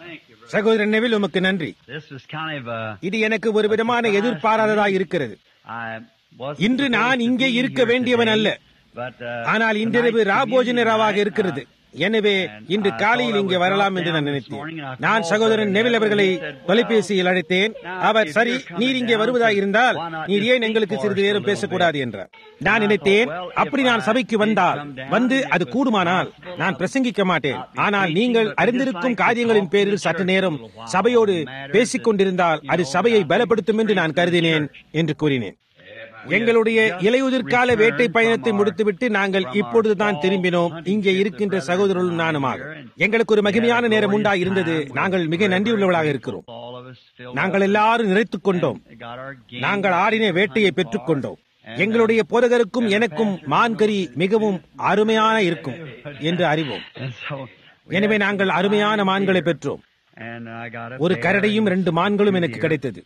சகோதரன் நெவில், உமக்கு நன்றி. இது எனக்கு ஒரு விதமான எதிர்பாராததாய் இருக்கிறது. இன்று நான் இங்கே இருக்க வேண்டியவன் அல்ல, ஆனால் இன்றிரவு ராபோஜன ராவாக இருக்கிறது. எனவே இன்று காலையில் இங்கே வரலாம் என்று நான் நினைத்தேன். நான் சகோதரன் நெவில் அவர்களை தொலைபேசியில் அழைத்தேன். அவர், சரி, நீர் இங்கே வருவதாக இருந்தால் நீர் ஏன் எங்களுக்கு சிறிது நேரம் பேசக்கூடாது என்றார். நான் நினைத்தேன், அப்படி நான் சபைக்கு வந்து அது கூடுமானால் நான் பிரசங்கிக்க மாட்டேன். ஆனால் நீங்கள் அறிந்திருக்கும் காரியங்களின் பேரில் சற்று நேரம் சபையோடு பேசிக் கொண்டிருந்தால் அது சபையை பலப்படுத்தும் என்று நான் கருதினேன் என்று கூறினேன். எங்களுடைய இலையுதிர்கால வேட்டை பயணத்தை முடித்துவிட்டு நாங்கள் இப்பொழுதுதான் திரும்பினோம், இங்கே இருக்கின்ற சகோதரர்களும் நானுமாக. எங்களுக்கு ஒரு மகிமையான நேரம் உண்டாய் இருந்தது. நாங்கள் மிக நன்றியுள்ளவர்களாக இருக்கிறோம். நாங்கள் எல்லாரும் நிறைத்துக் கொண்டோம். நாங்கள் ஆடின வேட்டையை பெற்றுக் கொண்டோம். எங்களுடைய போதகருக்கும் எனக்கும் மான்கறி மிகவும் அருமையான இருக்கும் என்று அறிவோம். எனவே நாங்கள் அருமையான மான்களை பெற்றோம். ஒரு கரடியும் 2 மான்களும் எனக்கு கிடைத்தது.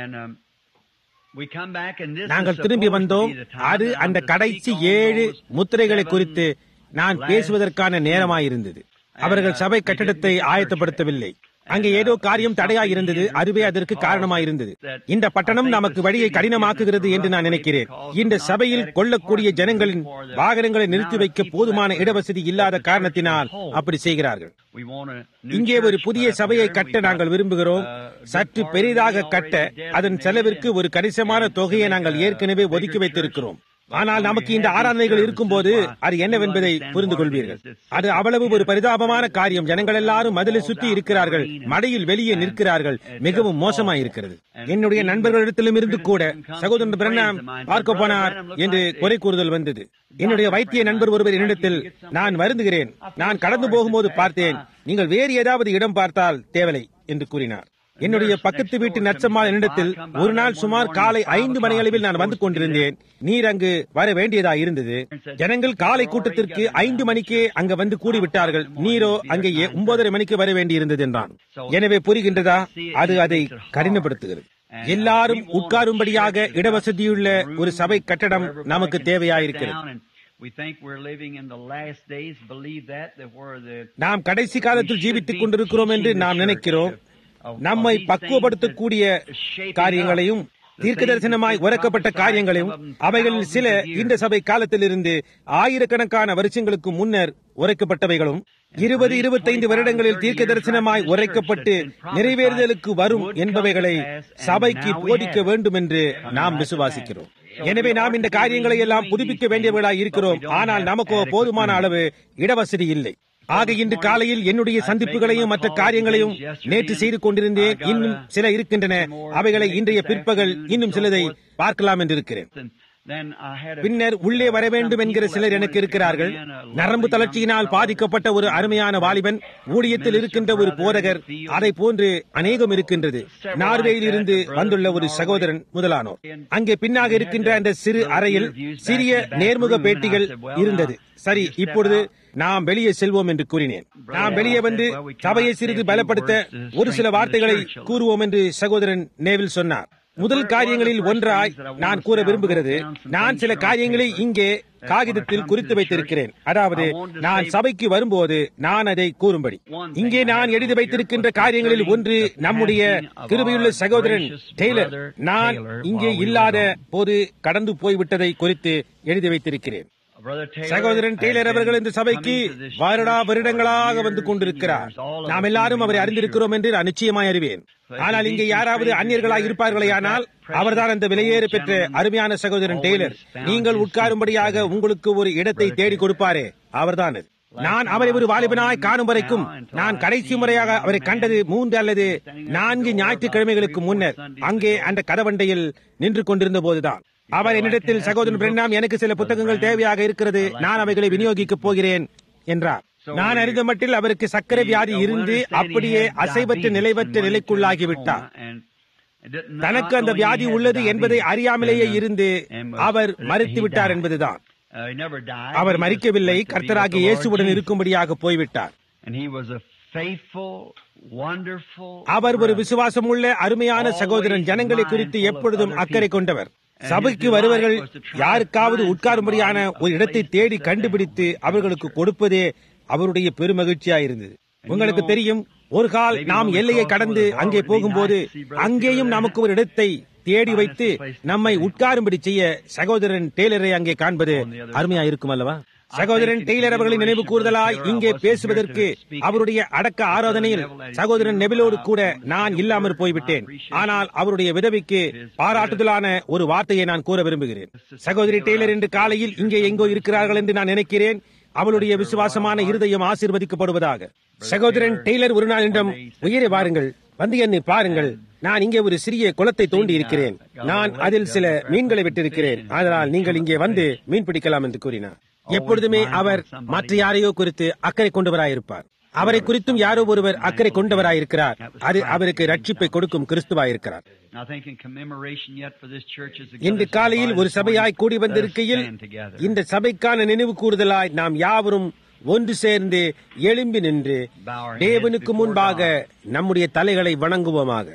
நாங்கள் திரும்பி வந்தோம். அது அந்த கடைசி 7 முத்திரைகளை குறித்து நான் பேசுவதற்கான நேரமாயிருந்தது. அவர்கள் சபை கட்டடத்தை ஆயத்தப்படுத்தவில்லை. அங்கே ஏதோ காரியம் தடையாய் இருந்தது. அதுவே அதற்கு காரணமாயிருந்தது. இந்த பட்டணம் நமக்கு வழியை கடினமாக்குகிறது என்று நான் நினைக்கிறேன். இந்த சபையில் கொள்ளக்கூடிய ஜனங்களின் வாகனங்களை நிறுத்தி வைக்க போதுமான இடவசதி இல்லாத காரணத்தினால் அப்படி செய்கிறார்கள். இங்கே ஒரு புதிய சபையை கட்ட நாங்கள் விரும்புகிறோம். சற்று பெரிதாக கட்ட அதன் செலவிற்கு ஒரு கணிசமான தொகையை நாங்கள் ஏற்கனவே ஒதுக்கி வைத்திருக்கிறோம். ஆனால் நமக்கு இந்த ஆராதனைகள் இருக்கும் போது அது என்னவென்பதை புரிந்து கொள்வீர்கள். அது அவ்வளவு ஒரு பரிதாபமான காரியம். ஜனங்கள் எல்லாரும் மதிலை சுற்றி இருக்கிறார்கள், மழையில் வெளியே நிற்கிறார்கள். மிகவும் மோசமாய் இருக்கிறது. என்னுடைய நண்பர்களிடத்திலும் இருந்து கூட சகோதரன் பிரண்ணாம் பார்க்க போனார் என்று குறை கூறுதல் வந்தது. என்னுடைய வைத்திய நண்பர் ஒருவர் என்னிடத்தில், நான் வருந்துகிறேன், நான் கடந்து போகும்போது பார்த்தேன், நீங்கள் வேறு ஏதாவது இடம் பார்த்தால் தேவலை என்று கூறினார். என்னுடைய பக்கத்து வீட்டு நச்சம்மாள் என்னிடத்தில், ஒரு நாள் சுமார் காலை 5 மணி அளவில் நான் வந்து கொண்டிருந்தேன், நீர் அங்கு வர வேண்டியதா இருந்தது. ஜனங்கள் காலை கூட்டத்திற்கு 5 மணிக்கே அங்க வந்து கூடிவிட்டார்கள், நீரோ அங்கேயே 9:30 மணிக்கு வர வேண்டியிருந்தது என்றான். எனவே புரிகின்றதா? அது அதை கடினப்படுத்துகிறது. எல்லாரும் உட்காரும்படியாக இடவசதியுள்ள ஒரு சபை கட்டடம் நமக்கு தேவையாயிருக்கிறது. நாம் கடைசி காலத்தில் ஜீவித்துக் கொண்டிருக்கிறோம் என்று நாம் நினைக்கிறோம். நம்மை பக்குவப்படுத்தக்கூடிய காரியங்களையும் தீர்க்க தரிசனமாய் உரைக்கப்பட்ட காரியங்களையும் அவைகளில் சில இந்த சபை காலத்தில் இருந்து ஆயிரக்கணக்கான வருஷங்களுக்கு முன்னர் உரைக்கப்பட்டவைகளும் 20-25 வருடங்களில் தீர்க்க தரிசனமாய் உரைக்கப்பட்டு நிறைவேறுதலுக்கு வரும் என்பவைகளை சபைக்கு போதிக்க வேண்டும் என்று நாம் விசுவாசிக்கிறோம். எனவே நாம் இந்த காரியங்களை எல்லாம் புதுப்பிக்க வேண்டியவர்களாய் இருக்கிறோம். ஆனால் நமக்கோ போதுமான அளவு இடவசதி இல்லை. ஆக இன்று காலையில் என்னுடைய சந்திப்புகளையும் மற்ற காரியங்களையும் நேற்று செய்து கொண்டிருந்தேன். இன்னும் சில இருக்கின்றன. அவைகளை இன்றைய பிற்பகல் இன்னும் சிலதை பார்க்கலாம் என்று இருக்கிறேன். பின்னர் உள்ளே வர வேண்டும் என்கிற சிலர் எனக்கு இருக்கிறார்கள். நரம்பு தளர்ச்சியினால் பாதிக்கப்பட்ட ஒரு அருமையான வாலிபன், ஊழியத்தில் இருக்கின்ற ஒரு போதகர், அதை போன்று அநேகம் இருக்கின்றது. நார்வேயில் இருந்து வந்துள்ள ஒரு சகோதரன் முதலானோர். அங்கே பின்னாக இருக்கின்ற அந்த சிறு அறையில் சிறிய நேர்முக பேட்டிகள் இருந்தது. சரி, இப்பொழுது நாம் வெளியே செல்வோம் என்று கூறினேன். நாம் வெளியே வந்து சபையை சிறிது பலப்படுத்த ஒரு சில வார்த்தைகளை கூறுவோம் என்று சகோதரன் நேவில் சொன்னார். முதல் காரியங்களில் ஒன்றாய் நான் கூற விரும்புகிறது, நான் சில காரியங்களை இங்கே காகிதத்தில் குறித்து வைத்திருக்கிறேன். அதாவது நான் சபைக்கு வரும்போது நான் அதை கூறும்படி. இங்கே நான் எழுதி வைத்திருக்கின்ற காரியங்களில் ஒன்று நம்முடைய கிருபையுள்ள சகோதரன் டெய்லர் நான் இங்கே இல்லாத போது கடந்து போய்விட்டதை குறித்து எழுதி வைத்திருக்கிறேன். சகோதரன் டெய்லர் அவர்கள் இந்த சபைக்கு வருடங்களாக வந்து கொண்டிருக்கிறார். நாம் எல்லாரும் அவரை அறிந்திருக்கிறோம் என்று நான் நிச்சயமாய் அறிவேன். ஆனால் இங்கே யாராவது அந்நியர்களாக இருப்பார்களே ஆனால் அவர்தான் அந்த விலையேறு பெற்ற அருமையான சகோதரன் டெய்லர். நீங்கள் உட்காரும்படியாக உங்களுக்கு ஒரு இடத்தை தேடி கொடுப்பாரே, அவர்தான். நான் அவரை ஒரு வாலிபனாய் காணும் வரைக்கும் நான் கடைசி முறையாக அவரை கண்டது 3 அல்லது 4 ஞாயிற்றுக்கிழமைகளுக்கு முன்னர் அங்கே அந்த கதவண்டையில் நின்று கொண்டிருந்த போதுதான். அவர் என்னிடத்தில், சகோதரன் பிரண்ணாம், எனக்கு சில புத்தகங்கள் தேவையாக இருக்கிறது, நான் அவைகளை விநியோகிக்கப் போகிறேன் என்றார். நான் அறிந்த மட்டில் அவருக்கு சர்க்கரை வியாதி இருந்து அப்படியே அசைவற்ற நிலைவற்ற நிலைக்குள்ளாகிவிட்டார். தனக்கு அந்த வியாதி உள்ளது என்பதை அறியாமலேயே இருந்து அவர் மரித்து விட்டார் என்பதுதான். அவர் மரிக்கவில்லை, கர்த்தராகிய இயேசுவுடன் இருக்கும்படியாக போய்விட்டார். அவர் ஒரு விசுவாசமுள்ள அருமையான சகோதரன், ஜனங்களை குறித்து எப்பொழுதும் அக்கறை கொண்டவர். சபைக்கு வருவர்கள் யாருக்காவது உட்காரும்படியான ஒரு இடத்தை தேடி கண்டுபிடித்து அவர்களுக்கு கொடுப்பதே அவருடைய பெருமகிழ்ச்சியாயிருந்தது. உங்களுக்கு தெரியும், ஒரு கால் நாம் எல்லையை கடந்து அங்கே போகும்போது அங்கேயும் நமக்கு ஒரு இடத்தை தேடி வைத்து நம்மை உட்காரும்படி செய்ய சகோதரன் டெய்லரை அங்கே காண்பது அருமையா இருக்கும் அல்லவா? சகோதரன் டெய்லர் அவர்களின் நினைவு கூறுதலாய் இங்கே பேசுவதற்கு அவருடைய அடக்க ஆராதனையில் சகோதரன் நெபிலோடு கூட நான் இல்லாமற் போய்விட்டேன். ஆனால் அவருடைய விதவிக்கு பாராட்டுதலான ஒரு வார்த்தையை நான் கூற விரும்புகிறேன். சகோதரி டெய்லர் இன்று காலையில் இங்கே எங்கோ இருக்கிறார்கள் என்று நான் நினைக்கிறேன். அவளுடைய விசுவாசமான இருதயம் ஆசீர்வதிக்கப்படுவதாக. சகோதரன் டெய்லர் ஒரு நாள் என்றும், உயிரை வாருங்கள், வந்து என்னை பாருங்கள், நான் இங்கே ஒரு சிறிய குளத்தை தோண்டி இருக்கிறேன், நான் அதில் சில மீன்களை விட்டிருக்கிறேன், அதனால் நீங்கள் இங்கே வந்து மீன் பிடிக்கலாம் என்று கூறினார். எப்பொழுதுமே அவர் மற்ற யாரையோ குறித்து அக்கறை கொண்டவராயிருப்பார். அவரை குறித்தும் யாரோ ஒருவர் அக்கறை கொண்டவராயிருக்கிறார். அது அவருக்கு ரட்சிப்பை கொடுக்கும் கிறிஸ்துவாயிருக்கிறார். இன்று காலையில் ஒரு சபையாய் கூடி வந்திருக்கையில் இந்த சபைக்கான நினைவு கூறுதலாய் நாம் யாவரும் ஒன்று சேர்ந்து எழும்பி நின்று தேவனுக்கு முன்பாக நம்முடைய தலைகளை வணங்குவோமாக.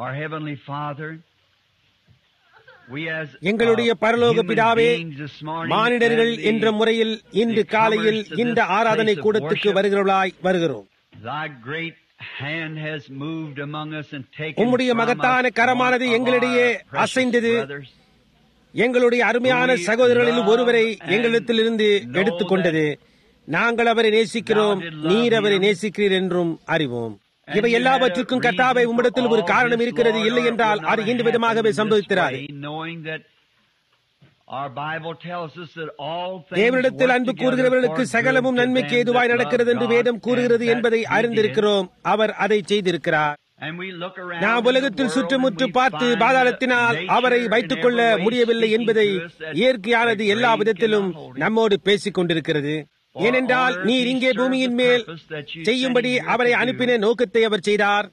எங்களுடைய பரலோக பிதாவே, மானிடர்கள் என்ற முறையில் இன்று காலையில் இந்த ஆராதனை கூடத்துக்கு வருகிறோம். உம்முடைய மகத்தான கரமானது எங்களிடையே அசைந்தது. எங்களுடைய அருமையான சகோதரர்களில் ஒருவரை எங்களிடத்திலிருந்து எடுத்துக்கொண்டது. நாங்கள் அவரை நேசிக்கிறோம், நீர் அவரை நேசிக்கிறீர் என்றும் அறிவோம். இவை எல்லாவற்றுக்கும் கர்த்தாவே உம்மிடத்தில் ஒரு காரணம் இருக்கிறது. இல்லை என்றால் அது இந்த விதமாகவே சம்பவித்திராது. தேவனிடத்தில் அன்பு கூறுகிறவர்களுக்கு சகலமும் நன்மைக்கு ஏதுவாய் நடக்கிறது என்று வேதம் கூறுகிறது என்பதை அறிந்திருக்கிறோம். அவர் அதை செய்திருக்கிறார். நாம் உலகத்தில் சுற்றுமுற்று பார்த்து பாதாளத்தினால் அவரை வைத்துக் கொள்ள முடியவில்லை என்பதை இயற்கையானது எல்லா விதத்திலும் நம்மோடு பேசிக் கொண்டிருக்கிறது. ஏனென்றால் நீர் இங்கே பூமியின் மேல் செய்யும்படி அவரை அனுப்பின நோக்கத்தை அவர் செய்தார்.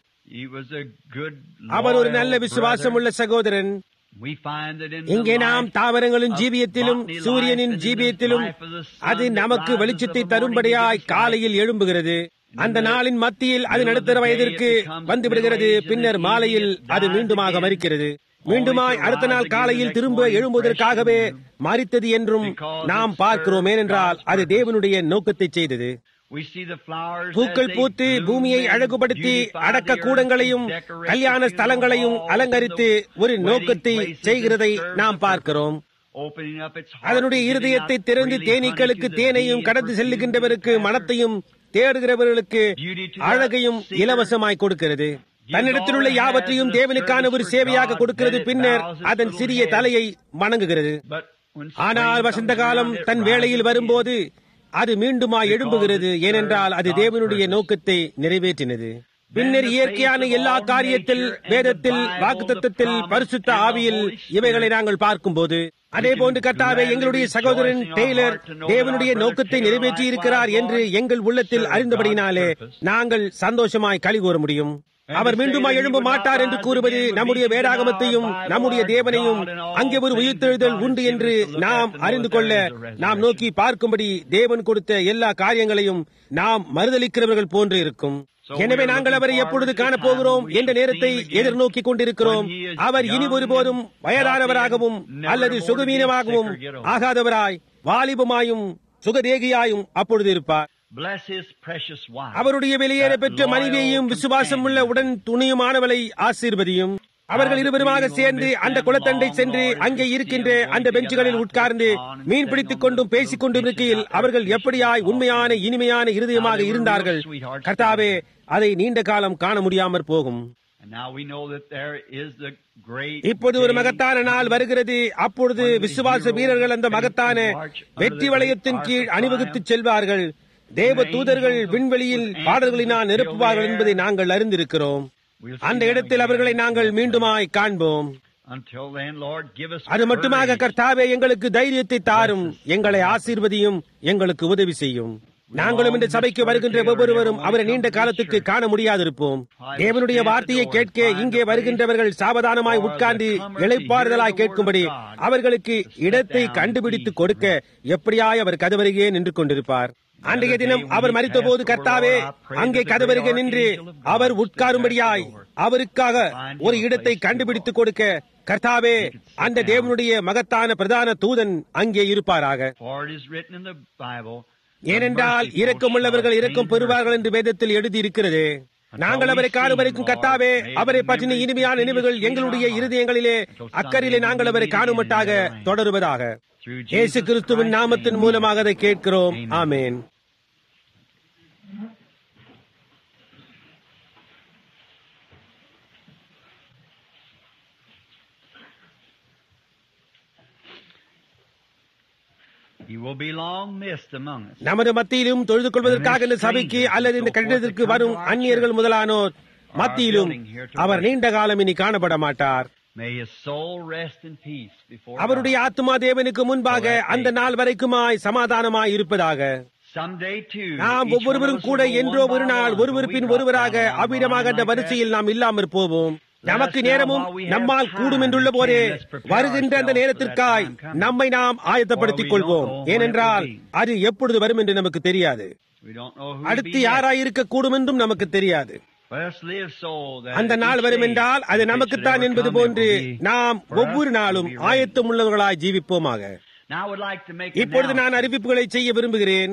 அவர் ஒரு நல்ல விசுவாசம் உள்ள சகோதரன். இங்கே நாம் தாவரங்களின் ஜீவியத்திலும் சூரியனின் ஜீவியத்திலும் அது நமக்கு வெளிச்சத்தை தரும்படியாய் காலையில் எழும்புகிறது. அந்த நாளின் மத்தியில் அது நடுத்தர வயதிற்கு வந்துவிடுகிறது. பின்னர் மாலையில் அது மீண்டுமாக மரிக்கிறது. மீண்டுமாய் அடுத்த நாள் காலையில் திரும்ப எழும்புவதற்காகவே மரித்தது என்றும் நாம் பார்க்கிறோம். ஏனென்றால் அது தேவனுடைய நோக்கத்தை செய்தது. பூக்கள் பூத்து பூமியை அழகுபடுத்தி அடக்க கூடங்களையும் கல்யாண ஸ்தலங்களையும் அலங்கரித்து ஒரு நோக்கத்தை செய்கிறதை நாம் பார்க்கிறோம். அதனுடைய இருதயத்தை திறந்து தேனீக்களுக்கு தேனையும், கடந்து செல்லுகின்றவருக்கு மனத்தையும், தேடுகிறவர்களுக்கு அழகையும் இலவசமாய் கொடுக்கிறது. தன்னிடத்தில் உள்ள யாவற்றையும் தேவனுக்கான ஒரு சேவையாக கொடுக்கிறது. பின்னர் அதன் சிறிய தலையை வணங்குகிறது. ஆனால் வசந்த காலம் தன் வேளையில் வரும்போது அது மீண்டுமா எழும்புகிறது. ஏனென்றால் அது தேவனுடைய நோக்கத்தை நிறைவேற்றினது. பின்னர் இயற்கையான எல்லா காரியத்தில், வேதத்தில், வாக்குத்தத்தத்தில், பரிசுத்த ஆவியில் இவைகளை நாங்கள் பார்க்கும்போது, அதே போன்று கர்த்தாவே எங்களுடைய சகோதரன் டெய்லர் தேவனுடைய நோக்கத்தை நிறைவேற்றி இருக்கிறார் என்று எங்கள் உள்ளத்தில் அறிந்தபடினாலே நாங்கள் சந்தோஷமாய் களி கூற முடியும். அவர் மீண்டுமா எழும்ப மாட்டார் என்று கூறுவது நம்முடைய வேதாகமத்தையும் நம்முடைய தேவனையும் அங்கே ஒரு உயிர்த்தெழுதல் உண்டு என்று நாம் அறிந்து கொள்ள நாம் நோக்கி பார்க்கும்படி தேவன் கொடுத்த எல்லா காரியங்களையும் நாம் மறுதலிக்கிறவர்கள் போன்று இருக்கும். எனவே நாங்கள் அவரை எப்பொழுது காணப்போகிறோம் என்ற நேரத்தை எதிர்நோக்கி கொண்டிருக்கிறோம். அவர் இனி ஒருபோதும் வயதானவராகவும் அல்லது சுகவீனமாகவும் ஆகாதவராய் வாலிபமாயும் சுகதேகியாயும் அப்பொழுது இருப்பார். அவருடைய வெளியேற பெற்ற மனைவியையும் விசுவாசம் உள்ள உடன் துணியுமானவளை ஆசீர்வதியும். அவர்கள் இருவருமாக சேர்ந்து அந்த குளத்தண்டை சென்று அங்கே இருக்கின்ற அந்த பெஞ்சுகளில் உட்கார்ந்து மீன் பிடித்துக் கொண்டும் பேசிக் கொண்டும் இருக்கையில் அவர்கள் எப்படியாய் உண்மையான இனிமையான இருதயமாக இருந்தார்கள். கர்த்தாவே, அதை நீண்ட காலம் காண முடியாமற் போகும். இப்போது ஒரு மகத்தான நாள் வருகிறது. அப்பொழுது விசுவாச வீரர்கள் அந்த மகத்தான வெற்றி வளையத்தின் கீழ் அணிவகுத்து செல்வார்கள். தேவ தூதர்கள் விண்வெளியில் பாடல்களினால் நிரப்புவார்கள் என்பதை நாங்கள் அறிந்திருக்கிறோம். அந்த இடத்தில் அவர்களை நாங்கள் மீண்டுமாய் காண்போம். அது மட்டுமாக கர்த்தாவே எங்களுக்கு தைரியத்தை தாரும், எங்களை ஆசீர்வதியும், எங்களுக்கு உதவி செய்யும். நாங்களும் இந்த சபைக்கு வருகின்ற ஒவ்வொருவரும் அவரை நீண்ட காலத்துக்கு காண முடியாதிருப்போம். தேவனுடைய வார்த்தையை கேட்க இங்கே வருகின்றவர்கள் சாவதானமாய் உட்கார்ந்து இளைப்பாறுதலாய் கேட்கும்படி அவர்களுக்கு இடத்தை கண்டுபிடித்து கொடுக்க எப்படியாய் அவர் கதவருகே நின்று கொண்டிருப்பார். அன்றைய தினம் அவர் மரித்த போது கர்த்தாவே அங்கே கதவருகே நின்று அவர் உட்காரும்படியாய் அவருக்காக ஒரு இடத்தை கண்டுபிடித்துக் கொடுக்க கர்த்தாவே அந்த தேவனுடைய மகத்தான பிரதான தூதன் அங்கே இருப்பாராக. ஏனென்றால் இரக்கமுள்ளவர்கள் இரக்கம் பெறுவார்கள் என்று வேதத்தில் எழுதியிருக்கிறது. நாங்கள் அவரை காணும் வரைக்கும் கர்த்தாவே, அவரை பற்றின இனிமையான நினைவுகள் எங்களுடைய இருதயங்களிலே அக்கறையிலே நாங்கள் அவரை காணுமட்டாக தொடருவதாக. இயேசு கிறிஸ்துவின் நாமத்தின் மூலமாக அதை கேட்கிறோம். ஆமேன். நமது மத்தியிலும் தொழுது கொள்வதற்காக இந்த சபைக்கு அல்லது இந்த கட்டிடத்திற்கு வரும் அந்நியர்கள் முதலானோர் மத்தியிலும் அவர் நீண்ட காலம் இனி காணப்பட மாட்டார். அவருடைய ஆத்மா தேவனுக்கு முன்பாக அந்த நாள் வரைக்குமாய் சமாதானமாய் இருப்பதாக. நாம் ஒவ்வொருவரும் கூட என்றோ ஒரு நாள் ஒருவர் பின் ஒருவராக அவ்விதமாக அந்த வரிசையில் நாம் இல்லாமற் போவோம். நமக்கு நேரமும் நம்மால் கூடும் என்றுள்ள போதே வருகின்ற அந்த நேரத்திற்காய் நம்மை நாம் ஆயத்தப்படுத்திக் கொள்வோம். ஏனென்றால் அது எப்பொழுது வரும் என்று நமக்கு தெரியாது. அடுத்து யாராயிருக்க கூடும் என்றும் நமக்கு தெரியாது. அந்த நாள் வரும் என்றால் அது நமக்குத்தான் என்பது போன்று நாம் ஒவ்வொரு நாளும் ஆயத்தம் உள்ளவர்களாய் ஜீவிப்போமாக. இப்பொழுது நான் அறிவிப்புகளை செய்ய விரும்புகிறேன்.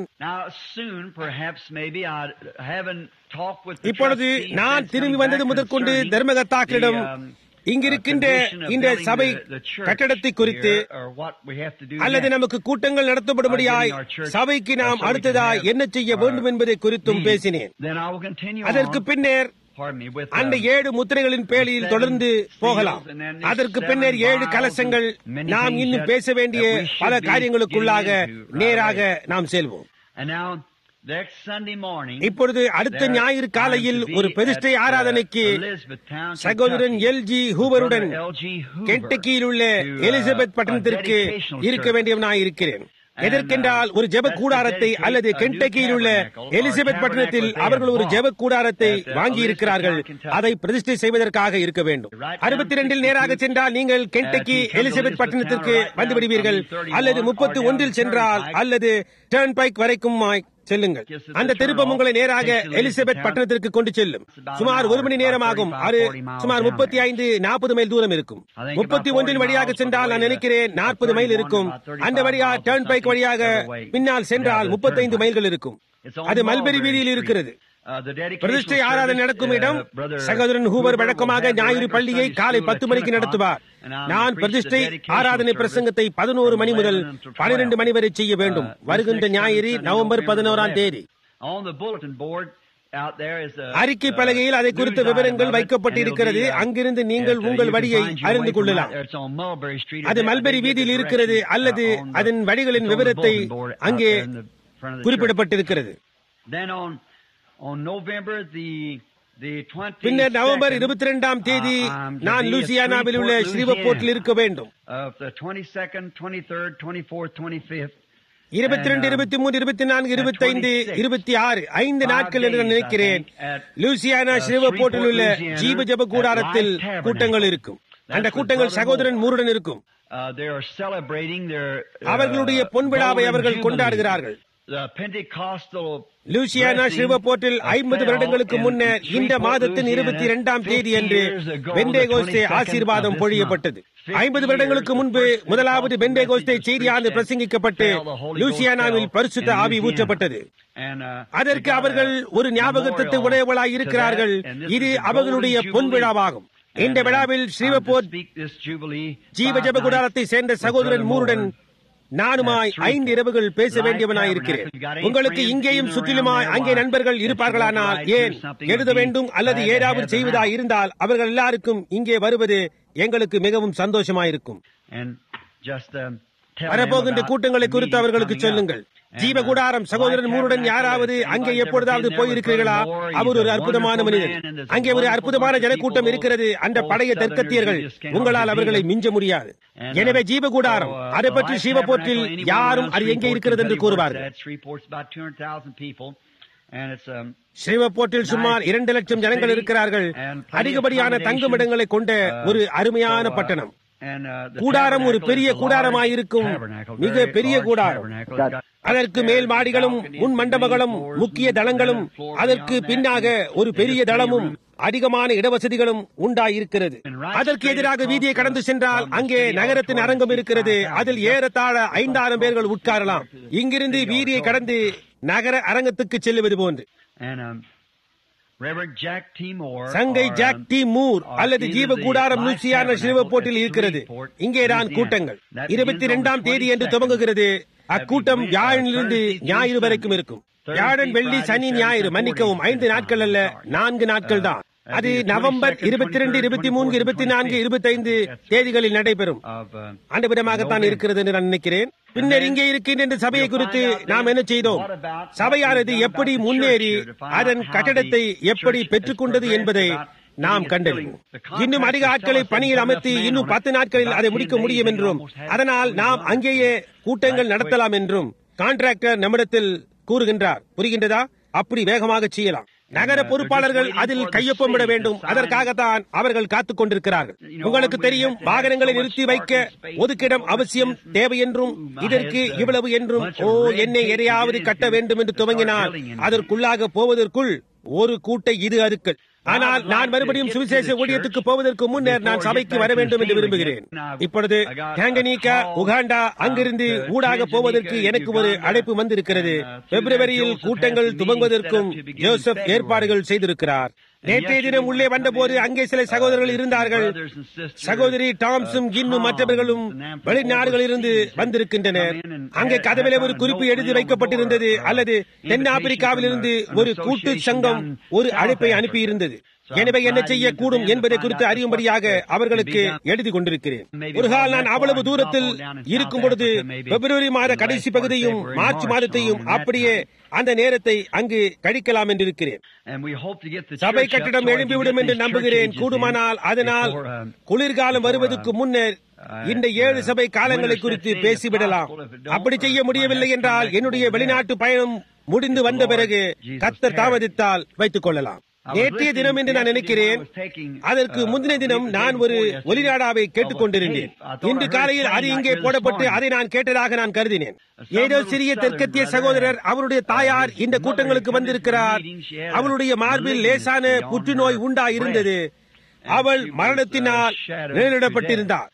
இப்பொழுது நான் திரும்பி வந்தது முதற்கொண்டு தர்மகர்த்தாக்களிடம் இங்கிருக்கின்ற இந்த சபை கட்டடத்தை குறித்து அல்லது நமக்கு கூட்டங்கள் நடத்தப்படும்படியாய் சபைக்கு நாம் அடுத்ததாய் என்ன செய்ய வேண்டும் என்பதை குறித்தும் பேசினேன். அதற்கு பின்னர் அந்த 7 முத்திரைகளின் பேழியில் தொடர்ந்து போகலாம். அதற்கு பின்னர் 7 கலசங்கள் நாம் இன்னும் பேச வேண்டிய பல காரியங்களுக்குள்ளாக நேராக நாம் செல்வோம். இப்பொழுது அடுத்த ஞாயிறு காலையில் ஒரு பிரதிஷ்டை ஆராதனைக்கு சகோதரன் எல்ஜி ஹூவருடன் கென்டக்கியில் உள்ள எலிசபெத் பட்டணத்திற்கு இருக்க வேண்டியவனாய் இருக்கிறேன். எதற்கென்றால் ஒரு ஜெப கூடாரத்தை அல்லது கென்டக்கியில் உள்ள எலிசபெத் பட்டணத்தில் அவர்கள் ஒரு ஜெப கூடாரத்தை வாங்கி இருக்கிறார்கள். அதை பிரதிஷ்டை செய்வதற்காக இருக்க வேண்டும். 62 நேராக சென்றால் நீங்கள் கென்டக்கி எலிசபெத் பட்டணத்திற்கு வந்து விடுவீர்கள். அல்லது 31 சென்றால் அல்லது டர்ன் பைக் வரைக்கும் செல்லுங்கள். அந்த திருப்பம் உங்களை நேராக எலிசபெத் பட்டணத்திற்கு கொண்டு செல்லும். சுமார் 1 மணி நேரம் ஆகும். அது சுமார் 35-40 மைல் தூரம் இருக்கும். 31 வழியாக சென்றால் நான் நினைக்கிறேன் 40 மைல் இருக்கும். அந்த வழியாக டர்ன் பைக் வழியாக பின்னால் சென்றால் 35 மைல்கள் இருக்கும். அது மல்பெரி வீதியில் இருக்கிறது. பிரதிஷ்டை ஆராதனை நடக்கும் இடம் சகோதரன் ஹூவர் வழக்கமாக ஞாயிறு பள்ளியை காலை 10 மணிக்கு நடத்துவார். நான் பிரதிஷ்டை ஆராதனை பிரசங்கத்தை 11 மணி முதல் 12 மணி வரை செய்ய வேண்டும். வருகின்ற ஞாயிறு நவம்பர் 11ஆம் தேதி. அறிக்கை பலகையில் அதை குறித்த விவரங்கள் வைக்கப்பட்டிருக்கிறது. அங்கிருந்து நீங்கள் உங்கள் வழியை அறிந்து கொள்ளலாம். அது மல்பெரி வீதியில் இருக்கிறது அல்லது அதன் வழிகளின் விவரத்தை அங்கே குறிப்பிடப்பட்டிருக்கிறது. பின்னர் நவம்பர் 22ஆம் தேதி நான் லூசியானாவில் உள்ள ஸ்ரீவப்போர்ட்டில் இருக்க வேண்டும். 22, 23, 24, 25, 26 5 நாட்கள் என்று நான் நினைக்கிறேன். லூசியானா ஸ்ரீவப்போர்ட்டில் உள்ள ஜீவ ஜெப கூடாரத்தில் கூட்டங்கள் இருக்கும். அந்த கூட்டங்கள் சகோதரன் மூருடன் இருக்கும். அவர்களுடைய பொன் விழாவை அவர்கள் கொண்டாடுகிறார்கள். லூசியானா ஸ்ரீவப்போர்ட்டில் 50 வருடங்களுக்கு முன்னர் இந்த மாதத்தின் 22ஆம் தேதி அன்று பெந்தேகோஸ்தே ஆசீர்வாதம் பொழியப்பட்டது. 50 வருடங்களுக்கு முன்பு முதலாவது பெந்தேகோஸ்தே செய்தியானது பிரசங்கிக்கப்பட்டு லூசியானாவில் பரிசுத்த ஆவி ஊற்றப்பட்டது. அதற்கு அவர்கள் ஒரு ஞாபகத்தை உடையவளாய் இருக்கிறார்கள். இது அவர்களுடைய பொன் விழாவாகும். இந்த விழாவில் ஸ்ரீவப்போர்ட் ஜீவ ஜெப கூடாரத்தை சேர்ந்த சகோதரன் மூருடன் நானுமாய் 5 இரவுகள் பேச வேண்டியவனாய் இருக்கிறேன். உங்களுக்கு இங்கேயும் சுற்றிலுமாய் அங்கே நண்பர்கள் இருப்பார்களானால் ஏன் எழுத வேண்டும் அல்லது ஏதாவது செய்வதாய் இருந்தால் அவர்கள் எல்லாருக்கும் இங்கே வருவது எங்களுக்கு மிகவும் சந்தோஷமாயிருக்கும். வரப்போகின்ற கூட்டங்களை குறித்து அவர்களுக்கு சொல்லுங்கள். ஜீவ கூடாரம் சகோதரன் மூருடன் யாராவது அங்கே எப்பொழுதாவது போயிருக்கிறீர்களா? அவர் ஒரு அற்புதமான மனிதன். அங்கே ஒரு அற்புதமான ஜனக்கூட்டம் இருக்கிறது. அந்த பழைய தெற்கத்தியர்கள் உங்களால் அவர்களை மிஞ்ச முடியாது. எனவே ஜீவ கூடாரம் அதை பற்றி ஸ்ரீவப்போர்ட்டில் யாரும் அது எங்கே இருக்கிறது என்று கூறுவார்கள். ஸ்ரீவப்போர்ட்டில் சுமார் 2 லட்சம் ஜனங்கள் இருக்கிறார்கள். அதிகப்படியான தங்குமிடங்களை கொண்ட ஒரு அருமையான பட்டணம். கூடாரம் ஒரு பெரிய கூடாரமாயிருக்கும். மிக பெரிய கூடாரம். அதற்கு மேல் மாடிகளும் முன் மண்டபங்களும் முக்கிய தளங்களும் அதற்கு பின்னாக ஒரு பெரிய தளமும் அதிகமான இடவசதிகளும் உண்டாயிருக்கிறது. அதற்கு எதிராக வீதியை கடந்து சென்றால் அங்கே நகரத்தின் அரங்கம் இருக்கிறது. அதில் ஏறத்தாழ 5000 பேர்கள் உட்காரலாம். இங்கிருந்து வீதியை கடந்து நகர அரங்கத்துக்கு செல்லுவது போன்று. சங்கை ஜாக் டி மூர் அல்லது ஜீவ கூடாரம் லூசியானா சிறுவப்போட்டில் இருக்கிறது. இங்கேதான் கூட்டங்கள் 22ஆம் தேதி என்று துவங்குகிறது. அக்கூட்டம் வியாழனிலிருந்து ஞாயிறு வரைக்கும் இருக்கும். வியாழன், வெள்ளி, சனி, ஞாயிறு, மன்னிக்கவும் 5 நாட்கள் அல்ல, 4 நாட்கள் தான். அது நவம்பர் 22, 23, 24, 25 தேதிகளில் நடைபெறும். அந்த விதமாகத்தான் இருக்கிறது என்று நான் நினைக்கிறேன். பின்னர் இங்கே இருக்கின்ற சபையை குறித்து நாம் என்ன செய்தோம்? சபையானது எப்படி முன்னேறி அதன் கட்டடத்தை எப்படி பெற்றுக்கொண்டது என்பதை நாம் கண்டறிவோம். இன்னும் அதிக ஆட்களை பணியில் அமர்த்தி இன்னும் 10 நாட்களில் அதை முடிக்க முடியும் என்றும், அதனால் நாம் அங்கேயே கூட்டங்கள் நடத்தலாம் என்றும் கான்ட்ராக்டர் நம்மிடத்தில் கூறுகின்றார். புரிகின்றதா? அப்படி வேகமாக செய்யலாம். நகர பொறுப்பாளர்கள் அதில் கையொப்பமிட வேண்டும். அதற்காகத்தான் அவர்கள் காத்துக் கொண்டிருக்கிறார்கள். உங்களுக்கு தெரியும், வாகனங்களை நிறுத்தி வைக்க ஒதுக்கிடம் அவசியம் தேவை என்றும், இதற்கு இவ்வளவு என்றும், என்னை எதையாவது கட்ட வேண்டும் என்று துவங்கினால் அதற்குள்ளாக போவதற்குள் ஒரு கூட்டை இது அறுக்கள். ஆனால் நான் மறுபடியும் சுவிசேஷ ஊழியத்துக்கு போவதற்கு முன்னர் நான் சபைக்கு வர வேண்டும் என்று விரும்புகிறேன். இப்பொழுது டாங்கனிகா, உகாண்டா, அங்கிருந்து ஊடாக போவதற்கு எனக்கு ஒரு அழைப்பு வந்திருக்கிறது. பிப்ரவரியில் கூட்டங்கள் துவங்குவதற்கும் ஜோசப் ஏற்பாடுகள் செய்திருக்கிறார். நேற்றைய தினம் உள்ளே வந்தபோது அங்கே சில சகோதரர்கள் இருந்தார்கள். சகோதரி டாம்ஸும் இன்னும் மற்றவர்களும் வெளிநாடுகளிலிருந்து வந்திருக்கின்றனர். அங்கே கதவிலே ஒரு குறிப்பு எழுதி வைக்கப்பட்டிருந்தது. அல்லது தென்னாப்பிரிக்காவிலிருந்து ஒரு கூட்டு சங்கம் ஒரு அழைப்பை அனுப்பியிருந்தது. எனவே என்ன செய்யக்கூடும் என்பதை குறித்து அறியும்படியாக அவர்களுக்கு எழுதி கொண்டிருக்கிறேன். ஒரு கால் நான் அவ்வளவு தூரத்தில் இருக்கும் பொழுது பிப்ரவரி மாத கடைசி பகுதியும் மார்ச் மாதத்தையும் அப்படியே அந்த நேரத்தை அங்கு கழிக்கலாம் என்று இருக்கிறேன். சபை கட்டிடம் எழும்பிவிடும் என்று நம்புகிறேன். கூடுமானால் அதனால் குளிர்காலம் வருவதற்கு முன்னர் இந்த 7 சபை காலங்களை குறித்து பேசிவிடலாம். அப்படி செய்ய முடியவில்லை என்றால் என்னுடைய வெளிநாட்டு பயணம் முடிந்து வந்த பிறகு கர்த்தர் தாமதித்தால் வைத்துக் கொள்ளலாம். நேற்றைய தினம் என்று நான் நினைக்கிறேன். அதற்கு முந்தின தினம் நான் ஒரு ஒலிநாடாவை கேட்டுக் கொண்டிருந்தேன். இன்று காலையில் அது இங்கே போடப்பட்டு அதை நான் கேட்டதாக நான் கருதினேன். ஏதோ சிறிய தெற்கத்திய சகோதரர், அவருடைய தாயார் இந்த கூட்டங்களுக்கு வந்திருக்கிறார். அவளுடைய மார்பில் லேசான புற்றுநோய் உண்டா இருந்தது. அவள் மரணத்தினால் நிழலிடப்பட்டிருந்தார்.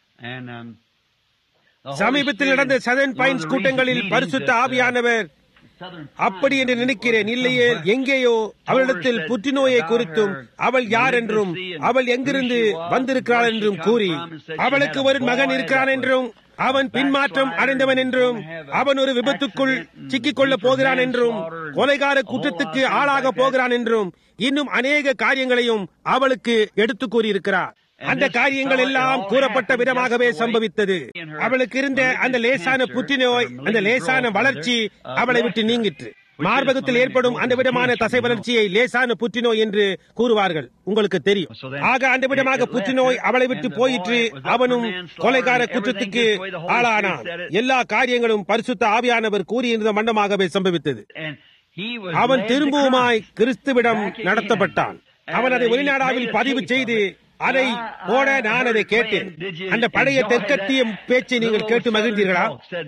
சமீபத்தில் நடந்த சதர்ன் பைன்ஸ் கூட்டங்களில் பரிசுத்த ஆவியானவர் அப்படி என்று நினைக்கிறேன். இல்லையே, எங்கேயோ அவளிடத்தில் புற்றுநோயை குறித்தும், அவள் யார் என்றும், அவள் எங்கிருந்து வந்திருக்கிறாள் என்றும் கூறி, அவளுக்கு ஒரு மகன் இருக்கிறான் என்றும், அவன் பின்மாற்றம் அடைந்தவன் என்றும், அவன் ஒரு விபத்துக்குள் சிக்கிக் கொள்ளப் போகிறான் என்றும், கொலைகார குற்றத்துக்கு ஆளாக போகிறான் என்றும், இன்னும் அநேக காரியங்களையும் அவளுக்கு எடுத்துக் கூறியிருக்கிறார். அந்த காரியங்கள் எல்லாம் கூறப்பட்ட விதமாகவே சம்பவித்தது. அவளுக்கு இருந்த அந்த லேசான புற்றுநோய், அந்த லேசான வளர்ச்சி அவளை விட்டு நீங்கிற்று. மார்பகத்தில் ஏற்படும் அந்த விதமான தசை வளர்ச்சியை லேசான புற்றுநோய் என்று கூறுவார்கள், உங்களுக்கு தெரியும். ஆக அந்த விதமாக புற்றுநோய் அவளை விட்டு போயிற்று. அவனும் கொலைகார குற்றத்துக்கு ஆளானான். எல்லா காரியங்களும் பரிசுத்த ஆவியானவர் கூறியிருந்த மண்டமாகவே சம்பவித்தது. அவன் திரும்பவுமாய் கிறிஸ்துவிடம் நடத்தப்பட்டான். அவன் அதை வெளிநாடாவில் பதிவு செய்து அதை போட நான் அதை கேட்டேன். அந்த பழைய தெற்கத்திய பேச்சை நீங்கள் கேட்டு மகிழ்ந்தீர்களா?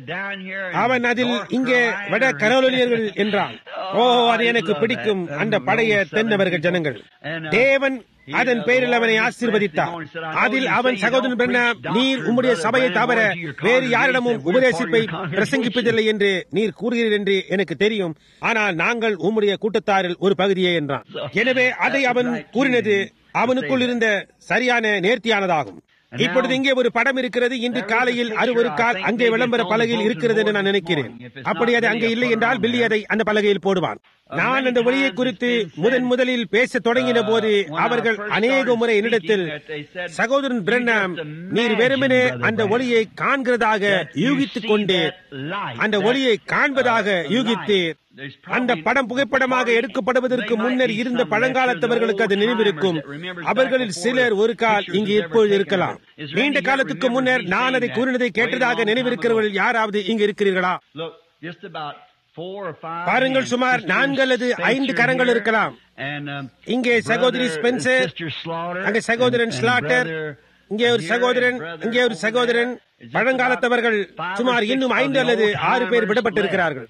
அவன் அதில் இங்கே வட கரோலினியர்கள் என்றான். அது எனக்கு பிடிக்கும். அந்த பழைய தென்னவர்கள் ஜனங்கள். தேவன் அதன் பெயரில் அவனை ஆசீர்வதித்தார். அதில் அவன், சகோதரன் பிரண்ணாம், நீர் உம்முடைய சபையை தவிர வேறு யாரிடமும் உபதேசிப்பை பிரசங்கிப்பதில்லை என்று நீர் கூறுகிறீர் என்று எனக்கு தெரியும். ஆனால் நாங்கள் உம்முடைய கூட்டத்தாரில் ஒரு பகுதியே என்றான். எனவே அதை அவன் கூறினது அவனுக்குள் இருந்த சரியான நேர்த்தியானதாகும். இப்பொழுது இங்கே ஒரு படம் இருக்கிறது. இன்று காலையில் அது ஒரு கால் அங்கே விளம்பர பலகையில் இருக்கிறது என்று நான் நினைக்கிறேன். அப்படி அது அங்கே இல்லை என்றால் பில்லி அதை அந்த பலகையில் போடுவான். நான் அந்த ஒளியை குறித்து முதலில் பேச தொடங்கின போது அவர்கள் அநேக முறை என்னிடத்தில், சகோதரன் பிரண்ணாம், நீர் வெறுமனே அந்த ஒளியை காண்கிறதாக யூகித்துக் கொண்டு அந்த ஒளியை காண்பதாக யூகித்து, அந்த படம் புகைப்படமாக எடுக்கப்படுவதற்கு முன்னர் இருந்த பழங்காலத்தவர்களுக்கு அது நினைவிருக்கும். அவர்களில் சிலர் ஒரு கால் இங்கு இப்பொழுது இருக்கலாம். நீண்ட காலத்துக்கு முன்னர் நான் அதை கூறினதை கேட்டதாக நினைவிருக்கிறவர்கள் யாராவது இங்கு இருக்கிறீர்களா? பாருங்கள், சுமார் 4 அல்லது 5 கரங்கள் இருக்கலாம். இங்கே சகோதரி ஸ்பென்சர், அங்கே சகோதரன் ஸ்லாட்டர், இங்கே ஒரு சகோதரன், இங்கே ஒரு சகோதரன். பழங்காலத்தவர்கள் சுமார் இன்னும் 5 அல்லது 6 பேர் விடப்பட்டிருக்கிறார்கள்.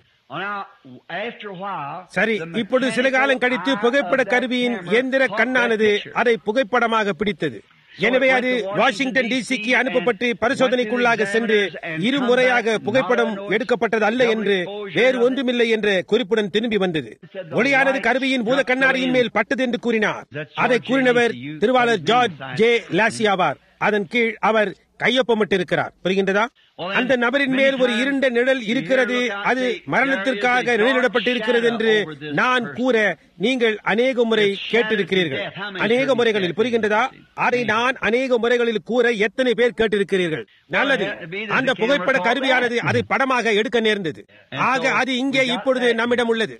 சரி, இப்பொழுது சில காலம் கழித்து புகைப்பட கருவியின் இயந்திர கண்ணானது அதை புகைப்படமாக பிடித்தது. எனவே அது வாஷிங்டன் டிசிக்கு அனுப்பப்பட்டு பரிசோதனைக்குள்ளாக சென்று இருமுறையாக புகைப்படம் எடுக்கப்பட்டது அல்ல என்று வேறு ஒன்றுமில்லை என்ற குறிப்புடன் திரும்பி வந்தது. ஒளியானது கருவியின் பூத கண்ணாடியின் மேல் பட்டது என்று கூறினார். அதை கூறினவர் திருவாளர் ஜார்ஜ் ஜே லாசி ஆவார். அதன் கீழ் அவர் கையொப்பமிட்டிருக்கிறார். புரிகின்றதா? அந்த நபரின் மேல் ஒரு இருண்ட நிழல் இருக்கிறது, அது மரணத்திற்காக நிழலிடப்பட்டிருக்கிறது என்று நான் கூற நீங்கள் அநேக முறை கேட்டிருக்கிறீர்கள். அநேக முறைகளில், புரிகின்றதா? அதை நான் அநேக முறைகளில் கூற எத்தனை பேர் கேட்டிருக்கிறீர்கள்? நல்லது. அந்த புகைப்பட கருவியானது அதை படமாக எடுக்க நேர்ந்தது. ஆக அது இங்கே இப்பொழுது நம்மிடம் உள்ளது.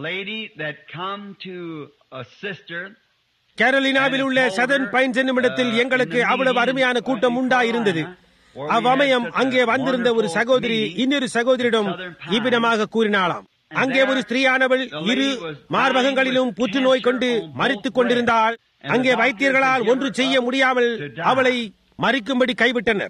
கேரோலினாவில் உள்ள சதர்ன் பைன்ஸ் என்னும் இடத்தில் எங்களுக்கு அவ்வளவு அருமையான கூட்டம் உண்டாயிருந்தது. அவ்வமயம் அங்கே வந்திருந்த ஒரு சகோதரி இன்னொரு சகோதரியிடம் இவ்விதமாக கூறினாளாம். அங்கே ஒரு ஸ்திரீயானவள் இரு மார்பகங்களிலும் புற்றுநோய் கொண்டு மரித்துக் கொண்டிருந்தாள். அங்கே வைத்தியர்களால் ஒன்று செய்ய முடியாமல் அவளை மறிக்கும்படி கைவிட்டனர்.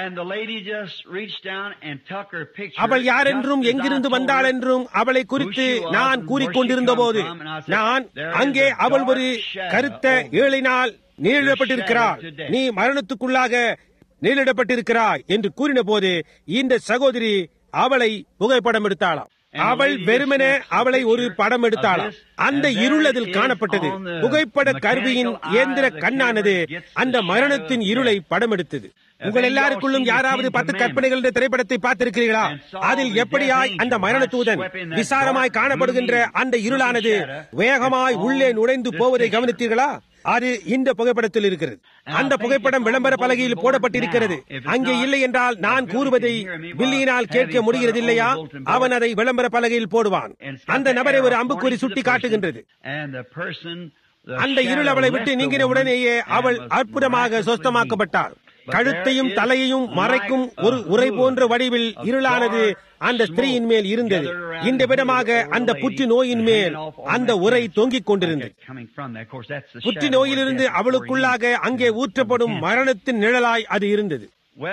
அவள் யாரென்றும் எங்கிருந்து வந்தாள் என்றும் அவளை குறித்து நான் கூறிக்கொண்டிருந்த போது நான் அங்கே அவள் ஒரு கருத்த ஏழினால் நீளிடப்பட்டிருக்கிறாள், நீ மரணத்துக்குள்ளாக நீளிடப்பட்டிருக்கிறாய் என்று கூறின போது இந்த சகோதரி அவளை புகைப்படம் எடுத்தாளாம். அவள் வெறுமனே அவளை ஒரு படம் எடுத்தாளாம். அந்த இருள் அதில் காணப்பட்டது. புகைப்பட கருவியின் இயந்திர கண்ணானது அந்த மரணத்தின் இருளை படம் எடுத்தது. உங்கள் எல்லாருக்குள்ளும் யாராவது 10 கற்பனைகள் என்ற திரைப்படத்தை பார்த்திருக்கிறீர்களா? அதில் எப்படியாய் அந்த மரண தூதன் விசாரமாய் காணப்படுகின்ற அந்த இருளானது வேகமாய் உள்ளே நுழைந்து போவதை கவனித்தீர்களா? அது இந்த புகைப்படத்தில் இருக்கிறது. அந்த புகைப்படம் விளம்பர பலகையில் போடப்பட்டிருக்கிறது. அங்கே இல்லை என்றால் நான் கூறுவதை பில்லியினால் கேட்க முடிகிறது இல்லையா? அவன் அதை விளம்பர பலகையில் போடுவான். அந்த நபரை ஒரு அம்புக்குறி சுட்டி காட்டுகின்றது. அந்த இருள் அவளை விட்டு நீங்கின உடனேயே அவள் அற்புதமாக சொஸ்தமாக்கப்பட்டாள். கழுத்தையும் தலையையும் மறைக்கும் ஒரு உரை போன்ற வடிவில் இருளானது அந்த ஸ்திரீயின் மேல் இருந்தது. இந்த விதமாக அந்த புற்று நோயின் மேல் அந்த உரை தொங்கிக் கொண்டிருந்தது. புற்று நோயிலிருந்து அவளுக்குள்ளாக அங்கே ஊற்றப்படும் மரணத்தின் நிழலாய் அது இருந்தது.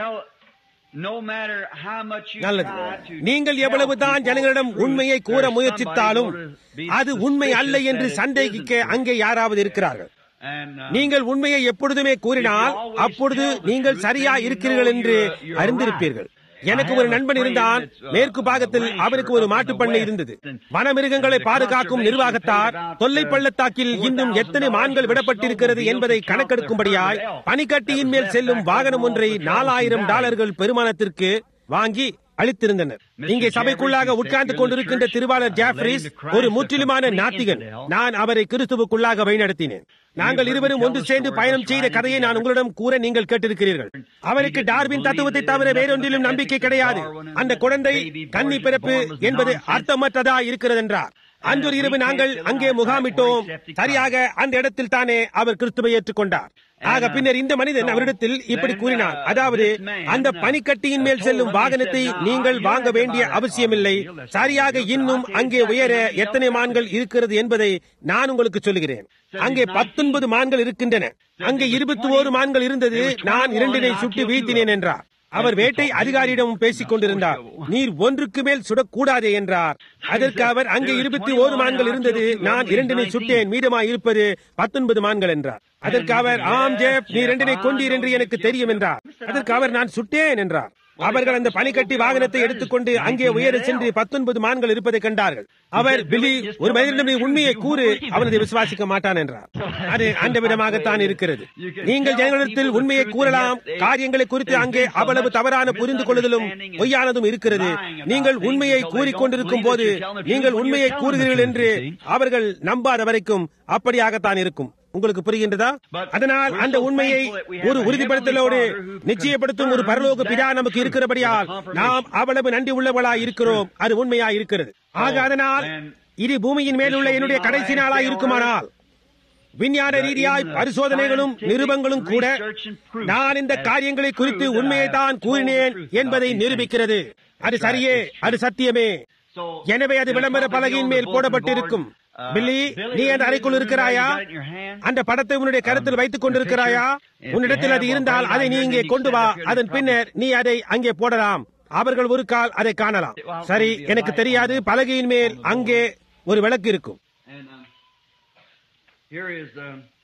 நல்லது. நீங்கள் எவ்வளவுதான் ஜனங்களிடம் உண்மையை கூற முயற்சித்தாலும் அது உண்மை அல்ல என்று சந்தேகிக்க அங்கே யாராவது இருக்கிறார்கள். நீங்கள் உண்மையை எப்பொழுதுமே கூறினால் அப்பொழுது நீங்கள் சரியா இருக்கிறீர்கள் என்று அறிந்திருப்பீர்கள். எனக்கு ஒரு நண்பன் இருந்தான். மேற்கு பாகத்தில் அவருக்கு ஒரு மாட்டுப் பண்ணை இருந்தது. வனமிருகங்களை பாதுகாக்கும் நிர்வாகத்தார் தொல்லை பள்ளத்தாக்கில் இன்னும் எத்தனை மான்கள் விடப்பட்டிருக்கிறது என்பதை கணக்கெடுக்கும்படியாய் பனிக்கட்டியின் மேல் செல்லும் வாகனம் ஒன்றை $4000 பெருமானத்திற்கு வாங்கி அளித்திருந்தனர். இங்கே சபைக்குள்ளாக உட்கார்ந்து கொண்டிருக்கின்ற திருவாளர் ஜாஃப்ரிஸ் ஒரு முற்றிலுமான நாத்திகன். நான் அவரை கிறிஸ்துவுக்குள்ளாக வழிநடத்தினேன். நாங்கள் இருவரும் ஒன்று சேர்ந்து பயணம் செய்த கதையை நான் உங்களிடம் கூற நீங்கள் கேட்டிருக்கிறீர்கள். அவருக்கு டார்வின் தத்துவத்தை தவிர வேறொன்றிலும் நம்பிக்கை கிடையாது. அந்த குழந்தை கன்னி பிறப்பு என்பது அர்த்தமற்றதா இருக்கிறது என்றார். அன்றொரு இரவு நாங்கள் அங்கே முகாமிட்டோம். சரியாக அந்த இடத்தில் தானே அவர் கிறிஸ்துவை ஏற்றுக்கொண்டார். ஆக பின்னர் இந்த மனிதன் அவரிடத்தில் இப்படி கூறினார், அதாவது அந்த பனிக்கட்டியின் மேல் செல்லும் வாகனத்தை நீங்கள் வாங்க வேண்டிய அவசியமில்லை. சரியாக இன்னும் அங்கே உயர எத்தனை மான்கள் இருக்கிறது என்பதை நான் உங்களுக்கு சொல்லுகிறேன். அங்கே 19 மான்கள் இருக்கின்றன. அங்கே 21 மான்கள் இருந்தது. நான் 2 சுட்டு வீழ்த்தினேன் என்றார். அவர் வேட்டை அதிகாரியிடம் பேசிக் கொண்டிருந்தார். நீர் ஒன்றுக்கு மேல் சுடக்கூடாதே என்றார். அதற்கு அவர் அங்கே 21 மான்கள் இருந்தது, நான் 2 சுட்டேன், மீதமாய் இருப்பது 19 மான்கள் என்றார். அதற்கு அவர், ஆம் ஜேப், நீ 2 கொண்டீர் என்று எனக்கு தெரியும் என்றார். அதற்கு அவர், நான் சுட்டேன் என்றார். அவர்கள் அந்த பனிக்கட்டி வாகனத்தை எடுத்துக்கொண்டு அங்கே உயர சென்று 19 மான்கள் இருப்பதை கண்டார்கள். அவர், பில்லி, ஒரு மனிதனிடம் உண்மையை கூறு, அவனதை விசுவாசிக்க மாட்டான் என்றார். அது அந்த விதமாகத்தான் இருக்கிறது. நீங்கள் ஜனங்களிடத்தில் உண்மையை கூறலாம். காரியங்களை குறித்து அங்கே அவ்வளவு தவறான புரிந்து கொள்ளுதலும் பொய்யானதும் இருக்கிறது. நீங்கள் உண்மையை கூறிக்கொண்டிருக்கும் போது நீங்கள் உண்மையை கூறுகிறீர்கள் என்று அவர்கள் நம்பாத வரைக்கும் அப்படியாகத்தான் இருக்கும். உங்களுக்கு புரிகின்றதா? அதனால் அந்த உண்மையை ஒரு உறுதிப்படுத்தலோடு நிச்சயப்படுத்தும் ஒரு பரலோக பிதா நமக்கு இருக்கிறபடியால் நாம் அவ்வளவு நன்றி உள்ளவர்களாய் இருக்கிறோம். அது உண்மையாய் இருக்கிறது. ஆக அதனால் இது பூமியின் மேலுள்ள என்னுடைய கடைசி நாளாய் இருக்குமானால் விஞ்ஞான ரீதியாய் பரிசோதனைகளும் நிருபங்களும் கூட நான் இந்த காரியங்களை குறித்து உண்மையை தான் கூறினேன் என்பதை நிரூபிக்கிறது. அது சரியே, அது சத்தியமே. எனவே அது விளம்பர பலகையின் மேல் போடப்பட்டிருக்கும். பில்லி, நீ அந்த அறைக்குள் இருக்கிறாயா? அந்த படத்தை உன்னுடைய கருத்தில் வைத்துக் கொண்டிருக்கிறாயா? உன்னிடத்தில் அது இருந்தால் அதை நீ இங்கே கொண்டு வா. அதன் பின்னர் நீ அதை அங்கே போடலாம். அவர்கள் ஒரு கால் அதை காணலாம். சரி, எனக்கு தெரியாது. பலகையின் மேல் அங்கே ஒரு விளக்கு இருக்கும்.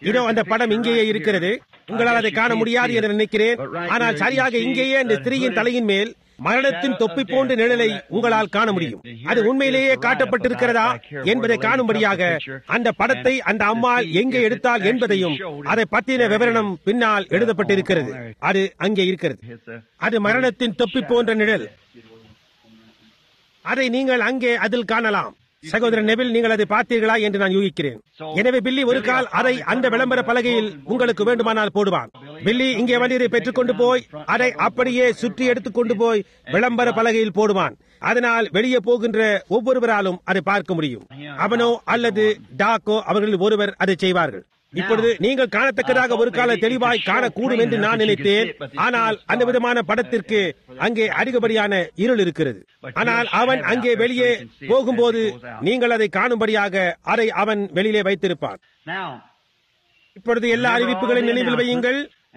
இதோ அந்த படம் இங்கேயே இருக்கிறது. உங்களால் அதை காண முடியாது என்று நினைக்கிறேன். ஆனால் சரியாக இங்கேயே அந்த ஸ்திரீயின் தலையின் மேல் மரணத்தின் தொப்பி போன்ற நிழலை உங்களால் காண முடியும். அது உண்மையிலேயே காட்டப்பட்டிருக்கிறதா என்பதை காணும்படியாக அந்த படத்தை அந்த அம்மாள் எங்கே எடுத்தால் என்பதையும் அதை பற்றின விவரணம் பின்னால் எழுதப்பட்டிருக்கிறது. அது அங்கே இருக்கிறது. அது மரணத்தின் தொப்பி போன்ற நிழல். அதை நீங்கள் அங்கே அதில் காணலாம். சகோதரன் நெவில், நீங்கள் அதை பார்த்தீர்களா என்று நான் யூகிக்கிறேன். எனவே பில்லி ஒரு கால் அதை அந்த விளம்பர பலகையில் உங்களுக்கு வேண்டுமானால் போடுவான். பில்லி இங்கே வண்டியை பெற்றுக்கொண்டு போய் அதை அப்படியே சுற்றி எடுத்துக்கொண்டு போய் விளம்பர பலகையில் போடுவான். அதனால் வெளியே போகின்ற ஒவ்வொருவராலும் அதை பார்க்க முடியும். அவனோ அல்லது டாக்கோ அவர்களில் ஒருவர் அதை செய்வார்கள். இப்பொழுது நீங்கள் காணத்தக்கதாக ஒரு கால தெளிவாய் காணக்கூடும் என்று நான் நினைத்தேன். ஆனால் அந்த விதமான படத்திற்கு அங்கே அதிகப்படியான இருள் இருக்கிறது. ஆனால் அவன் அங்கே வெளியே போகும்போது நீங்கள் அதை காணும்படியாக அதை அவன் வெளியிலே வைத்திருப்பான். இப்பொழுது எல்லா அறிவிப்புகளையும் நினைவில் வையுங்கள்.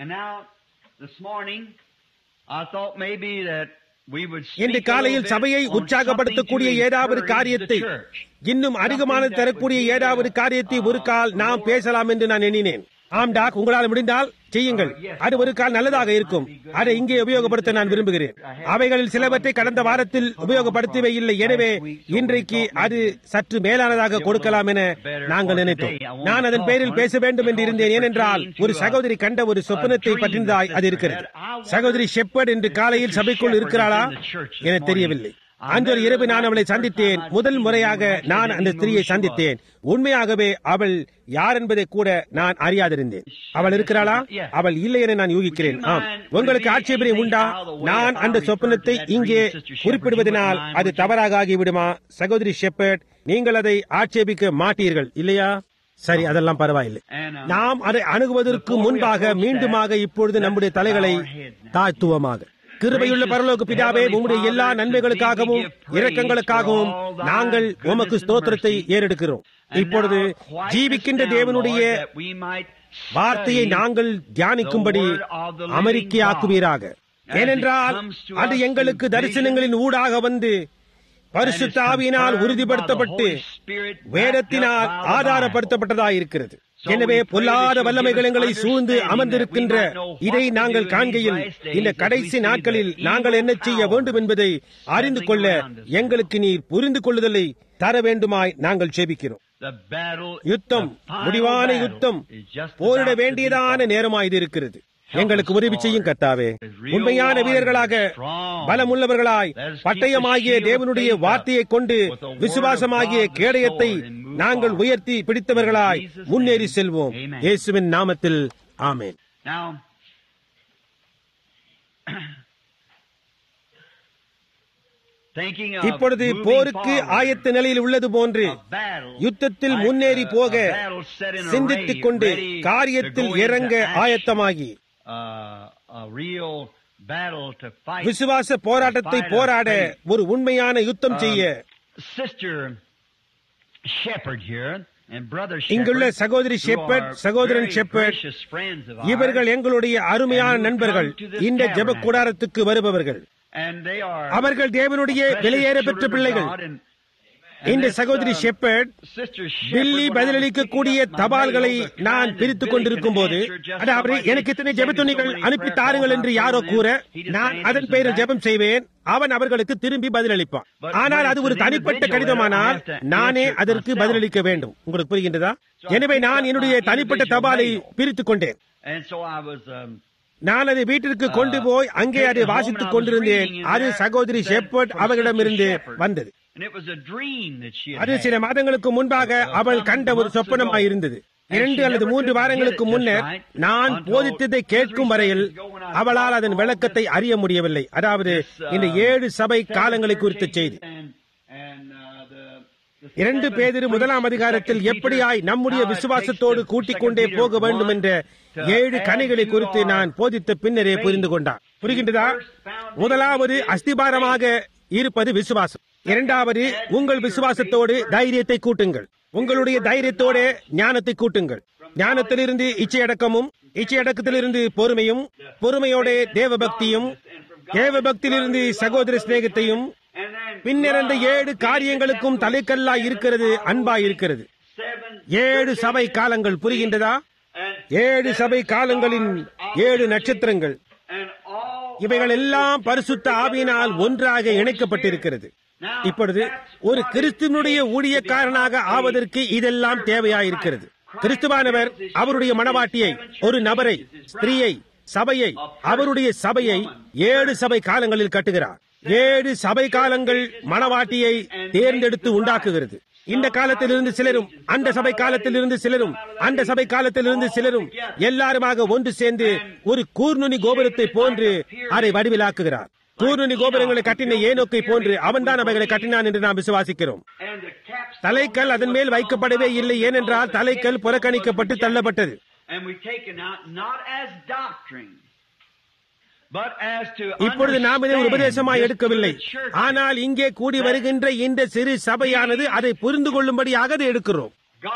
இன்று காலையில் சபையை உற்சாகப்படுத்தக்கூடிய ஏதாவது காரியத்தை, இன்னும் அதிகமான தரக்கூடிய ஏதாவது காரியத்தை ஒரு கால் நாம் பேசலாம் என்று நான் எண்ணினேன். ஆம் டாக், உங்களால் முடிந்தால் செய்யுங்கள். அது ஒரு கால் நல்லதாக இருக்கும். அதை இங்கே உபயோகப்படுத்த நான் விரும்புகிறேன். அவைகளில் சிலவற்றை கடந்த வாரத்தில் உபயோகப்படுத்தவே இல்லை. எனவே இன்றைக்கு அது சற்று மேலானதாக கொடுக்கலாம் என நாங்கள் நினைத்தோம். நான் அதன் பேரில் பேச வேண்டும் என்று இருந்தேன். ஏனென்றால் ஒரு சகோதரி கண்ட ஒரு சொப்பனத்தை பற்றினதாய் அது இருக்கிறது. சகோதரி ஷெப்பர்ட் இன்று காலையில் சபைக்குள் இருக்கிறாளா என தெரியவில்லை. அன்று இரவு நான் அவளை சந்தித்தேன். முதல் முறையாக நான் அந்த ஸ்திரீயை சந்தித்தேன். உண்மையாகவே அவள் யார் என்பதை கூட நான் அறியாதிருந்தேன். அவள் இருக்கிறாளா? அவள் இல்லை என நான் யூகிக்கிறேன். ஆம், உங்களுக்கு ஆட்சேபனை உண்டா? நான் அந்த சொப்பனத்தை இங்கே குறிப்பிடுவதனால் அது தவறாக ஆகிவிடுமா? சகோதரி ஷெப்பர்ட், நீங்கள் அதை ஆட்சேபிக்க மாட்டீர்கள் இல்லையா? சரி, அதெல்லாம் பரவாயில்லை. நாம் அதை அணுகுவதற்கு முன்பாக மீண்டுமாக இப்பொழுது நம்முடைய தலைகளை தாழ்த்துவமாக. கிருபையுள்ள பரலோக பிதாவே, உம்முடைய எல்லா நன்மைகளுக்காகவும் இரக்கங்களுக்காகவும் நாங்கள் உமக்கு ஸ்தோத்திரத்தை ஏறெடுக்கிறோம். இப்பொழுது ஜீவிக்கின்ற தேவனுடைய வார்த்தையை நாங்கள் தியானிக்கும்படி அமெரிக்கையாக்குவீராக. ஏனென்றால் அது எங்களுக்கு தரிசனங்களின் ஊடாக வந்து பரிசுத்த ஆவியினால் உறுதிப்படுத்தப்பட்டு வேதத்தினால் ஆதாரப்படுத்தப்பட்டதாயிருக்கிறது. எனவே பொல்லாத வல்லமைகள் எங்களை சூழ்ந்து அமர்ந்திருக்கின்ற இதை நாங்கள் காண்கையில் இந்த கடைசி நாட்களில் நாங்கள் என்ன செய்ய வேண்டும் என்பதை அறிந்து கொள்ள எங்களுக்கு நீர் புரிந்து கொள்ளுதலை தர வேண்டுமாய் நாங்கள் ஜெபிக்கிறோம். யுத்தம், முடிவான யுத்தம் போரிட வேண்டியதான நேரமாய் இது இருக்கிறது. எங்களுக்கு உதவி செய்யும் கர்த்தாவே. உண்மையான வீரர்களாக, பலமுள்ளவர்களாய், பட்டயமாகிய தேவனுடைய வார்த்தையை கொண்டு விசுவாசமாகிய கேடயத்தை நாங்கள் உயர்த்தி பிடித்தவர்களாய் முன்னேறி செல்வோம். இயேசுவின் நாமத்தில் ஆமென். இப்பொழுது போருக்கு ஆயத்த நிலையில் உள்ளது போன்று யுத்தத்தில் முன்னேறி போக சிந்தித்துக் கொண்டு காரியத்தில் இறங்க ஆயத்தமாகி விசுவாச போராட்டத்தை போராட ஒரு உண்மையான யுத்தம் செய்ய இங்குள்ள சகோதரி ஷெப்பர்ட், சகோதரன் ஷெப்பர்ட், இவர்கள் எங்களுடைய அருமையான நண்பர்கள். இந்த ஜெப கூடாரத்துக்கு வருபவர்கள். அவர்கள் தேவனுடைய வெளியேற பெற்ற பிள்ளைகள். இந்த சகோதரி ஷெப்பர்ட் பில்லி பதிலளிக்கக்கூடிய தபால்களை நான் பிரித்துக் கொண்டிருக்கும் போது, அதாவது எனக்கு இத்தனை ஜெபத்துணிகள் அனுப்பி தாருங்கள் என்று யாரோ கூற, நான் அதன் பெயரில் ஜெபம் செய்வேன். அவன் அவர்களுக்கு திரும்பி பதிலளிப்பான். ஆனால் அது ஒரு தனிப்பட்ட கடிதமானால் நானே அதற்கு பதிலளிக்க வேண்டும். உங்களுக்கு புரிகின்றதா? எனவே நான் என்னுடைய தனிப்பட்ட தபாலை பிரித்துக் கொண்டேன். நான் அதை வீட்டிற்கு கொண்டு போய் அங்கே அதை வாசித்துக் கொண்டிருந்தேன். அது சகோதரி ஷெப்பர்ட் அவர்களிடமிருந்து வந்தது. அது சில மாதங்களுக்கு முன்பாக அவள் கண்ட ஒரு சொப்பனமாய் இருந்தது. 2 அல்லது 3 வாரங்களுக்கு முன்னர் நான் போதித்ததை கேட்கும் வரையில் அவளால் அதன் விளக்கத்தை அறிய முடியவில்லை. அதாவது இந்த 7 சபை காலங்களை குறித்த செய்தி. 2 பேதுரு 1ஆம் அதிகாரத்தில் எப்படியாய் நம்முடைய விசுவாசத்தோடு கூட்டிக் கொண்டே போக வேண்டும் என்ற 7 கனிகளை குறித்து நான் போதித்த பின்னரே புரிந்து கொண்டார். புரிகின்றதா? முதலாவது அஸ்திபாரமாக இருப்பது விசுவாசம். 2வது, உங்கள் விசுவாசத்தோடு தைரியத்தை கூட்டுங்கள். உங்களுடைய தைரியத்தோடு ஞானத்தை கூட்டுங்கள். ஞானத்திலிருந்து இச்சையடக்கமும், இச்சையடக்கத்திலிருந்து பொறுமையும், பொறுமையோட தேவபக்தியும், தேவபக்தியிலிருந்து சகோதர சிநேகத்தையும், பின்னர் அந்த 7 காரியங்களுக்கும் தலைக்கல்லாய் இருக்கிறது அன்பாய் இருக்கிறது. 7 சபை காலங்கள். புரிகின்றதா? 7 சபை காலங்களின் 7 நட்சத்திரங்கள், இவைகள் எல்லாம் பரிசுத்த ஆவியினால் ஒன்றாக இணைக்கப்பட்டிருக்கிறது. இப்பொழுது ஒரு கிறிஸ்துவனுடைய ஊழியக்காரனாக ஆவதற்கு இதெல்லாம் தேவையாயிருக்கிறது. கிறிஸ்துவானவர் அவருடைய மனவாட்டியை, ஒரு நபரை, ஸ்திரீயை, சபையை, அவருடைய சபையை 7 சபை காலங்களில் கட்டுகிறார். 7 சபை காலங்கள் மனவாட்டியை தேர்ந்தெடுத்து உண்டாக்குகிறது. இந்த காலத்திலிருந்து சிலரும், அந்த சபை காலத்திலிருந்து சிலரும், அந்த சபை காலத்திலிருந்து சிலரும் எல்லாருமாக ஒன்று சேர்ந்து ஒரு கூர்நுனி கோபுரத்தை போன்று அதை வடிவிலாக்குகிறார். கூர்நுனி கோபுரங்களை கட்டின ஏனோக்கை போன்று அவன்தான் அவைகளை கட்டினான் என்று நாம் விசுவாசிக்கிறோம். தலைக்கல் அதன் மேல் வைக்கப்படவே இல்லை, ஏனென்றால் தலைக்கல் புறக்கணிக்கப்பட்டு தள்ளப்பட்டது. இப்பொழுது நாம் இதை உபதேசமாய் எடுக்கவில்லை, ஆனால் இங்கே கூடி வருகின்ற இந்த சிறு சபையானது அதை புரிந்து கொள்ளும்படியாக அதை எடுக்கிறோம்.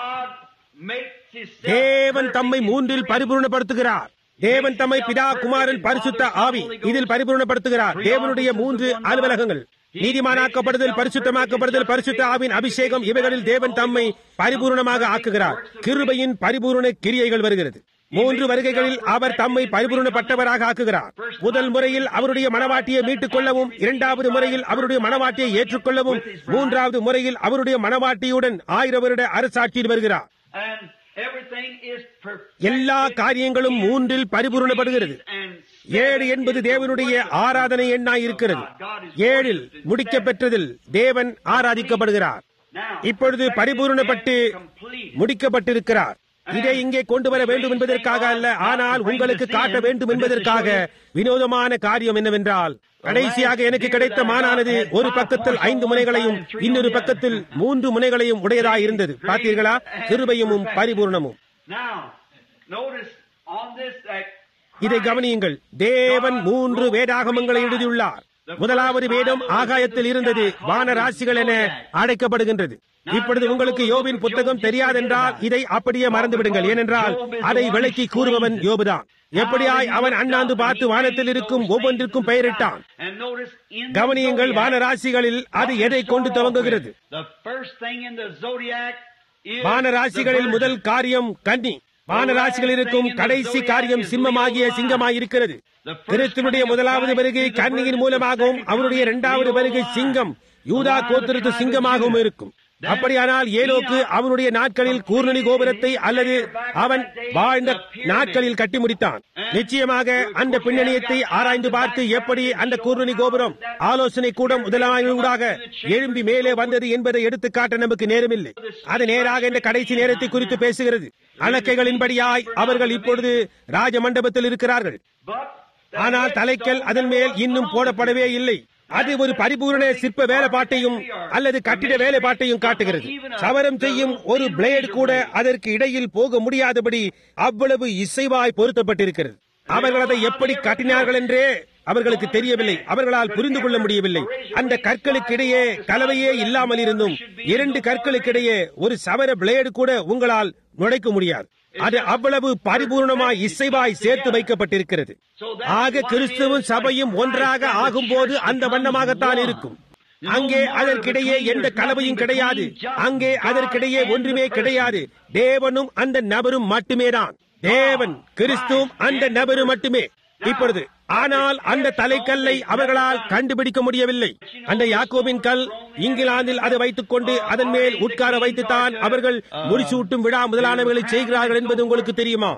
தேவன் தம்மை 3 பரிபூர்ணப்படுத்துகிறார். தேவன் தம்மை பிதா, குமாரன், பரிசுத்த ஆவி இதில் பரிபூர்ணப்படுத்துகிறார். தேவனுடைய 3 அலுவலகங்கள், நீதிமானாக்கப்படுதல், பரிசுத்தமாக்கப்படுதல், பரிசுத்த ஆவின் அபிஷேகம், இவைகளில் தேவன் தம்மை பரிபூர்ணமாக ஆக்குகிறார். கிருபையின் பரிபூர்ண கிரியைகள் வருகிறது. 3 வருகைகளில் அவர் தம்மை பரிபூர்ணப்பட்டவராக ஆக்குகிறார். முதல் முறையில் அவருடைய மனவாட்டியை மீட்டுக் கொள்ளவும், 2வது முறையில் அவருடைய மனவாட்டியை ஏற்றுக்கொள்ளவும், 3வது முறையில் அவருடைய மனவாட்டியுடன் 1000 வருட அரசாட்சியில் வருகிறார். எல்லா காரியங்களும் 3 பரிபூர்ணப்படுகிறது. 7 என்பது தேவனுடைய ஆராதனை எண்ணாய் இருக்கிறது. 7 முடிக்க பெற்றதில் தேவன் ஆராதிக்கப்படுகிறார். இப்பொழுது பரிபூர்ணப்பட்டு முடிக்கப்பட்டிருக்கிறார். இதை இங்கே கொண்டு வர வேண்டும் என்பதற்காக அல்ல, ஆனால் உங்களுக்கு காட்ட வேண்டும் என்பதற்காக. வினோதமான காரியம் என்னவென்றால், கடைசியாக எனக்கு கிடைத்த மானானது ஒரு பக்கத்தில் 5 முனைகளையும் இன்னொரு பக்கத்தில் 3 முனைகளையும் உடையதாய் இருந்தது. பார்த்தீர்களா? கிருபையும் பரிபூர்ணமும். இதை கவனியுங்கள். தேவன் 3 வேதாகமங்களை எழுதியுள்ளார். முதலாவது வேதம் ஆகாயத்தில் இருந்தது, வானராசிகள் என அழைக்கப்படுகின்றது. இப்பொழுது உங்களுக்கு யோபின் புத்தகம் தெரியாதென்றால் இதை அப்படியே மறந்து விடுங்கள், ஏனென்றால் அதை விளக்கி கூறுபவன் யோபுதான். எப்படியாய் அவன் அண்ணாந்து பார்த்து வானத்தில் இருக்கும் ஒவ்வொன்றிற்கும் பெயரிட்டான். கவனியுங்கள், வானராசிகளில் அது எதை கொண்டு துவங்குகிறது? வானராசிகளில் முதல் காரியம் கன்னி. வானராசிகள் இருக்கும் கடைசி காரியம் சிம்மமாகிய சிங்கமாயிருக்கிறது. கிறிஸ்துவனுடைய முதலாவது வருகை கன்னியின் மூலமாகவும் அவருடைய 2வது வருகை சிங்கம், யூதா கோத்திரத்து சிங்கமாகவும் இருக்கும். அப்படியானால் ஏனோக்கு அவனுடைய நாட்களில் கூர்நுனி கோபுரத்தை அல்லது அவன் வாழ்ந்த நாட்களில் கட்டி முடித்தான். நிச்சயமாக அந்த பின்னணியத்தை ஆராய்ந்து பார்த்து எப்படி அந்த கூர்நுனி கோபுரம் ஆலோசனை கூட முதலாக எழும்பி மேலே வந்தது என்பதை எடுத்துக்காட்ட நமக்கு நேரமில்லை. அது நேராக இந்த கடைசி நேரத்தை குறித்து பேசுகிறது. அலக்கைகளின்படியாய் அவர்கள் இப்பொழுது ராஜ மண்டபத்தில் இருக்கிறார்கள், ஆனால் தலைக்கல் அதன் மேல் இன்னும் போடப்படவே இல்லை. அது ஒரு பரிபூர்ண சிற்ப வேலைப்பாட்டையும் அல்லது கட்டிட வேலைப்பாட்டையும் காட்டுகிறது. சவரம் செய்யும் ஒரு பிளேடு கூட அதற்கு இடையில் போக முடியாதபடி அவ்வளவு இசைவாய் பொருத்தப்பட்டிருக்கிறது. அவர்கள் அதை எப்படி கட்டினார்கள் என்றே அவர்களுக்கு தெரியவில்லை. அவர்களால் புரிந்து கொள்ள முடியவில்லை. அந்த கற்களுக்கு இடையே கலவையே இல்லாமல் இருந்தும் 2 கற்களுக்கிடையே ஒரு சவர பிளேடு கூட உங்களால் நுழைக்க முடியாது. அது அவ்வளவு பரிபூர்ணமாய் இசைவாய் சேர்த்து வைக்கப்பட்டிருக்கிறது. ஆக கிறிஸ்துவும் சபையும் ஒன்றாக ஆகும்போது அந்த வண்ணமாகத்தான் இருக்கும். அங்கே அதற்கிடையே எந்த கலவையும் கிடையாது. அங்கே அதற்கிடையே ஒன்றுமே கிடையாது. தேவனும் அந்த நபரும் மட்டுமேதான். தேவன், கிறிஸ்துவும் அந்த நபரும் மட்டுமே. இப்பொழுது ஆனால் அந்த தலைக்கல்லை அவர்களால் கண்டுபிடிக்க முடியவில்லை. அந்த யாக்கோபின் கல், இங்கிலாந்தில் அதை வைத்துக் கொண்டு அதன் மேல் உட்கார வைத்துத்தான் அவர்கள் முடிசூட்டும் விழா முதலானவர்களை செய்கிறார்கள் என்பது உங்களுக்கு தெரியுமா?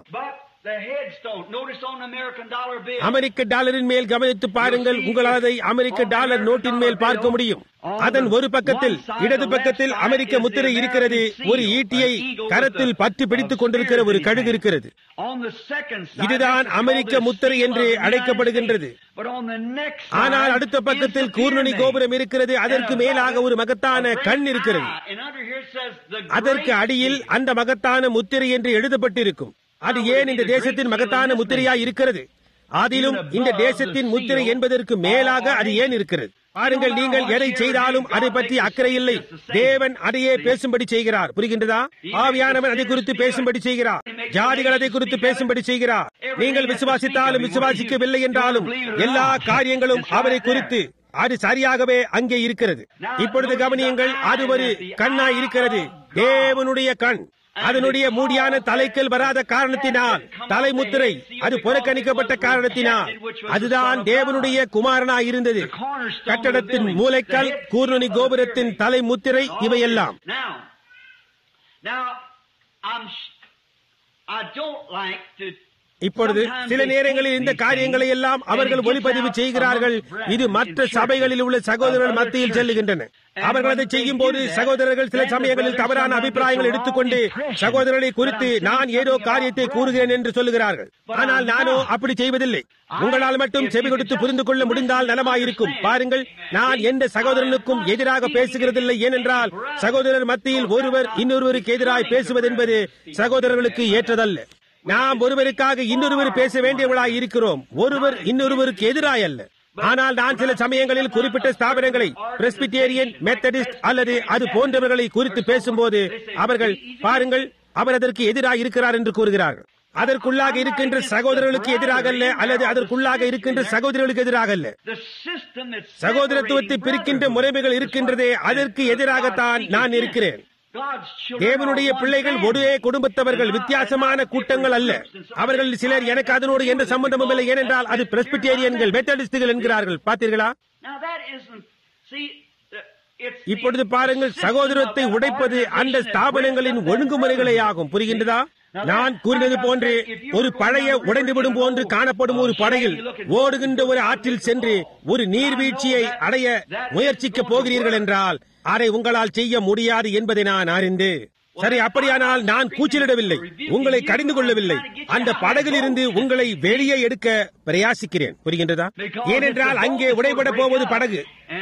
அமெரிக்க டாலரின் மேல் கவனித்து பாருங்கள். உங்களால் அதை அமெரிக்க டாலர் நோட்டின் மேல் பார்க்க முடியும். அதன் ஒரு பக்கத்தில், இடது பக்கத்தில் அமெரிக்க முத்திரை இருக்கிறது. ஒரு ஈட்டியை கரத்தில் பற்றி பிடித்துக் கொண்டிருக்கிற ஒரு கழுகு இருக்கிறது. இதுதான் அமெரிக்க முத்திரை என்று அழைக்கப்படுகின்றது. ஆனால் அடுத்த பக்கத்தில் கூர்நுனி கோபுரம் இருக்கிறது. அதற்கு மேலாக ஒரு மகத்தான கண் இருக்கிறது. அதற்கு அடியில் அந்த மகத்தான முத்திரை என்று எழுதப்பட்டிருக்கும். அது ஏன் இந்த தேசத்தின் மகத்தான முத்திரையாய் இருக்கிறது? அதிலும் இந்த தேசத்தின் முத்திரை என்பதற்கு மேலாக அது ஏன் இருக்கிறது? பாருங்கள், நீங்கள் எதை செய்தாலும் அதை பற்றி அக்கறை இல்லை. தேவன் அதையே பேசும்படி செய்கிறார். புரிகின்றதா? ஆவியானவன் அதை குறித்து பேசும்படி செய்கிறார். ஜாதிகள் அதை குறித்து பேசும்படி செய்கிறார். நீங்கள் விசுவாசித்தாலும் விசுவாசிக்கவில்லை என்றாலும் எல்லா காரியங்களும் அவரை குறித்து அது சரியாகவே அங்கே இருக்கிறது. இப்பொழுது கவனியுங்கள், அது ஒரு கண்ணாய் இருக்கிறது. தேவனுடைய கண். அதனுடைய மூடியான தலைக்கல் வராத காரணத்தினால், தலைமுத்திரை அது புறக்கணிக்கப்பட்ட காரணத்தினால், அதுதான் தேவனுடைய குமாரனாய் இருந்தது. கட்டடத்தின் மூலைக்கல், கூர்நுனி கோபுரத்தின் தலைமுத்திரை, இவையெல்லாம். இப்பொழுது சில நேரங்களில் இந்த காரியங்களை எல்லாம் அவர்கள் ஒளிப்பதிவு செய்கிறார்கள். இது மற்ற சபைகளில் உள்ள சகோதரர்கள் மத்தியில் செல்லுகின்றன. அவர்கள் அதை செய்யும் போது சகோதரர்கள் சில சமயங்களில் தவறான அபிப்பிராயங்கள் எடுத்துக்கொண்டு சகோதரர்களை குறித்து நான் ஏதோ காரியத்தை கூறுகிறேன் என்று சொல்லுகிறார்கள். ஆனால் நானோ அப்படி செய்வதில்லை. உங்களால் மட்டும் செவி கொடுத்து புரிந்து கொள்ள முடிந்தால் நலமாயிருக்கும். பாருங்கள், நான் எந்த சகோதரனுக்கும் எதிராக பேசுகிறதில்லை. ஏனென்றால் சகோதரர் மத்தியில் ஒருவர் இன்னொருவருக்கு எதிராக பேசுவது என்பது சகோதரர்களுக்கு ஏற்றதல்ல. நாம் ஒருவருக்காக இன்னொருவர் பேச வேண்டியவர்களாய் இருக்கிறோம், ஒருவர் இன்னொருவருக்கு எதிராய் அல்ல. ஆனால் நான் சில சமயங்களில் குறிப்பிட்ட ஸ்தாபனங்களை, பிரெஸ்பிட்டேரியன், மெத்தடிஸ்ட் அல்லது அது போன்றவர்களை குறித்து பேசும்போது அவர்கள், பாருங்கள், அவர் அதற்கு எதிராக இருக்கிறார் என்று கூறுகிறார்கள். அதற்குள்ளாக இருக்கின்ற சகோதரர்களுக்கு எதிராக அல்ல, அல்லது அதற்குள்ளாக இருக்கின்ற சகோதரர்களுக்கு எதிராக அல்ல. சகோதரத்துவத்தை பிரிக்கின்ற முறைமைகள் இருக்கின்றதே, அதற்கு எதிராகத்தான் நான் இருக்கிறேன். தேவனுடைய பிள்ளைகள் ஒரே குடும்பத்தவர்கள், வித்தியாசமான கூட்டங்கள் அல்ல. அவர்கள் சிலர் எனக்கு அதனோடு எந்த சம்பந்தமும் இல்லை, ஏனென்றால் அது பிரெஸ்பிட்டேரியன்கள், மெத்தடிஸ்டுகள் என்கிறார்கள். பார்த்தீர்களா? இப்பொழுது பாருங்கள், சகோதரத்தை உடைப்பது அந்த ஸ்தாபனங்களின் ஒழுங்குமுறைகளே ஆகும். புரிகின்றதா? நான் கூறினது போன்று ஒரு பழைய உடைந்துவிடும் போன்று காணப்படும் ஒரு படையில் ஓடுகின்ற ஒரு ஆற்றில் சென்று ஒரு நீர்வீழ்ச்சியை அடைய முயற்சிக்க போகிறீர்கள் என்றால் அதை உங்களால் செய்ய முடியாது என்பதை நான் அறிந்து, சரி, அப்படியானால் நான் கூச்சலிடவில்லை, உங்களை கடிந்து கொள்ளவில்லை, அந்த படகில் இருந்து உங்களை வெளியே எடுக்க பிரயாசிக்கிறேன். புரிகின்றதா? ஏனென்றால் அங்கே உடைபட போவது படகு,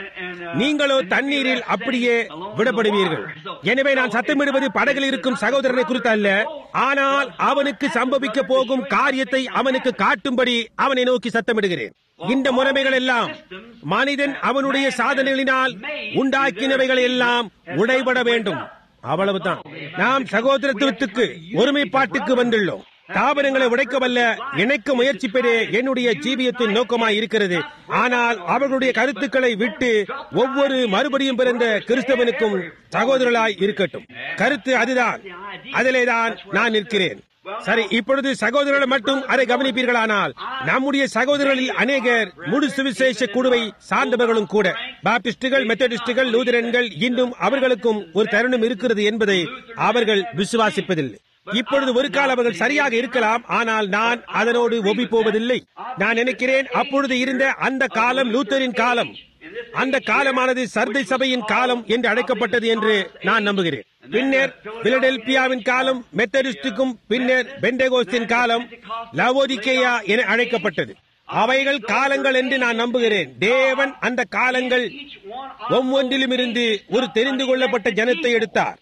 நீங்களோ தண்ணீரில் அப்படியே விடப்படுவீர்கள். எனவே நான் சத்தமிடுவது படகில் இருக்கும் சகோதரனை குறித்து அல்ல, ஆனால் அவனுக்கு சம்பவிக்க போகும் காரியத்தை அவனுக்கு காட்டும்படி அவனை நோக்கி சத்தமிடுகிறேன். இந்த முறைமைகள் எல்லாம் மனிதன் அவனுடைய சாதனைகளினால் உண்டாக்கினவைகள் எல்லாம் உடைபட வேண்டும். அவ்வளவுதான். நாம் சகோதரத்துவத்துக்கு, ஒருமைப்பாட்டுக்கு வந்துள்ளோம். தாபனங்களை உடைக்கவல்ல, இணைக்க முயற்சிப்பதே என்னுடைய ஜீவியத்தின் நோக்கமாய் இருக்கிறது. ஆனால் அவர்களுடைய கருத்துக்களை விட்டு ஒவ்வொரு மறுபடியும் பிறந்த கிறிஸ்தவனுக்கும் சகோதரர்களாய் இருக்கட்டும். கருத்து அதுதான், அதிலேதான் நான் நிற்கிறேன். சரி, இப்பொழுது சகோதரர்கள் மட்டும் அதை கவனிப்பீர்களானால், நம்முடைய சகோதரர்களில் அநேகர் முழு சுவிசேஷ குழுவை சார்ந்தவர்களும் கூட, பாப்டிஸ்டுகள், மெத்தடிஸ்டுகள், லூதரன்கள், இன்னும் அவர்களுக்கும் ஒரு தருணம் இருக்கிறது என்பதை அவர்கள் விசுவாசிப்பதில்லை. இப்பொழுது ஒரு காலம் அவர்கள் சரியாக இருக்கலாம், ஆனால் நான் அதனோடு ஒப்பி போவதில்லை. நான் நினைக்கிறேன் அப்பொழுது இருந்த அந்த காலம் லூத்தரின் காலம், அந்த காலமானது சர்தை சபையின் காலம் என்று அழைக்கப்பட்டது என்று நான் நம்புகிறேன். பின்னர் பிலடெல்பியாவின் காலம் மெத்தடிஸ்டுக்கும், பின்னர் பெண்டெகோஸ்தின் காலம் லவோதிகேயா என அழைக்கப்பட்டது. அவைகள் காலங்கள் என்று நான் நம்புகிறேன். தேவன் அந்த காலங்கள் ஒவ்வொன்றிலும் இருந்து ஒரு தெரிந்து கொள்ளப்பட்ட ஜனத்தை எடுத்தார்.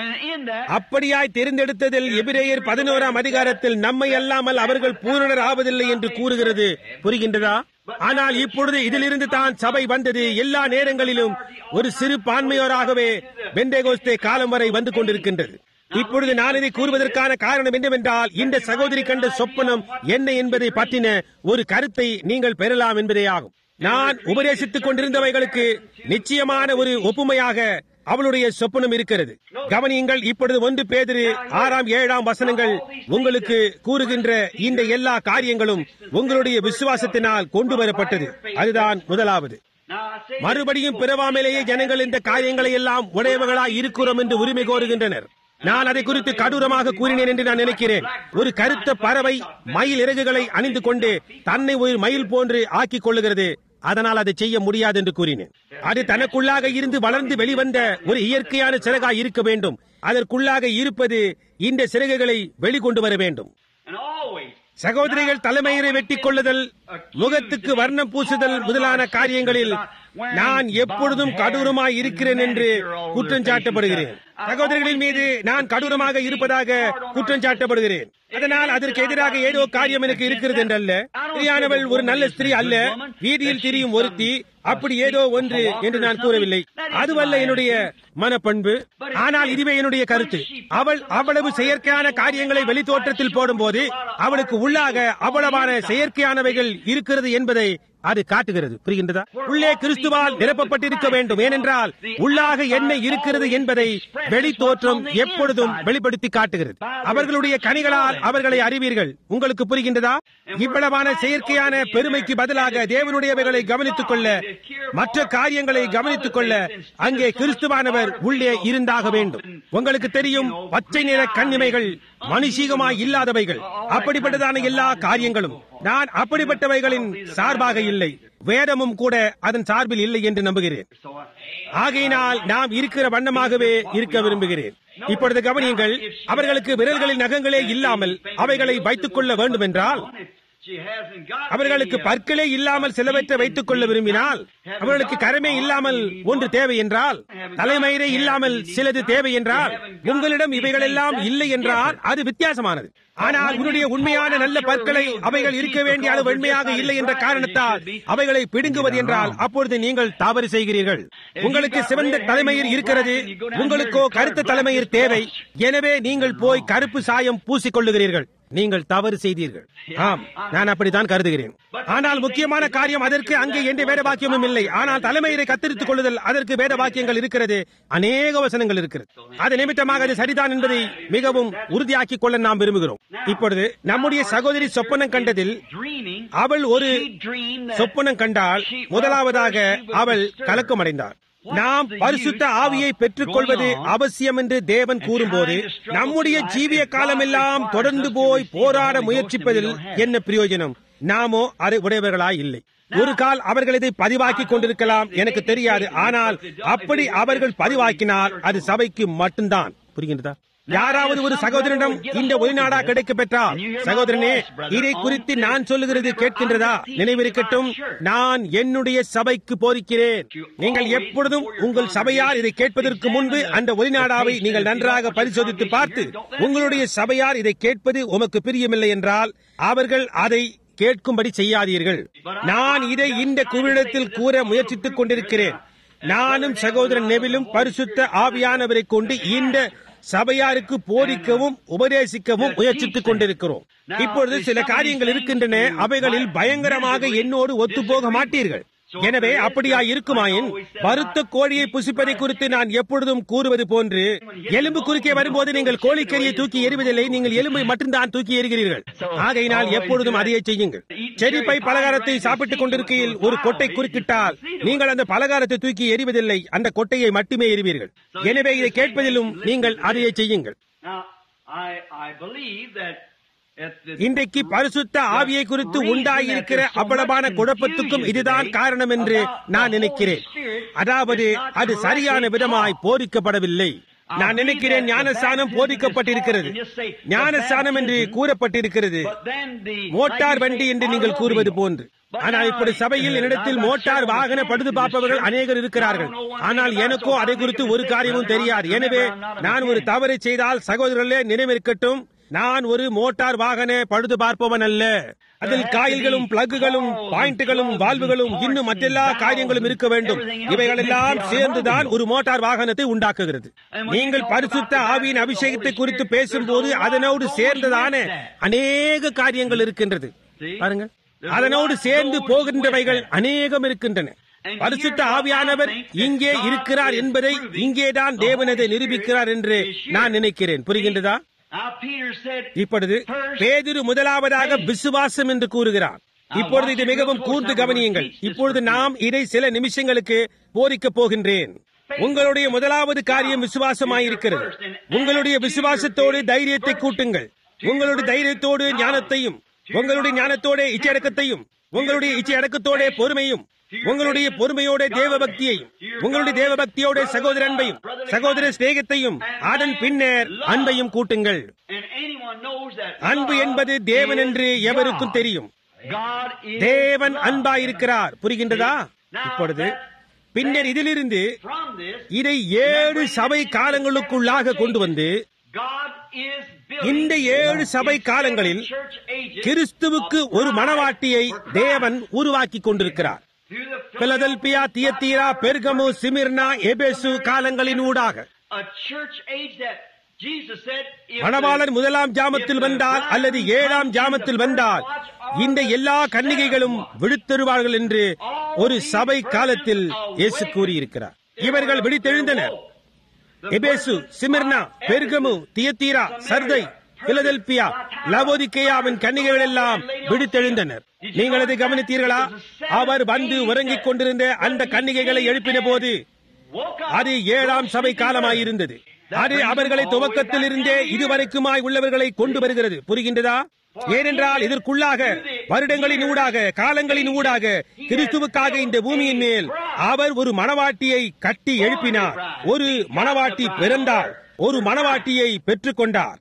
அப்படியாய் தெரிந்தெடுத்ததில் எபிரேயர் 11ஆம் அதிகாரத்தில் நம்மை அல்லாமல் அவர்கள் பூரணர் ஆவதில்லை என்று கூறுகிறது. புரிகின்றதா? ஆனால் இப்பொழுது இதிலிருந்து தான் சபை வந்தது. எல்லா நேரங்களிலும் ஒரு சிறு பான்மையோராகவே பெந்தேகோஸ்தே காலம் வரை வந்து கொண்டிருக்கின்றது. இப்பொழுது நான் இதை கூறுவதற்கான காரணம் என்னவென்றால், இந்த சகோதரி கண்ட சொப்பனம் என்ன என்பதை பற்றின ஒரு கருத்தை நீங்கள் பெறலாம் என்பதே ஆகும். நான் உபதேசித்துக் கொண்டிருந்தவைகளுக்கு நிச்சயமான ஒரு ஒப்புமையாக அவளுடைய சொப்பனம் இருக்கிறது. கவனியுங்கள், இப்பொழுது 1 பேதுரு 6, 7 வசனங்கள் உங்களுக்கு கூறுகின்ற இந்த எல்லா காரியங்களும் உங்களுடைய விசுவாசத்தினால் கொண்டு வரப்பட்டது. அதுதான் முதலாவது. மறுபடியும் பிறவாமலேயே ஜனங்கள் இந்த காரியங்களை எல்லாம் உடையவர்களாய் இருக்கிறோம் என்று உரிமை கோருகின்றனர். நான் அதை குறித்து கடூரமாக கூறினேன் என்று நான் நினைக்கிறேன். ஒரு கருத்த பறவை மயில் இறகுகளை அணிந்து கொண்டு தன்னை ஒரு மயில் போன்று ஆக்கிக் கொள்ளுகிறது, அதனால் அதை செய்ய முடியாது என்று கூறினேன். அது தனக்குள்ளாக இருந்து வளர்ந்து வெளிவந்த ஒரு இயற்கையான சிறகாய் இருக்க வேண்டும். அதற்குள்ளாக இருப்பது இந்த சிறகுகளை வெளிக்கொண்டு வர வேண்டும். சகோதரிகள் தலைமையை வெட்டிக் கொள்ளுதல், முகத்துக்கு வர்ணம் பூசுதல் முதலான காரியங்களில் நான் எப்பொழுதும் கடூரமாய் இருக்கிறேன் என்று குற்றம் சாட்டப்படுகிறேன். சகோதரிகளின் மீது நான் கடூரமாக இருப்பதாக குற்றம் சாட்டப்படுகிறேன். அதனால் அதற்கு எதிராக ஏதோ காரியம் எனக்கு இருக்கிறது என்றல்ல. ஸ்திரீயானவள் ஒரு நல்ல ஸ்திரீ அல்ல, வீதியில் திரியும் ஒருத்தி, அப்படி ஏதோ ஒன்று என்று நான் கூறவில்லை. அதுவல்ல என்னுடைய மனப்பண்பு. ஆனால் இதுவே என்னுடைய கருத்து. அவள் அவ்வளவு செயற்கையான காரியங்களை வெளித்தோற்றத்தில் போடும் போது அவளுக்கு உள்ளாக அவ்வளவான செயற்கையானவைகள் இருக்கிறது என்பதை அது காட்டுகிறது. புரிகின்றதா? உள்ளே கிறிஸ்துவால் நிரப்பப்பட்டிருக்க வேண்டும். ஏனென்றால் உள்ளாக என்ன இருக்கிறது என்பதை வெளி தோற்றம் எப்பொழுதும் வெளிப்படுத்தி காட்டுகிறது. அவர்களுடைய கனிகளால் அவர்களை அறிவீர்கள். உங்களுக்கு புரிகின்றதா? இவ்வளவான செயற்கையான பெருமைக்கு பதிலாக தேவனுடையவைகளை கவனித்துக் கொள்ள, மற்ற காரியங்களை கவனித்துக் கொள்ள அங்கே கிறிஸ்துவானவர் உள்ளே இருந்தாக வேண்டும். உங்களுக்கு தெரியும், பச்சை நிற கண்ணிமைகள் மனுஷீகமாய் இல்லாதவைகள், அப்படிப்பட்டதான எல்லா காரியங்களும். நான் அப்படிப்பட்டவைகளின் சார்பாக இல்லை, வேதமும் கூட அதன் சார்பில் இல்லை என்று நம்புகிறேன். ஆகையினால் நாம் இருக்கிற வண்ணமாகவே இருக்க விரும்புகிறேன். இப்பொழுது கவனியுங்கள், அவர்களுக்கு விரல்களின் நகங்களே இல்லாமல் அவைகளை வைத்துக் கொள்ள வேண்டும் என்றால், அவர்களுக்கு பற்களே இல்லாமல் சிலவற்றை வைத்துக் கொள்ள விரும்பினால், அவர்களுக்கு கரமே இல்லாமல் ஒன்று தேவை என்றால், தலைமயிரே இல்லாமல் சிலது தேவை என்றால், உங்களிடம் இவைகளெல்லாம் இல்லை என்றால் அது வித்தியாசமானது. ஆனால் உன்னுடைய உண்மையான நல்ல பற்களை அவைகள் இருக்க வேண்டிய அளவு வெண்மையாக இல்லை என்ற காரணத்தால் அவைகளை பிடுங்குவது என்றால், அப்பொழுது நீங்கள் தவறு செய்கிறீர்கள். உங்களுக்கு சிவந்த தலைமயிர் இருக்கிறது, உங்களுக்கோ கருத்த தலைமயிர் தேவை. எனவே நீங்கள் போய் கருப்பு சாயம் பூசிக்கொள்ளுகிறீர்கள். நீங்கள் தவறு செய்தீர்கள். ஆம், நான் அப்படித்தான் கருதுகிறேன். ஆனால் முக்கியமான காரியம், அதற்கு அங்கே எந்த வேத வாக்கியமும் இல்லை. ஆனால் தலைமையை கத்தரித்துக் கொள்ளுதல், அதற்கு வேத வாக்கியங்கள் இருக்கிறது, அநேக வசனங்கள் இருக்கிறது. அது நிமித்தமாக அது சரிதான் என்பதை மிகவும் உறுதியாக்கிக் கொள்ள நாம் விரும்புகிறோம். இப்பொழுது நம்முடைய சகோதரி சொப்பனம் கண்டதில், அவள் ஒரு சொப்பனம் கண்டால் முதலாவதாக அவள் கலக்கமடைந்தாள். நாம் பரிசுத்த ஆவியை பெற்றுக் கொள்வது அவசியம் என்று தேவன் கூறும்போது, நம்முடைய ஜீவிய காலமெல்லாம் தொடர்ந்து போய் போராட முயற்சிப்பதில் என்ன பிரயோஜனம்? நாமோ அதை உடையவர்களாய் இல்லை. ஒரு கால் அவர்கள் இதை பதிவாக்கி கொண்டிருக்கலாம், எனக்கு தெரியாது. ஆனால் அப்படி அவர்கள் பதிவாக்கினால் அது சபைக்கு மட்டும்தான். புரிகின்றதா? யாராவது ஒரு சகோதரனிடம் இந்த ஒளிநாடா கிடைக்க பெற்றால், சகோதரனே, இதை குறித்து நான் சொல்லுகிறது கேட்கின்றதா? நினைவிருக்கட்டும், நான் என்னுடைய சபைக்கு போதிக்கிறேன். நீங்கள் எப்பொழுதும் உங்கள் சபையார் இதை கேட்பதற்கு முன்பு அந்த ஒளிநாடாவை நீங்கள் நன்றாக பரிசோதித்து பார்த்து, உங்களுடைய சபையார் இதை கேட்பது உமக்கு பிரியமில்லை என்றால் அவர்கள் அதை கேட்கும்படி செய்யாதீர்கள். நான் இதை இந்த குழுவிடத்தில் கூற முயற்சித்துக் கொண்டிருக்கிறேன். நானும் சகோதரன் நெவிலும் பரிசுத்த ஆவியானவரை கொண்டு இந்த சபையாருக்கு போதிக்கவும் உபதேசிக்கவும் முயற்சித்துக் கொண்டிருக்கிறோம். இப்பொழுது சில காரியங்கள் இருக்கின்றன, அவைகளில் பயங்கரமாக என்னோடு ஒத்துப்போக மாட்டீர்கள். எனவே அப்படியா இருக்குமாயின், பருத்த கோழியை புசிப்பதை குறித்து நான் எப்பொழுதும் கூறுவது போன்று, எலும்பு குறுக்கே வரும்போது நீங்கள் கோழிக்கறியை தூக்கி எறிவதில்லை, நீங்கள் எலும்பை மட்டும்தான் தூக்கி எறிகிறீர்கள். ஆகையினால் எப்பொழுதும் அதையே செய்யுங்கள். செரிப்பை பலகாரத்தை சாப்பிட்டுக் கொண்டிருக்கையில் ஒரு கொட்டை குறுக்கிட்டால் நீங்கள் அந்த பலகாரத்தை தூக்கி எறிவதில்லை, அந்த கொட்டையை மட்டுமே எறிவீர்கள். எனவே இதை கேட்பதிலும் நீங்கள் அதையே செய்யுங்கள். இன்றைக்கு பரிசுத்த ஆவியை குறித்து உண்டாயிருக்கிற அவ்வளவான குழப்பத்துக்கும் இதுதான் காரணம் என்று நான் நினைக்கிறேன். அதாவது அது சரியான விதமாய் போதிக்கப்படவில்லை. நான் நினைக்கிறேன் ஞானஸ்நானம் போதிக்கப்பட்டிருக்கிறது, ஞானஸ்நானம் என்று கூறப்பட்டிருக்கிறது, மோட்டார் வண்டி என்று நீங்கள் கூறுவது போன்று. ஆனால் இப்படி சபையில் என்னிடத்தில் மோட்டார் வாகன பழுது பார்ப்பவர்கள் அநேகர் இருக்கிறார்கள். ஆனால் எனக்கோ அதை குறித்து ஒரு காரியமும் தெரியாது. எனவே நான் ஒரு தவறை செய்தால் சகோதரர்களே நினைவிருக்கட்டும், நான் ஒரு மோட்டார் வாகன பழுது பார்ப்பவன் அல்ல. அதில் காயில்களும் பிளக்குகளும் பாயிண்ட்களும் வால்வுகளும் இன்னும் மற்றெல்லா காரியங்களும் இருக்க வேண்டும். இவைகளெல்லாம் சேர்ந்துதான் ஒரு மோட்டார் வாகனத்தை உண்டாக்குகிறது. நீங்கள் பரிசுத்த ஆவியின் அபிஷேகத்தை குறித்து பேசும்போது அதனோடு சேர்ந்ததான அநேக காரியங்கள் இருக்கின்றது. பாருங்கள், அதனோடு சேர்ந்து போகின்றவைகள் அநேகம் இருக்கின்றன. பரிசுத்த ஆவியானவர் இங்கே இருக்கிறார் என்பதை இங்கேதான் தேவனதை நிரூபிக்கிறார் என்று நான் நினைக்கிறேன். புரிகின்றதா? இப்பொழுது பேதுரு முதலாவதாக விசுவாசம் என்று கூறுகிறார். இப்பொழுது இது மிகவும் கூர்ந்து கவனியுங்கள். இப்பொழுது நாம் இதை சில நிமிஷங்களுக்கு போதிக்கப் போகின்றேன். உங்களுடைய முதலாவது காரியம் விசுவாசமாயிருக்கிறது. உங்களுடைய விசுவாசத்தோடு தைரியத்தை கூட்டுங்கள். உங்களுடைய தைரியத்தோடு ஞானத்தையும், உங்களுடைய ஞானத்தோட இச்சையடக்கத்தையும், உங்களுடைய இச்சையடக்கத்தோட பொறுமையும், உங்களுடைய பொறுமையோட தேவ பக்தியையும், உங்களுடைய தேவ பக்தியோட சகோதர அன்பையும், சகோதர சிநேகத்தையும், அதன் பின்னர் அன்பையும் கூட்டுங்கள். அன்பு என்பது தேவன் என்று எவருக்கும் தெரியும். தேவன் அன்பாயிருக்கிறார். புரிகின்றதா? இப்பொழுது பின்னர் இதிலிருந்து இதை 7 சபை காலங்களுக்குள்ளாக கொண்டு வந்து, இந்த 7 சபை காலங்களில் கிறிஸ்துவுக்கு ஒரு மணவாட்டியை தேவன் உருவாக்கி கொண்டிருக்கிறார். பிலதெல்பியா, தியத்தீரா, பெர்கமு, சிமிர்னா, எபேசு காலங்களின் ஊடாக மணவாளன் முதலாம் ஜாமத்தில் வந்தால் அல்லது 7ஆம் ஜாமத்தில் வந்தால் இந்த எல்லா கன்னிகைகளும் விழித்தெழுவார்கள் என்று ஒரு சபை காலத்தில் இயேசு கூறியிருக்கிறார். இவர்கள் விழித்தெழுந்தனர். எபேசு, சிமிர்னா, பெர்கமு, தியத்தீரா, சர்தை, பிலதெல்பியா, லவோதிகேயாவின் கன்னிகைகள் எல்லாம் விழித்தெழுந்தனர். நீங்கள் அதை கவனித்தீர்களா? அவர் வந்து உறங்கிக் கொண்டிருந்த அந்த கன்னிகைகளை எழுப்பின போது அது 7ஆம் சபை காலமாயிருந்தது. அது அவர்களை துவக்கத்தில் இருந்தே இதுவரைக்குமாய் உள்ளவர்களை கொண்டு வருகிறது. புரிகின்றதா? ஏனென்றால் இதற்குள்ளாக வருடங்களின் ஊடாக, காலங்களின் ஊடாக கிறிஸ்துவுக்காக இந்த பூமியின் மேல் அவர் ஒரு மணவாட்டியை கட்டி எழுப்பினார். ஒரு மணவாட்டி பிறந்தார். ஒரு மணவாட்டியை பெற்றுக் கொண்டார்.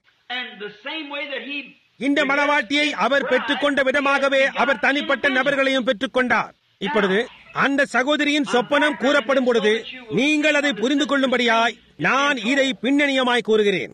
இந்த மணவாட்டியை அவர் பெற்றுக்கொண்ட விதமாகவே அவர் தனிப்பட்ட நபர்களையும் பெற்றுக் கொண்டார். இப்பொழுது அந்த சகோதரியின் சொப்பனம் கூறப்படும் பொழுது நீங்கள் அதை புரிந்து கொள்ளும்படியாய் நான் இதை பின்னணியமாய் கூறுகிறேன்.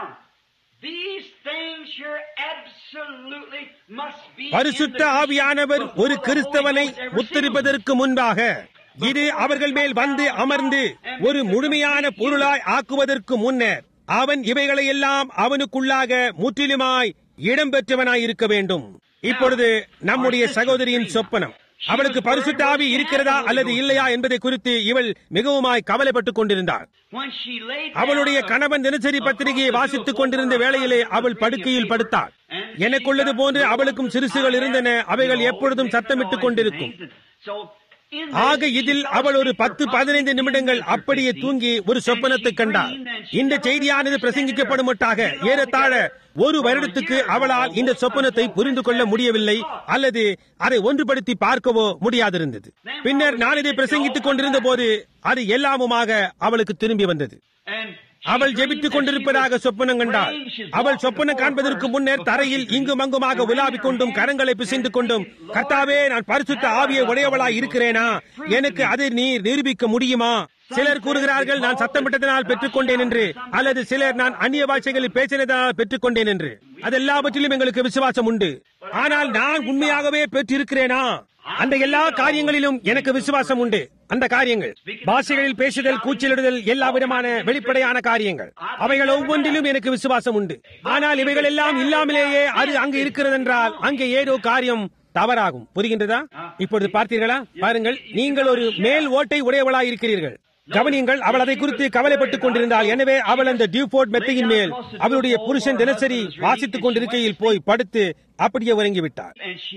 பரிசுத்த ஆவியானவர் ஒரு கிறிஸ்தவனை முத்திரிப்பதற்கு முன்பாக இது அவர்கள் மேல் வந்து அமர்ந்து ஒரு முழுமையான பொருளாய் ஆக்குவதற்கு முன்னர் அவன் இவைகளை எல்லாம் அவனுக்குள்ளாக முற்றிலுமாய் இடம்பெற்றவனாய் இருக்க வேண்டும். இப்பொழுது நம்முடைய சகோதரியின் சொப்பனம், அவளுக்கு பரிசுத்த ஆவி இருக்கிறதா அல்லது இல்லையா என்பதை குறித்து இவள் மிகவுமாய் கவலைப்பட்டுக் கொண்டிருந்தாள். அவளுடைய கணவன் தினசரி பத்திரிகையை வாசித்துக் கொண்டிருந்த வேளையிலே அவள் படுக்கையில் படுத்தாள். எனக்குள்ளது போன்று அவளுக்கும் சிறுசுகள் இருந்தன. அவைகள் எப்பொழுதும் சத்தமிட்டுக் கொண்டிருக்கும். ஆக இதில் அவள் ஒரு 10-15 நிமிடங்கள் அப்படியே தூங்கி ஒரு சொப்பனத்தை கண்டாள். இந்த செய்தியானது பிரசங்கிக்கப்படும் மட்டாக ஏறத்தாழ ஒரு வருடத்துக்கு அவளால் இந்த சொப்பனத்தை புரிந்து கொள்ள முடியவில்லை அல்லது அதை ஒன்றுபடுத்தி பார்க்கவோ முடியாதிருந்தது. பின்னர் நான் இதை பிரசங்கித்துக் கொண்டிருந்த போது அது எல்லாமுமாக அவளுக்கு திரும்பி வந்தது. அவள் ஜெபித்துக் கொண்டிருப்பதாக சொப்பனம் கண்டாள். அவள் சொப்பனம் காண்பதற்கு முன்னர் தரையில் இங்கும் அங்குமாக உலாவிக் கொண்டும் கரங்களை பிசைந்து கொண்டும், கர்த்தாவே, நான் பரிசுத்த ஆவியை உடையவளாய் இருக்கிறேனா? எனக்கு அதை நீர் நிரூபிக்க முடியுமா? சிலர் கூறுகிறார்கள் நான் சத்தமிட்டதனால் பெற்றுக் கொண்டேன் என்று, அல்லது சிலர் நான் அந்நிய பாஷைகளில் பேசினதனால் பெற்றுக் கொண்டேன் என்று. அதெல்லாவற்றிலும் எங்களுக்கு விசுவாசம் உண்டு. ஆனால் நான் உண்மையாகவே பெற்றிருக்கிறேனா? அந்த எல்லா காரியங்களிலும் எனக்கு விசுவாசம் உண்டு. அந்த காரியங்கள் பாஷைகளில் பேசுதல், கூச்சலிடுதல், எல்லா விதமான வெளிப்படையான காரியங்கள், அவைகள் ஒவ்வொன்றிலும் எனக்கு விசுவாசம் உண்டு. ஆனால் இவைகள் எல்லாம் இல்லாமலேயே அது அங்கு இருக்கிறது என்றால் அங்கே ஏதோ காரியம் தவறாகும். புரிகின்றதா? இப்பொழுது பார்த்தீர்களா? பாருங்கள், நீங்கள் ஒரு மேல் ஓட்டை உடையவளாய் இருக்கிறீர்கள். கவனியுங்கள், அவள் அதை குறித்து கவலைப்பட்டுக் கொண்டிருந்தாள். எனவே அவள் அந்த டியூபோர்ட் மெத்தையின் மேல் அவளுடைய புருஷன் தினசரி வாசித்துக் கொண்டிருக்கையில் போய் படுத்து அப்படியே உறங்கிவிட்டாள்.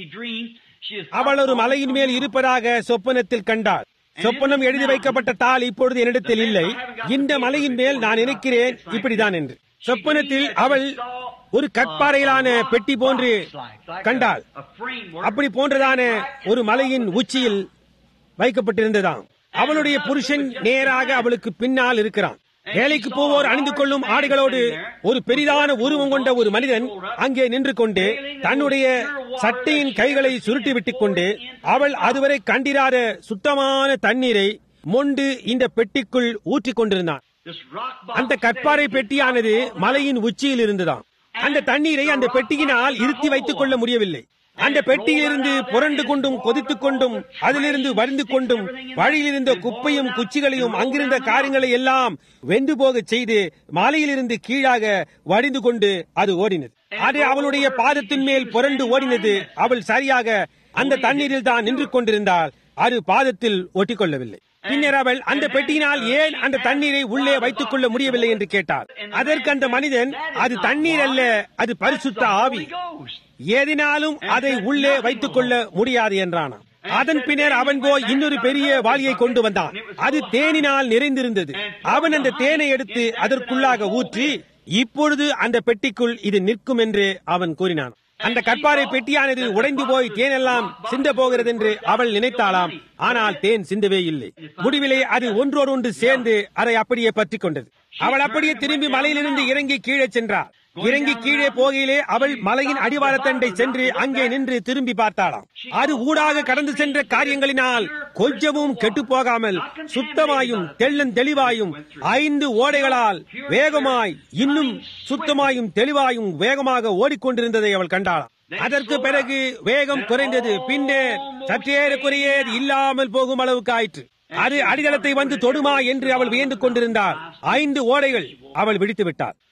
அவள் ஒரு மலையின் மேல் இருப்பதாக சொப்பனத்தில் கண்டாள். சொப்பனம் எழுதி வைக்கப்பட்ட தாள் இப்பொழுது என்னிடத்தில் இல்லை. இந்த மலையின் மேல் நான் நினைக்கிறேன் இப்படிதான் என்று. சொப்பனத்தில் அவள் ஒரு கற்பாறையிலான பெட்டி போன்று கண்டாள். அப்படி போன்றதான ஒரு மலையின் உச்சியில் வைக்கப்பட்டிருந்ததாம். அவளுடைய புருஷன் நேராக அவளுக்கு பின்னால் இருக்கிறான். வேலைக்கு போவோர் அணிந்து கொள்ளும் ஆடைகளோடு ஒரு பெரிதான உருவம் கொண்ட ஒரு மனிதன் அங்கே நின்று கொண்டு தன்னுடைய சட்டையின் கைகளை சுருட்டி விட்டுக் கொண்டு அவள் அதுவரை கண்டிராத சுத்தமான தண்ணீரை மொண்டு இந்த பெட்டிக்குள் ஊற்றிக் கொண்டிருந்தான். அந்த கற்பாறை பெட்டியானது மலையின் உச்சியில் இருந்துதான். அந்த தண்ணீரை அந்த பெட்டியினால் இருத்தி வைத்துக் கொள்ள முடியவில்லை. அந்த பெட்டியிலிருந்து புரண்டு கொண்டும் கொதித்துக் கொண்டும் அதிலிருந்து வடிந்து கொண்டும் வழியில் இருந்த குப்பையும் குச்சிகளையும் அங்கிருந்த காரியங்களை எல்லாம் வெந்து போக செய்து மலையிலிருந்து கீழாக வடிந்து கொண்டு அது ஓடினது. அது அவளுடைய பாதத்தின் மேல் புரண்டு ஓடினது. அவள் சரியாக அந்த தண்ணீரில் தான் நின்று கொண்டிருந்தாள். அது பாதத்தில் ஒட்டிக்கொள்ளவில்லை. பின்னர் அவள் அந்த பெட்டியினால் ஏன் அந்த தண்ணீரை உள்ளே வைத்துக் கொள்ள முடியவில்லை என்று கேட்டாள். அதற்கு அந்த மனிதன், அது தண்ணீர் அல்ல, அது பரிசுத்த ஆவி, ஏதினாலும் அதை உள்ளே வைத்துக் கொள்ள முடியாது என்றானாம். அதன் பின்னர் அவன் போய் இன்னொரு பெரிய வாளியை கொண்டு வந்தான். அது தேனினால் நிறைந்திருந்தது. அவன் அந்த தேனை எடுத்து அதற்குள்ளாக ஊற்றி, இப்பொழுது அந்த பெட்டிக்குள் இது நிற்கும் என்று அவன் கூறினான். அந்த கற்பாறை பெட்டியானது உடைந்து போய் தேனெல்லாம் சிந்த போகிறது என்று அவள் நினைத்தாளாம். ஆனால் தேன் சிந்தவே இல்லை. முடிவிலே அது ஒன்றோடு ஒன்று சேர்ந்து அதை அப்படியே பற்றிக் கொண்டது. அவள் அப்படியே திரும்பி மலையிலிருந்து இறங்கி கீழே சென்றாள். இறங்கி கீழே போகையிலே அவள் மலையின் அடிவாரத்தண்டை சென்று அங்கே நின்று திரும்பி பார்த்தாளாம். அது ஊடாக கடந்து சென்ற காரியங்களினால் கொஞ்சமும் கெட்டு போகாமல் சுத்தமாயும் தெளிவாயும் 5 ஓடைகளால் வேகமாய் இன்னும் சுத்தமாயும் தெளிவாயும் வேகமாக ஓடிக்கொண்டிருந்ததை அவள் கண்டாளாம். அதற்கு பிறகு வேகம் குறைந்தது. பின்னர் சற்றேறக்குறைய இல்லாமல் போகும் அளவுக்கு ஆயிற்று. அது அடித்தளத்தை வந்து தொடுமா என்று அவள் வியந்து கொண்டிருந்தாள். 5 ஓடைகள். அவள் விழித்து விட்டாள்.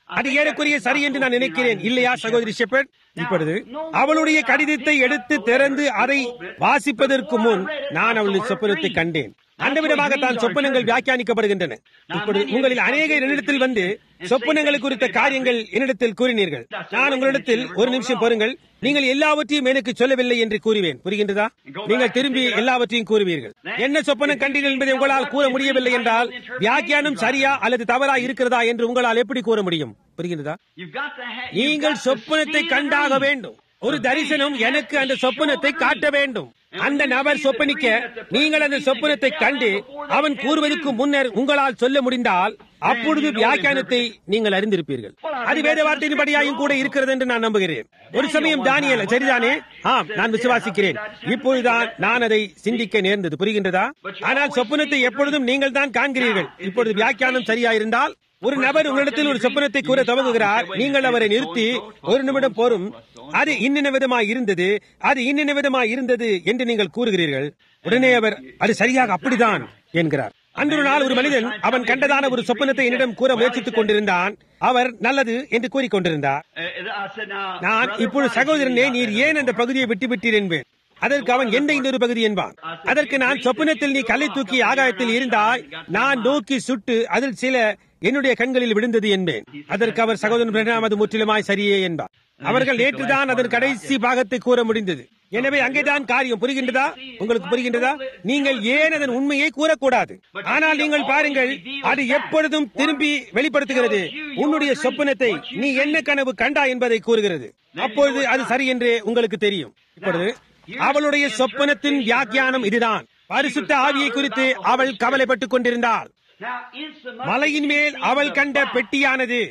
அது ஏறக்குறைய சரி என்று நான் நினைக்கிறேன், இல்லையா சகோதரி ஷெப்பர்ட்? இப்பொழுது அவளுடைய கடிதத்தை எடுத்து திறந்து அதை வாசிப்பதற்கு முன் நான் அவளுடைய சொப்பனத்தை கண்டேன். அந்த விதமாக தான் சொப்பனங்கள் வியாக்கியானிக்கப்படுகின்றன. இப்பொழுது உங்களில் அநேக என்னிடத்தில் வந்து சொப்பனங்கள் குறித்த காரியங்கள் என்னிடத்தில் கூறினீர்கள். நான் உங்களிடத்தில் ஒரு நிமிஷம் பாருங்கள், நீங்கள் எல்லாவற்றையும் எனக்கு சொல்லவில்லை என்று கூறுவேன். புரிகின்றதா? நீங்கள் திரும்பி எல்லாவற்றையும் கூறுவீர்கள். என்ன சொப்பனம் கண்டீர்கள் என்பதை உங்களால் கூற முடியவில்லை என்றால் வியாக்கியானம் சரியா அல்லது தவறா இருக்கிறதா என்று உங்களால் எப்படி கூற முடியும்? புரிகின்றதா? நீங்கள் சொப்பனத்தை கண்டாக வேண்டும். ஒரு தரிசனம் எனக்கு அந்த சொப்பனத்தை காட்ட வேண்டும். அந்த நபர் சொப்பனிக்க நீங்கள் அந்த சொப்பனத்தை கண்டு அவன் கூறுவதற்கு முன்னர் உங்களால் சொல்ல முடிந்தால் அப்பொழுது வியாக்கியானத்தை நீங்கள் அறிந்திருப்பீர்கள். அது வேத வார்த்தையின்படியாயும் கூட இருக்கிறது என்று நான் நம்புகிறேன். ஒரு சமயம் தானியேல், சரிதானே? ஆம், நான் விசுவாசிக்கிறேன். இப்பொழுதுதான் நான் அதை சிந்திக்க நேர்ந்தது. புரிகின்றதா? ஆனால் சொப்பனத்தை எப்பொழுதும் நீங்கள் தான் காண்கிறீர்கள். இப்பொழுது வியாக்கியானம் சரியா இருந்தால் ஒரு நபர் உங்களிடத்தில் ஒரு சொப்பனத்தை கூற துவங்குகிறார். நீங்கள் அவரை நிறுத்தி ஒரு நிமிடம் போரும், அது இன்னின விதமாய் இருந்தது, அது இன்னின விதமாய் இருந்தது என்று நீங்கள் கூறுகிறீர்கள். உடனே அவர் அது சரியாக அப்படிதான் என்கிறார். அன்று நாள் ஒரு மனிதன் அவன் கண்டதான ஒரு சொப்பனத்தை என்னிடம் கூற முயற்சித்துக் கொண்டிருந்தான். அவர் நல்லது என்று கூறிக்கொண்டிருந்தார். நான் இப்பொழுது சகோதரனே, நீர் ஏன் அந்த பகுதியை விட்டுவிட்டீர் என்பேன். அதற்கு அவன் எந்த இன்னொரு பகுதி என்பான். அதற்கு நான் சொப்பனத்தில் நீ கல்லை தூக்கி ஆகாயத்தில் இருந்தாய், நான் நோக்கி சுட்டு அதில் சில என்னுடைய கண்களில் விழுந்தது என்பேன். அதற்கு அவர், சகோதரன் பிரணாம், அது முற்றிலுமாய் சரியே என்பார். அவர்கள் நேற்றுதான் அதன் கடைசி பாகத்தை கூற முடிந்தது. எனவே அங்கேதான் காரியம். புரிகின்றதா? உங்களுக்கு புரிகின்றதா? நீங்கள் ஏன் அதன் உண்மையை கூறக்கூடாது? ஆனால் நீங்கள் பாருங்கள், அது எப்பொழுதும் திரும்பி வெளிப்படுத்துகிறது. உன்னுடைய சொப்பனத்தை நீ என்ன கனவு கண்டா என்பதை கூறுகிறது. அப்பொழுது அது சரி என்று உங்களுக்கு தெரியும். இப்பொழுது அவளுடைய சொப்பனத்தின் வியாக்கியானம் இதுதான். பரிசுத்த ஆவியை குறித்து அவள் கவலைப்பட்டுக் கொண்டிருந்தாள். மலையின் மேல் அவள் கண்ட பெட்டியானது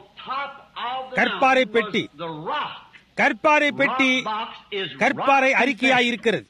கற்பாறை பெட்டி. கற்பாறை பெட்டி கற்பாறை அறிக்கையாயிருக்கிறது.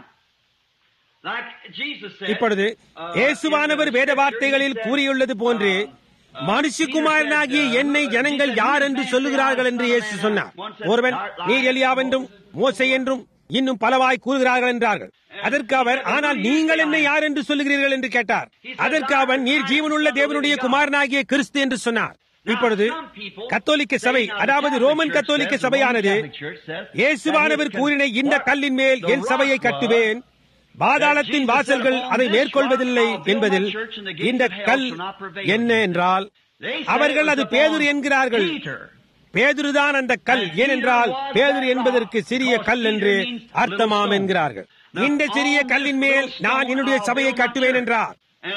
இப்பொழுது இயேசுவானவர் வேத வார்த்தைகளில் கூறியுள்ளது போன்று மனுஷகுமாரனாகிய என்னை ஜனங்கள் யார் என்று சொல்லுகிறார்கள் என்று இயேசு சொன்னார். ஒருவன் நீர் எலியாவென்றும் மோசே என்றும் இன்னும் பலவாய் கூறுகிறார்கள் என்றார்கள். அதற்கு அவர், ஆனால் நீங்கள் என்ன யார் என்று சொல்லுகிறீர்கள் என்று கேட்டார். அதற்கு அவன், நீர் ஜீவனுள்ள தேவனுடைய குமாரனாகிய கிறிஸ்து என்று சொன்னார். இப்பொழுது கத்தோலிக்க சபை, அதாவது ரோமன் கத்தோலிக்க சபையானது இயேசுவானவர் கூறின இந்த கல்லின் மேல் என் சபையை கட்டுவேன், பாதாளத்தின் வாசல்கள் அதை மேற்கொள்வதில்லை என்பதில் இந்த கல் என்ன என்றால் அவர்கள் அது பேதுரு என்கிறார்கள். பேதுருதான் அந்த கல். ஏனென்றால் பேதுரு என்பதற்கு சிறிய கல் என்று அர்த்தமாம் என்கிறார்கள். இந்த சிறிய கல்லின் மேல் நான் என்னுடைய சபையை கட்டுவேன் என்றார்.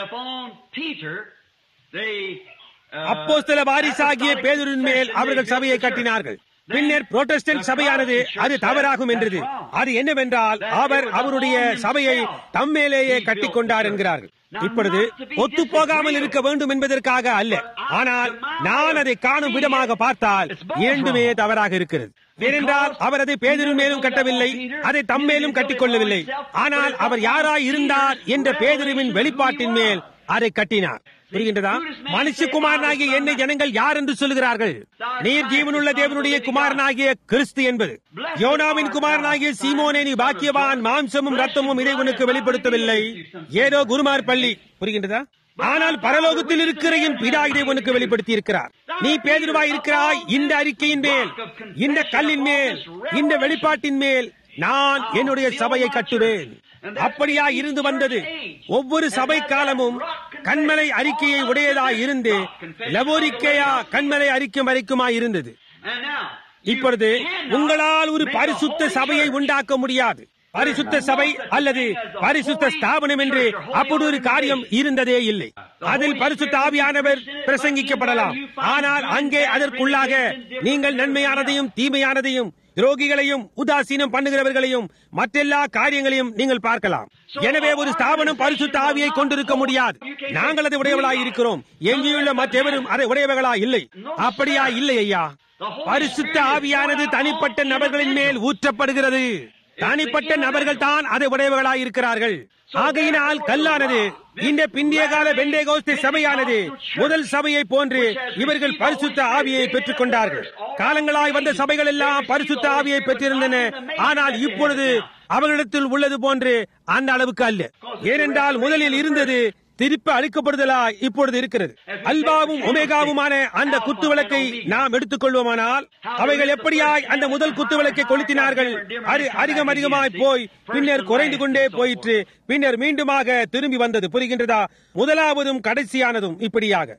அப்போஸ்தல வாரிசாகிய பேதுருவின் மேல் அவர்கள் சபையை கட்டினார்கள். பின்னர் புரோட்டஸ்டன்ட் சபையானது அது தவறாகும் என்றது. அது என்னவென்றால் அவர் அவருடைய சபையை தம்மேலேயே கட்டிக்கொண்டார் என்கிறார்கள். இப்பொழுது ஒத்து போகாமல் இருக்க வேண்டும் என்பதற்காக அல்ல, ஆனால் நான் அதை காணும் விதமாக பார்த்தால் இரண்டுமே தவறாக இருக்கிறது. ஏனென்றால் அவர் அதை பேதுரு மேலும் கட்டவில்லை, அதை தம்மேலும் கட்டிக்கொள்ளவில்லை. ஆனால் அவர் யாராய் இருந்தார் என்ற பேதுருவின் வெளிப்பாட்டின் மேல் அதை கட்டினார். புரிகின்றதா? மனுஷகுமாரனாகிய என்னை ஜனங்கள் யார் என்று சொல்லுகிறார்கள்? நீர் ஜீவனுள்ள தேவனுடைய குமாரனாகிய கிறிஸ்து என்பது. யோனாவின் குமாரனாகிய சீமோனே, நீ பாக்கியவான், மாம்சமும் ரத்தமும் இதை உனக்கு வெளிப்படுத்தவில்லை, ஏதோ குருமார் பள்ளி. புரிகின்றதா? ஆனால் பரலோகத்தில் இருக்கிற என் பிதா இதை உனக்கு வெளிப்படுத்தி இருக்கிறார். நீ பேதுருவாய் இருக்கிறாய். இந்த அறிக்கையின் மேல், இந்த கல்லின் மேல், இந்த வெளிப்பாட்டின் மேல் நான் என்னுடைய சபையை கட்டுவேன். அப்படியா இருந்து வந்தது. ஒவ்வொரு சபை காலமும் கண்மலை அறிக்கையை உடையதாய் இருந்து லவோரிக்கேயா கண்மலை அறிக்கை வரைக்குமாய் இருந்தது. இப்பொழுது உங்களால் ஒரு பரிசுத்த சபையை உண்டாக்க முடியாது. பரிசுத்த சபை அல்லது பரிசுத்த ஸ்தாபனம் என்று அப்படி ஒரு காரியம் இருந்ததே இல்லை. அதில் பரிசுத்த ஆவியானவர் பிரசங்கிக்கப்படலாம். ஆனால் அங்கே அதற்குள்ளாக நீங்கள் நன்மையானதையும் தீமையானதையும், துரோகிகளையும் உதாசீனம் பண்ணுகிறவர்களையும் மற்றெல்லா காரியங்களையும் நீங்கள் பார்க்கலாம். எனவே ஒரு ஸ்தாபனம் பரிசுத்த ஆவியை கொண்டிருக்க முடியாது. நாங்கள் அதை உடையவளாய் இருக்கிறோம். எங்கேயுள்ள மற்றவரும் அதை உடையவர்களா இல்லை. அப்படியா? இல்லை ஐயா. பரிசுத்த ஆவியானது தனிப்பட்ட நபர்களின் மேல் ஊற்றப்படுகிறது. தனிப்பட்ட நபர்கள் தான் அதை உடையவர்களாய் இருக்கிறார்கள். ஆகையினால் கல்லானது இந்த பிந்திய கால பெந்தேகோஸ்தே சபையானது முதல் சபையை போன்று இவர்கள் பரிசுத்த ஆவியை பெற்றுக் கொண்டார்கள். காலங்களாய் வந்த சபைகள் எல்லாம் பரிசுத்த ஆவியை பெற்றிருந்தன. ஆனால் இப்பொழுது அவர்களிடத்தில் உள்ளது போன்று அந்த அளவுக்கு அல்ல. ஏனென்றால் முதலில் இருந்தது திருப்பி அளிக்கப்படுதலாய் இப்பொழுது இருக்கிறது. அல்பாவும் ஒமேகாவுமான அந்த குத்துவிளக்கை நாம் எடுத்துக்கொள்வோமானால் அவைகள் எப்படியாய் அந்த முதல் குத்துவிளக்கை கொளுத்தினார்கள், அது அதிகமாய் போய் பின்னர் குறைந்து கொண்டே போயிற்று, பின்னர் மீண்டுமாக திரும்பி வந்தது. புரிகின்றதா? முதலாவதும் கடைசியானதும் இப்படியாக.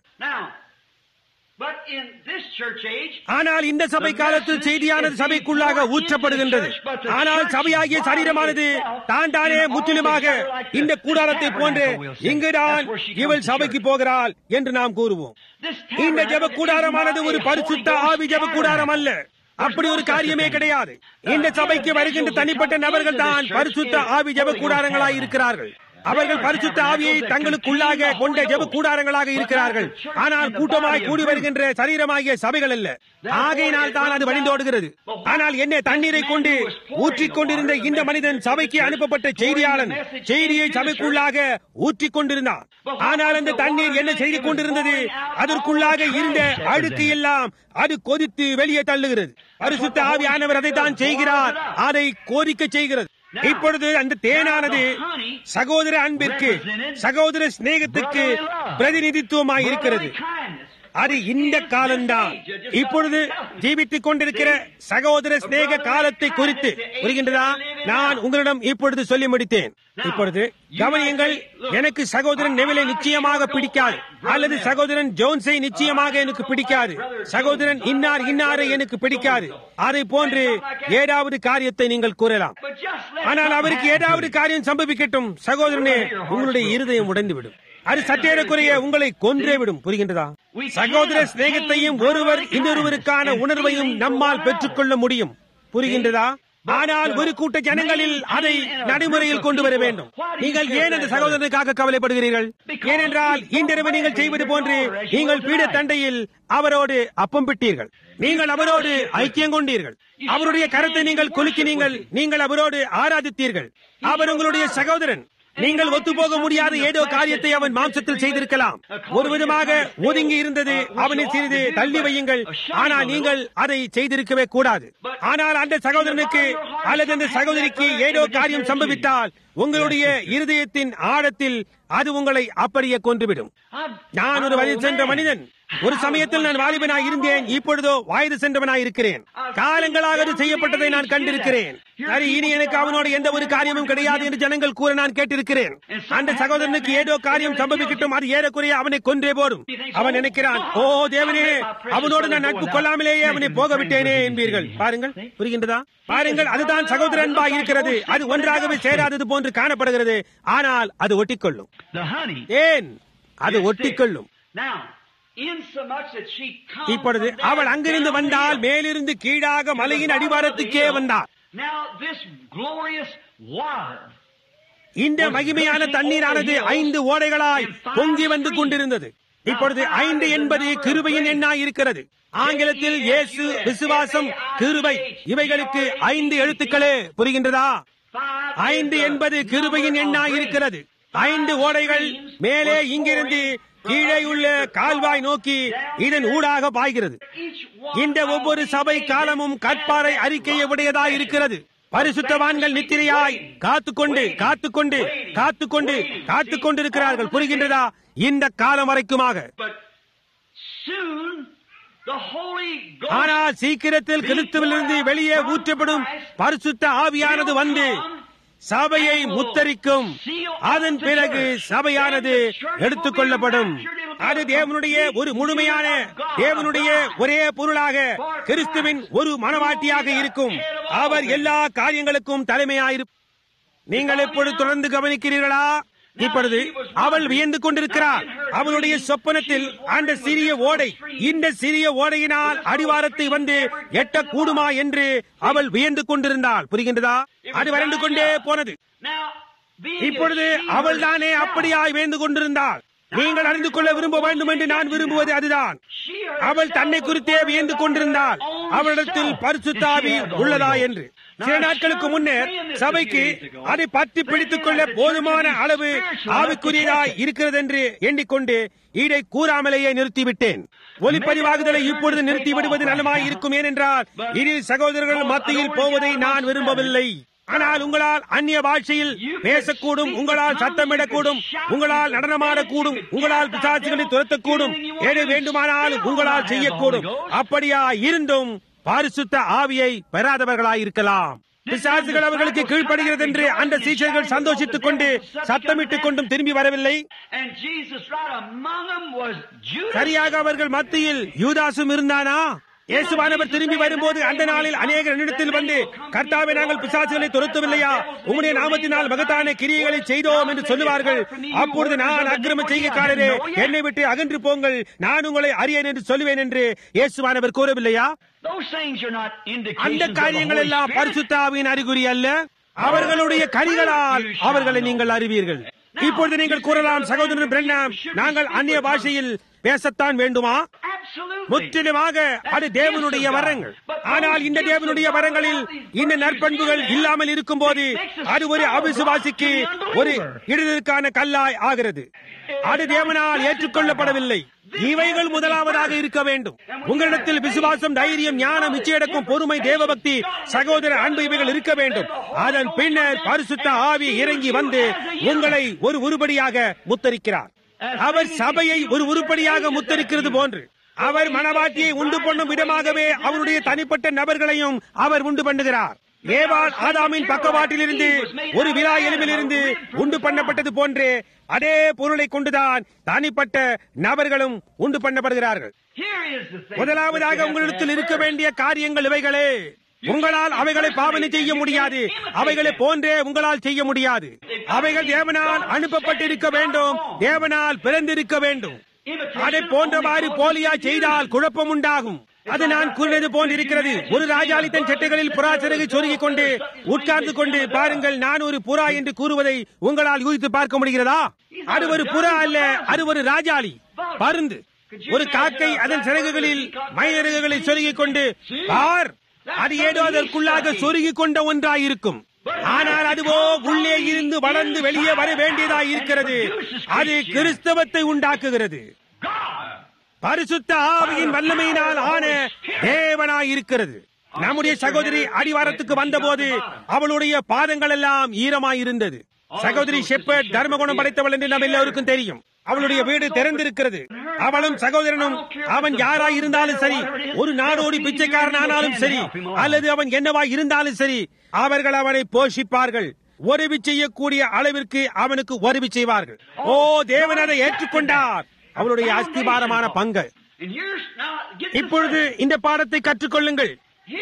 ஆனால் இந்த சபை காலத்தில் செய்தியானது சபைக்குள்ளாக ஊற்றப்படுகின்றது. ஆனால் சபையாகிய சரீரமானது தானே முற்றிலுமாக இந்த கூடாரத்தை போன்று இங்குதான் இவள் சபைக்கு போகிறாள் என்று நாம் கூறுவோம். இந்த ஜெப கூடாரமானது ஒரு பரிசுத்த ஆவி ஜெப கூடாரம் அல்ல. அப்படி ஒரு காரியமே கிடையாது. இந்த சபைக்கு வருகின்ற தனிப்பட்ட நபர்கள் தான் பரிசுத்த ஆவி ஜெப கூடாரங்களாய் இருக்கிறார்கள். அவர்கள் பரிசுத்த ஆவியை தங்களுக்குள்ளாக கொண்ட ஜெப கூடாரங்களாக இருக்கிறார்கள். ஆனால் கூட்டமாய் கூடி வருகின்ற சரீரமாகிய சபைகள் அல்ல. ஆகையினால் தான் அது வழிந்தோடுகிறது. ஆனால் என்ன தண்ணீரை கொண்டு ஊற்றிக் கொண்டிருந்த இந்த மனிதன் சபைக்கு அனுப்பப்பட்ட செய்தியாளன் செய்தியை சபைக்குள்ளாக ஊற்றிக் கொண்டிருந்தான். ஆனால் அந்த தண்ணீர் என்ன செய்து கொண்டிருந்தது? அதற்குள்ளாக இருந்த அழுக்கு எல்லாம் அது கொதித்து வெளியே தள்ளுகிறது. பரிசுத்த ஆவியானவர் அதை தான் செய்கிறார், அதை கோரிக்கை செய்கிறது. இப்பொழுது அந்த தேனானது சகோதர அன்பிற்கு, சகோதர சிநேகத்துக்கு பிரதிநிதித்துவமாய் இருக்கிறது. அது இந்த காலம்தான். இப்பொழுது ஜீவித்துக் கொண்டிருக்கிற சகோதர சிநேக காலத்தை குறித்து புரிகின்றதா? நான் உங்களிடம் இப்பொழுது சொல்லி முடித்தேன். இப்பொழுது கவனியுங்கள். எனக்கு சகோதரன் நெவிலை நிச்சயமாக பிடிக்காது, அல்லது சகோதரன் ஜோன்ஸை நிச்சயமாக எனக்கு பிடிக்காது, சகோதரன் இன்னாரை எனக்கு பிடிக்காது. அதை போன்று ஏதாவது காரியத்தை நீங்கள் கூறலாம். ஆனால் அவருக்கு ஏதாவது காரியம் சம்பவிக்கட்டும், சகோதரனே, உங்களுடைய இருதயம் உடைந்துவிடும். அது சற்றேறக்குறைய உங்களை கொன்றே விடும். புரிகின்றதா? சகோதர சிநேகத்தையும் ஒருவர் இன்னொருவருக்கான உணர்வையும் நம்மால் பெற்றுக்கொள்ள முடியும். புரிகின்றதா? ஆனால் ஒரு கூட்ட ஜனங்களில் அதை நடைமுறையில் கொண்டு வர வேண்டும். நீங்கள் ஏன் அந்த சகோதரனுக்காக கவலைப்படுகிறீர்கள்? ஏனென்றால் இன்றிரவு நீங்கள் செய்வது போன்று நீங்கள் பீட தண்டையில் அவரோடு அப்பம் பிட்டீர்கள், நீங்கள் அவரோடு ஐக்கியம் கொண்டீர்கள், அவருடைய கரத்தை நீங்கள் குலுக்கினீர்கள், நீங்கள் அவரோடு ஆராதித்தீர்கள். அவர் உங்களுடைய சகோதரன். நீங்கள் ஒத்துப்போக முடியாத ஏதோ காரியத்தை அவன் மாம்சத்தில் செய்திருக்கலாம். ஒரு விதமாக ஒதுங்கி இருந்தது, அவனை சிறிது தள்ளி வையுங்கள். ஆனால் நீங்கள் அதை செய்திருக்கவே கூடாது. ஆனால் அந்த சகோதரனுக்கு அல்லது அந்த சகோதரிக்கு ஏதோ காரியம் சம்பவித்தால் உங்களுடைய இருதயத்தின் ஆழத்தில் அது உங்களை அப்படியே கொன்றுவிடும். நான் ஒரு வயது சென்ற மனிதன். ஒரு சமயத்தில் நான் வாலிபனாய் இருந்தேன், இப்பொழுதோ வயது சென்றவனாய் இருக்கிறேன். காலங்களாக அது செய்யப்பட்டதை நான் கண்டிருக்கிறேன். சரி, இனி எனக்கு அவனோட எந்த ஒரு காரியமும் கிடையாது என்று ஜனங்கள் கூற நான் கேட்டிருக்கிறேன். அந்த சகோதரனுக்கு ஏதோ காரியம் சம்பவிக்கட்டும், அது ஏறக்குறைய அவனை கொன்றே போடும். அவன் நினைக்கிறான், ஓ தேவனே, அவனோடு நான் நட்பு கொள்ளாமலேயே அவனை போக விட்டேனே என்பீர்கள். பாருங்கள், புரிகின்றதா? பாருங்கள், அதுதான் சகோதர அன்பாக இருக்கிறது. அது ஒன்றாகவே சேராதது போன்று காணப்படுகிறது, ஆனால் அது ஒட்டிக்கொள்ளும். ஏன் அது ஒட்டிக்கொள்ளும்? இப்பொழுது அவள் அங்கிருந்து வந்தால் மேலிருந்து கீழாக மலையின் அடிவாரத்துக்கே வந்தாள். இந்த மகிமையான தண்ணீரானது 5 ஓடைகளாய் பொங்கி வந்து கொண்டிருந்தது. இப்பொழுது 5 என்பது கிருபையின் எண்ணாய் இருக்கிறது. ஆங்கிலத்தில் இயேசு, விசுவாசம், கிருபை, இவைகளுக்கு 5 எழுத்துக்களே. புரிகின்றதா? 5 என்பது கிருபையின் எண்ணாய் இருக்கிறது. 5 ஓடைகள் மேலே இங்கிருந்து கீழே உள்ள கால்வாய் நோக்கி இதன் ஊடாக பாய்கிறது. இந்த ஒவ்வொரு சபை காலமும் கற்பாறை அறிக்கையை உடையதாய் இருக்கிறது. பரிசுத்தவான்கள் நித்திரையாய் காத்துக் கொண்டிருக்கிறார்கள். புரிகின்றதா? இந்த காலம் வரைக்குமாக. ஆனால் சீக்கிரத்தில் கிறிஸ்துவிலிருந்து வெளியே ஊற்றப்படும் பரிசுத்த ஆவியானது வந்து சபையை முத்தரிக்கும். அதன் பிறகு சபையானது எடுத்துக் கொள்ளப்படும். அது தேவனுடைய ஒரு முழுமையான, தேவனுடைய ஒரே பொருளாக, கிறிஸ்துவின் ஒரு மனவாட்டியாக இருக்கும். அவர் எல்லா காரியங்களுக்கும் தலைமையாயிருக்கும். நீங்கள் எப்பொழுது தொடர்ந்து கவனிக்கிறீர்களா? இப்பொழுது அவள் வியந்து கொண்டிருக்கிறாள். அவளுடைய சொப்பனத்தில் அந்த சிறிய ஓடை, இந்த சிறிய ஓடையினால் அடிவாரத்தை வந்து எட்டக்கூடுமா என்று அவள் வியந்து கொண்டிருந்தாள். புரிகின்றதா? அது வறண்டு கொண்டே போனது. இப்பொழுது அவள் தானே அப்படியாய் வியந்து கொண்டிருந்தாள். நீங்கள் அறிந்து கொள்ள விரும்ப வேண்டும் என்று நான் விரும்புவது அதுதான். அவள் தன்னை குறித்தே வியந்து கொண்டிருந்தாள், அவளிடத்தில் பரிசுத்த ஆவி உள்ளதா என்று. சில நாட்களுக்கு முன்னர் சபைக்கு அதை பற்றி பிடித்துக் கொள்ள போதுமான அளவு ஆவிக்குரியதாய் இருக்கிறது என்று எண்ணிக்கொண்டு இதை கூறாமலேயே நிறுத்திவிட்டேன். ஒலிப்பதிவாகுதலை இப்பொழுது நிறுத்தி விடுவது நலமாய் இருக்கும். ஏனென்றால் இரு சகோதரர்கள் மத்தியில் போவதை நான் விரும்பவில்லை. ஆனால் உங்களால் அந்நிய பாஷையில் பேசக்கூடும், உங்களால் சத்தமிடக்கூடும், உங்களால் நடனமாடக்கூடும், உங்களால் பிசாசுகளை துரத்தக்கூடும், எது வேண்டுமானாலும் உங்களால் செய்யக்கூடும். அப்படியா இருந்தும் பரிசுத்த ஆவியை பெறாதவர்களாயிருக்கலாம். பிசாசுகள் அவர்களுக்கு கீழ்ப்படுகிறது என்று அந்த சீஷர்கள் சந்தோஷித்துக் கொண்டு சத்தமிட்டுக் கொண்டும் திரும்பி வரவில்லை. சரியாக அவர்கள் மத்தியில் யூதாசும் இருந்தானா? இயேசுவானவர் திரும்பி வரும்போது அந்த நாளில் அநேகர் என்னிடத்தில் வந்து, கர்த்தாவே, நாங்கள் பிசாசுகளை துரத்தவில்லையா? உம்முடைய நாமத்தினால் மகத்தான கிரியைகளை செய்தோம் என்று சொல்லுவார்கள். அப்பொழுது நான், அக்கிரம செய்கைக்காரரே, என்னை விட்டு அகன்று போங்கள், நான் உங்களை அறியேன் என்று சொல்லுவேன் என்று இயேசுவானவர் கூறவில்லையா? அந்த காரியங்கள் எல்லாம் பரிசுத்த ஆவியின் அறிகுறி அல்ல. அவர்களுடைய கனிகளால் அவர்களை நீங்கள் அறிவீர்கள். இப்பொழுது நீங்கள் கூறலாம், சகோதரன் பிரண்ணாம், நாங்கள் அந்நிய பாஷையில் பேசத்தான் வேண்டுமா? முற்றிலுமாக அது தேவனுடைய வரங்கள். ஆனால் இந்த தேவனுடைய வரங்களில் இந்த நற்பண்புகள் இல்லாமல் இருக்கும் போது அது ஒரு அவிசுவாசிக்கு ஒரு இடத்திற்கான கல்லாய் ஆகிறது. அது தேவனால் ஏற்றுக்கொள்ளப்படவில்லை. இவைகள் முதலாவதாக இருக்க வேண்டும். உங்களிடத்தில் விசுவாசம், தைரியம், ஞானம், இச்சையடக்கம், பொறுமை, தேவபக்தி, சகோதர அன்பு இவைகள் இருக்க வேண்டும். அதன் பின்னர் பரிசுத்த ஆவி இறங்கி வந்து உங்களை ஒரு உருப்படியாக முத்தரிக்கிறார். அவர் சபையை ஒரு உருப்படியாக முத்தரிக்கிறது போன்று அவர் மனவாட்டியை உண்டு பண்ணும் விதமாகவே அவருடைய தனிப்பட்ட நபர்களையும் அவர் உண்டு பண்ணுகிறார். ஏவாள் ஆதாமின் பக்கவாட்டிலிருந்து ஒரு விலா எலும்பிலிருந்து உண்டு பண்ணப்பட்டது போன்று அதே பொருளை கொண்டுதான் தனிப்பட்ட நபர்களும் உண்டு பண்ணப்படுகிறார்கள். முதலாவதாக உங்களிடத்தில் இருக்க வேண்டிய காரியங்கள் இவைகளே. உங்களால் அவைகளை பாவனை செய்ய முடியாது. அவைகளை போன்றே உங்களால் செய்ய முடியாது. அவைகள் தேவனால் அனுப்பப்பட்டிருக்க வேண்டும், தேவனால் பிறந்திருக்க வேண்டும். அதை போன்றவாறு போலியா செய்தால் குழப்பம் உண்டாகும். அது நான் கூறினது போன்றிருக்கிறது. ஒரு ராஜாளி தன் சட்டைகளில் புறா சிறகை சொருகிக் கொண்டு உட்கார்ந்து கொண்டு, பாருங்கள், நான் ஒரு புறா என்று கூறுவதை உங்களால் யூகித்து பார்க்க முடிகிறதா? அது ஒரு புறா அல்ல, அது ஒரு ராஜாளி பருந்து. ஒரு காக்கை அதன் சிறகுகளில் மயிலிறகுகளை சொருகிக் கொண்டு, பார், அது ஏதோ அதற்குள்ளாக சொருகிக் கொண்ட ஒன்றாயிருக்கும். ஆனால் அதுவோ உள்ளே இருந்து வளர்ந்து வெளியே வர வேண்டியதாய் இருக்கிறது. அது கிறிஸ்தவத்தை உண்டாக்குகிறது. பரிசுத்த ஆவியின் வல்லமையினால் ஆன தேவனாய் இருக்கிறது. நம்முடைய சகோதரி அடிவாரத்துக்கு வந்தபோது அவளுடைய பாதங்கள் எல்லாம் ஈரமாயிருந்தது. சகோதரி ஷெப்பர்ட் தர்மகுணம் படைத்தவள் என்று நம்ம எல்லோருக்கும் தெரியும். அவளுடைய வீடு திறந்திருக்கிறது. அவளும் சகோதரனும், அவன் யாராய் இருந்தாலும் சரி, ஒரு நாடோடி பிச்சைக்காரன் ஆனாலும் சரி, அல்லது அவன் என்னவாய் இருந்தாலும் சரி, அவர்கள் அவனை போஷிப்பார்கள். உதவி செய்யக்கூடிய அளவிற்கு அவனுக்கு உதவி செய்வார்கள். ஓ, தேவன் அதை ஏற்றுக்கொண்டார். அவளுடைய அஸ்திபாரமான பங்கு. இப்பொழுது இந்த பாடத்தை கற்றுக்கொள்ளுங்கள்.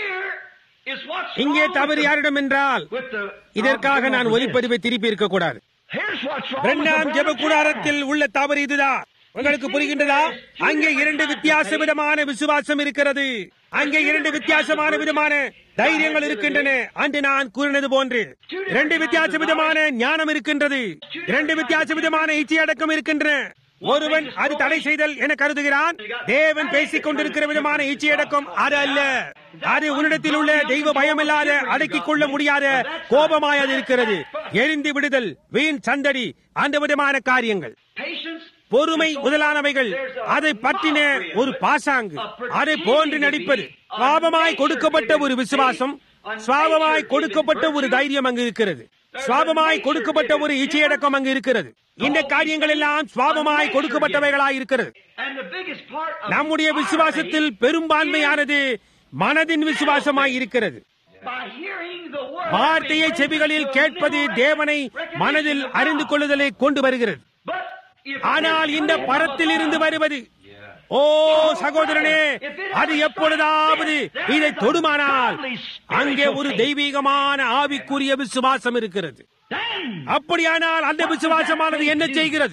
இங்கே தவறு யாரிடம் என்றால், இதற்காக நான் ஒலிப்பதிவை திருப்பி இருக்கக்கூடாது. பிரண்ணாம் ஜெப கூடாரத்தில் உள்ள தவறு இதுதான். உங்களுக்கு புரிகின்றதா? அங்கே இரண்டு வித்தியாச விதமான விசுவாசம் இருக்கிறது. அங்கே இரண்டு வித்தியாசமான விதமான தைரியங்கள் இருக்கின்றன. அன்று நான் கூறினது போன்று இரண்டு வித்தியாச விதமான ஞானம் இருக்கின்றது. இரண்டு வித்தியாச விதமான இச்சையடக்கம் இருக்கின்றன. ஒருவன் அது தடை செய்தல் என கருதுகிறான். தேவன் பேசிக் கொண்டிருக்கிற விதமான இச்சையடக்கம் அது அல்ல. அது உன்னிடத்தில் உள்ள தெய்வ பயமில்லாத, அடக்கிக் கொள்ள முடியாத கோபமாய் அது இருக்கிறது. எரிந்து விடுதல், வீண் சந்தடி, அந்த விதமான காரியங்கள். பொறுமை முதலானவைகள் அதை பற்றின ஒரு பாசாங்கு. அதை போன்று நடிப்பது. சுவாபமாய் கொடுக்கப்பட்ட ஒரு விசுவாசம், சுவாபமாய் கொடுக்கப்பட்ட ஒரு தைரியம் அங்கு இருக்கிறது. சுவாபமாய் கொடுக்கப்பட்ட ஒரு இச்சையடக்கம் அங்கு இருக்கிறது. இந்த காரியங்கள் எல்லாம் சுவாபமாய் கொடுக்கப்பட்டவைகளாய் இருக்கிறது. நம்முடைய விசுவாசத்தில் பெரும்பான்மையானது மனதின் விசுவாசமாய் இருக்கிறது. வார்த்தையை செவிகளில் கேட்பது தேவனை மனதில் அறிந்து கொள்ளுதலை கொண்டு வருகிறது. ஆனால் இந்த பரத்தில் இருந்து வருவது, ஓ சகோதரனே, அது எப்பொழுதாவது இதை தொடுமானால் அங்கே ஒரு தெய்வீகமான ஆவிக்குரிய விசுவாசம் இருக்கிறது. அப்படியானால் அந்த விசுவாசமானது என்ன செய்கிறது?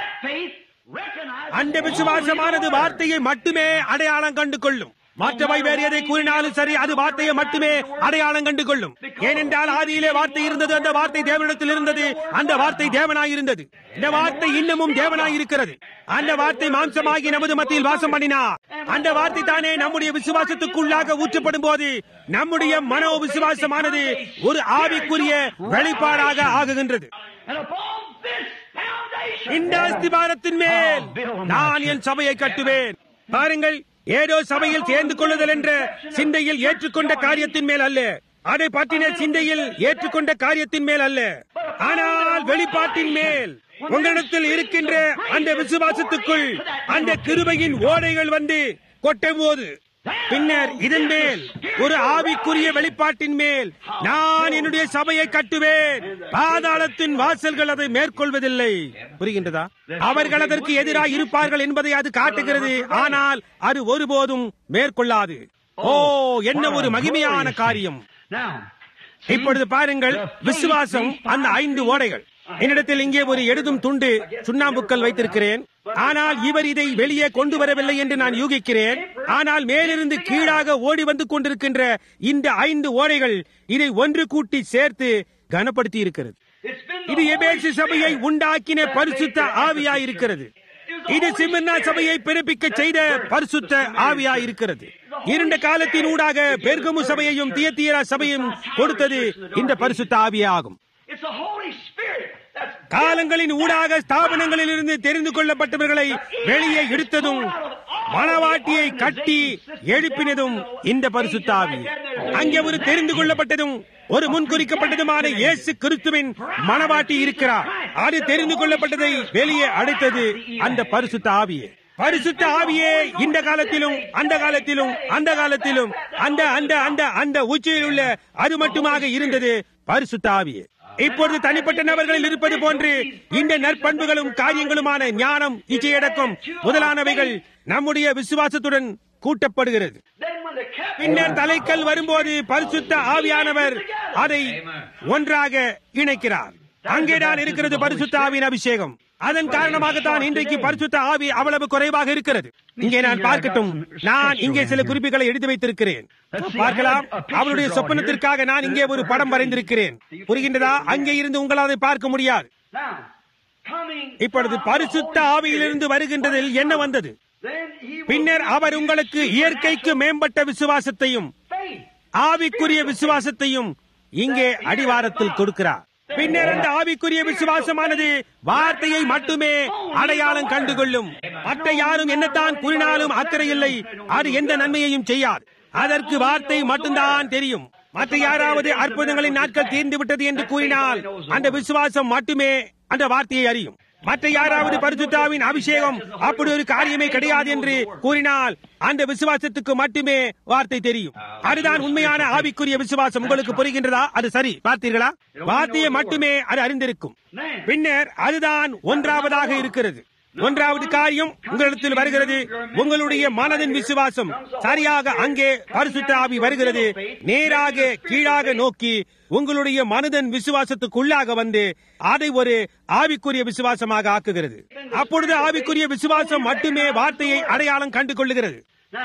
அந்த விசுவாசமானது வார்த்தையை மட்டுமே அடையாளம் கண்டு கொள்ளும். மற்றவை வேறு எதை கூறினாலும் சரி, அது வார்த்தையை மட்டுமே அடையாளம் கண்டு கொள்ளும். ஏனென்றால் ஆதியிலே வார்த்தை இருந்தது, அந்த வார்த்தை தேவனிடத்தில் இருந்தது, அந்த வார்த்தை தேவனாய் இருந்தது. இந்த வார்த்தை இன்னமும் தேவனாய் இருக்கிறது. அந்த வார்த்தை மாம்சமாகி நமது மத்தியில் வாசம் பண்ணினார். அந்த வார்த்தை தானே நம்முடைய விசுவாசத்துக்குள்ளாக ஊற்றப்படும் போது நம்முடைய மனோ விசுவாசமானது ஒரு ஆவிக்குரிய வெளிப்பாடாக ஆகுகின்றது. இந்த அஸ்திபாரத்தின் மேல் நான் என் சபையை கட்டுவேன். பாருங்கள், ஏதோ சபையில் சேர்ந்து கொள்ளுதல் என்ற சிந்தையில் ஏற்றுக்கொண்ட காரியத்தின் மேல் அல்ல, அதை பற்றின சிந்தையில் ஏற்றுக்கொண்ட காரியத்தின் மேல் அல்ல, ஆனால் வெளிப்பாட்டின் மேல். உங்களிடத்தில் இருக்கின்ற அந்த விசுவாசத்துக்குள் அந்த கிருபையின் ஓடைகள் வந்து கொட்டும் போது, பின்னர் இதன் மேல் ஒரு ஆவிக்குரிய வெளிப்பாட்டின் மேல் நான் என்னுடைய சபையை கட்டுவேன், பாதாளத்தின் வாசல்கள் அதை மேற்கொள்வதில்லை. புரிகின்றதா? அவர்கள் அதற்கு எதிராக இருப்பார்கள் என்பதை அது காட்டுகிறது, ஆனால் அது ஒருபோதும் மேற்கொள்ளாது. ஓ, என்ன ஒரு மகிமையான காரியம்! இப்பொழுது பாருங்கள், விசுவாசம் அந்த 5 ஓடைகள். என்னிடத்தில் இங்கே ஒரு எழுதும் துண்டு சுண்ணாம்புக்கல் வைத்திருக்கிறேன். ஆனால் இவர் இதை வெளியே கொண்டு வரவில்லை என்று நான் யூகிக்கிறேன். ஆனால் மேலிருந்து கீழாக ஓடி வந்து கொண்டிருக்கின்ற இந்த 5 ஓடைகள் இதை ஒன்று கூட்டி சேர்த்து கனப்படுத்தி இருக்கிறது. இது எபேசு சபையை உண்டாக்கின பரிசுத்த ஆவியாயிருக்கிறது. இது சிமிர்னா சபையை பிறப்பிக்க செய்த பரிசுத்த ஆவியாயிருக்கிறது. இருண்ட காலத்தின் ஊடாக பெர்கமு சபையையும் தியத்தீரா சபையும் கொடுத்தது இந்த பரிசுத்த ஆவியாகும். காலங்களின் ஊடாக ஸ்தாபனங்களில் இருந்து தெரிந்து கொள்ளப்பட்டவர்களை வெளியே எடுத்ததும் மணவாட்டியை கட்டி எழுப்பினதும் இந்த பரிசுத்த ஆவி. அங்கே ஒரு தெரிந்து கொள்ளப்பட்டதும் ஒரு முன்குறிக்கப்பட்டதுமான இயேசு கிறிஸ்துவின் மணவாட்டி இருக்கிறார். அது தெரிந்து கொள்ளப்பட்டதை வெளியே அடைத்தது அந்த பரிசுத்த ஆவியே. பரிசுத்த ஆவியே இந்த காலத்திலும் அந்த காலத்திலும் அந்த காலத்திலும் அந்த அந்த அந்த அந்த உச்சியில் உள்ள அது மட்டுமாக இருந்தது பரிசுத்த ஆவியே. இப்பொழுது தனிப்பட்ட நபர்களில் இருப்பது போன்று இந்த நற்பண்புகளும் காரியங்களுமான ஞானம், இச்சையடக்கம் முதலானவைகள் நம்முடைய விசுவாசத்துடன் கூட்டப்படுகிறது. பின்னர் தலைக்கல் வரும்போது பரிசுத்த ஆவியானவர் அதை ஒன்றாக இணைக்கிறார். அங்கேதான் இருக்கிறது பரிசுத்த ஆவியின் அபிஷேகம். அதன் காரணமாகத்தான் இன்றைக்கு பரிசுத்த ஆவி அவ்வளவு குறைவாக இருக்கிறது. இங்கே நான் பார்க்கட்டும், நான் இங்கே சில குறிப்புகளை எழுதி வைத்திருக்கிறேன், பார்க்கலாம். அவருடைய சொப்பனத்திற்காக நான் இங்கே ஒரு படம் வரைந்திருக்கிறேன். புரிகின்றதா? அங்கே இருந்து உங்களால் அதை பார்க்க முடியாது. இப்பொழுது பரிசுத்த ஆவியிலிருந்து வருகின்றதில் என்ன வந்தது? பின்னர் அவர் உங்களுக்கு இயற்கைக்கு மேம்பட்ட விசுவாசத்தையும் ஆவிக்குரிய விசுவாசத்தையும் இங்கே அடிவாரத்தில் கொடுக்கிறார். பின்னர் அந்த ஆவிக்குரிய விசுவாசமானது வார்த்தையை மட்டுமே அடையாளம் கண்டுகொள்ளும். மற்ற யாரும் என்னத்தான் கூறினாலும் அக்கறை இல்லை, அது எந்த நன்மையையும் செய்யாது. அதற்கு வார்த்தை மட்டும்தான் தெரியும். மற்ற யாராவது அற்புதங்களின் நாட்கள் தீர்ந்து விட்டது என்று கூறினால் அந்த விசுவாசம் மட்டுமே அந்த வார்த்தையை அறியும். மற்ற யாராவது பரிசுத்தாவின் அபிஷேகம் அப்படி ஒரு காரியமே கிடையாது என்று கூறினால் அந்த விசுவாசத்துக்கு மட்டுமே வார்த்தை தெரியும். அதுதான் உண்மையான ஆவிக்குரிய விசுவாசம். உங்களுக்கு புரிகின்றதா? அது சரி, பார்த்தீர்களா? வார்த்தையை மட்டுமே அது அறிந்திருக்கும். பின்னர் அதுதான் ஒன்றாவதாக இருக்கிறது. ஒன்றாவது காரியம் உங்களிடத்தில் வருகிறது, உங்களுடைய மனதின் விசுவாசம். சரியாக அங்கே பரிசுத்த ஆவி வருகிறது, நேராக கீழாக நோக்கி உங்களுடைய மனதின் விசுவாசத்துக்குள்ளாக வந்து அதை ஒரு ஆவிக்குரிய விசுவாசமாக ஆக்குகிறது. அப்பொழுது ஆவிக்குரிய விசுவாசம் மட்டுமே வார்த்தையை அடையாளம் கண்டு கொள்ளுகிறது.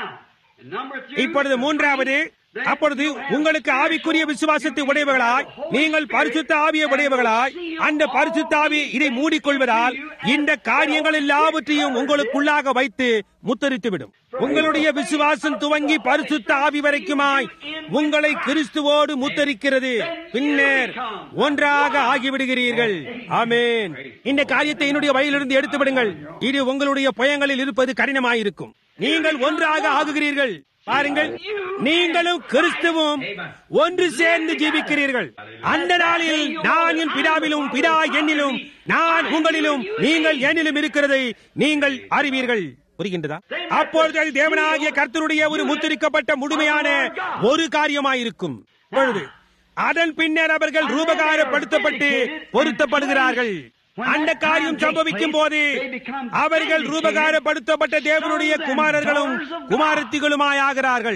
இப்பொழுது மூன்றாவது, அப்பொழுது உங்களுக்கு ஆவிக்குரிய விசுவாசத்தை உடையவர்களாய், நீங்கள் பரிசுத்த ஆவியை உடையவர்களாய், அந்த பரிசுத்த ஆவி இதை மூடிக்கொள்வதால் இந்த காரியங்கள் எல்லாவற்றையும் உங்களுக்குள்ளாக வைத்து முத்தரித்துவிடும். உங்களுடைய விசுவாசம் துவங்கி பரிசுத்த ஆவி வரைக்குமாய் உங்களை கிறிஸ்துவோடு முத்தரிக்கிறது. பின்னர் ஒன்றாக ஆகிவிடுகிறீர்கள். ஆமென். இந்த காரியத்தை என்னுடைய வயலிலிருந்து எடுத்து விடுங்கள். இது உங்களுடைய பயங்களில் இருப்பது கடினமாயிருக்கும். நீங்கள் ஒன்றாக ஆகுகிறீர்கள். பாருங்கள், நீங்களும் கிறிஸ்துவும் ஒன்று சேர்ந்து ஜீவிக்கிறீர்கள். அந்த நாளில் நான் என் பிதாவிலும் பிதா என்னிலும் நான் உங்களிலும் நீங்கள் என்னிலும் இருக்கிறதை நீங்கள் அறிவீர்கள். புரிகின்றதா? அப்பொழுது அது தேவனாகிய கர்த்தருடைய ஒரு முத்திரிக்கப்பட்ட முழுமையான ஒரு காரியமாயிருக்கும் பொழுது அதன் பின்னர் அவர்கள் ரூபகாரப்படுத்தப்பட்டு பொருத்தப்படுகிறார்கள். அந்த காரியம் சம்பவிக்கும் போது அவர்கள் ரூபகாரப்படுத்தப்பட்ட தேவனுடைய குமாரர்களும் குமாரத்திகளுமாயாகிறார்கள்.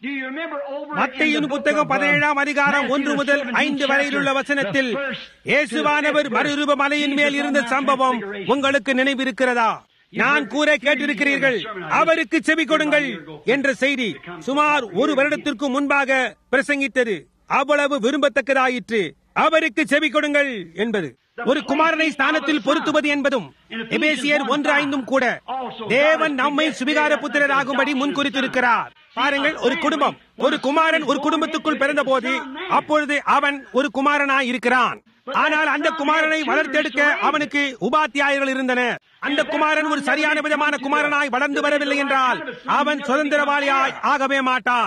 மத்தேயு புத்தகம் 17ஆம் அதிகாரம் 1 முதல் 5 வரையிலுள்ள வசனத்தில் இயேசுவானவர் மறுரூப மலையின் மேல் இருந்த சம்பவம் உங்களுக்கு நினைவிருக்கிறதா? நான் கூற கேட்டிருக்கிறீர்கள், அவருக்கு செவி கொடுங்கள் என்ற செய்தி சுமார் 1 வருடத்திற்கு முன்பாக பிரசங்கித்தது அவ்வளவு விரும்பத்தக்கதாயிற்று. அவருக்கு செவி கொடுங்கள் என்பது ஒரு குமாரனை ஸ்தானத்தில் பொருத்துவது என்பதும் எபேசியர் 1:5 கூட தேவன் நம்மை சுவிகார புத்திரராகும்படி முன்குறித்திருக்கிறார். பாருங்கள், ஒரு குடும்பம், ஒரு குமாரன் ஒரு குடும்பத்துக்குள் பிறந்த போது அப்பொழுது அவன் ஒரு குமாரனாய் இருக்கிறான். ஆனால் அந்த குமாரனை வளர்த்தெடுக்க அவனுக்கு உபாத்தியாயர்கள் இருந்தனர். அந்த குமாரன் ஒரு சரியான விதமான குமாரனாய் வளர்ந்து வரவில்லை என்றால் அவன் சுதந்திரவாளியாய் ஆகவே மாட்டான்.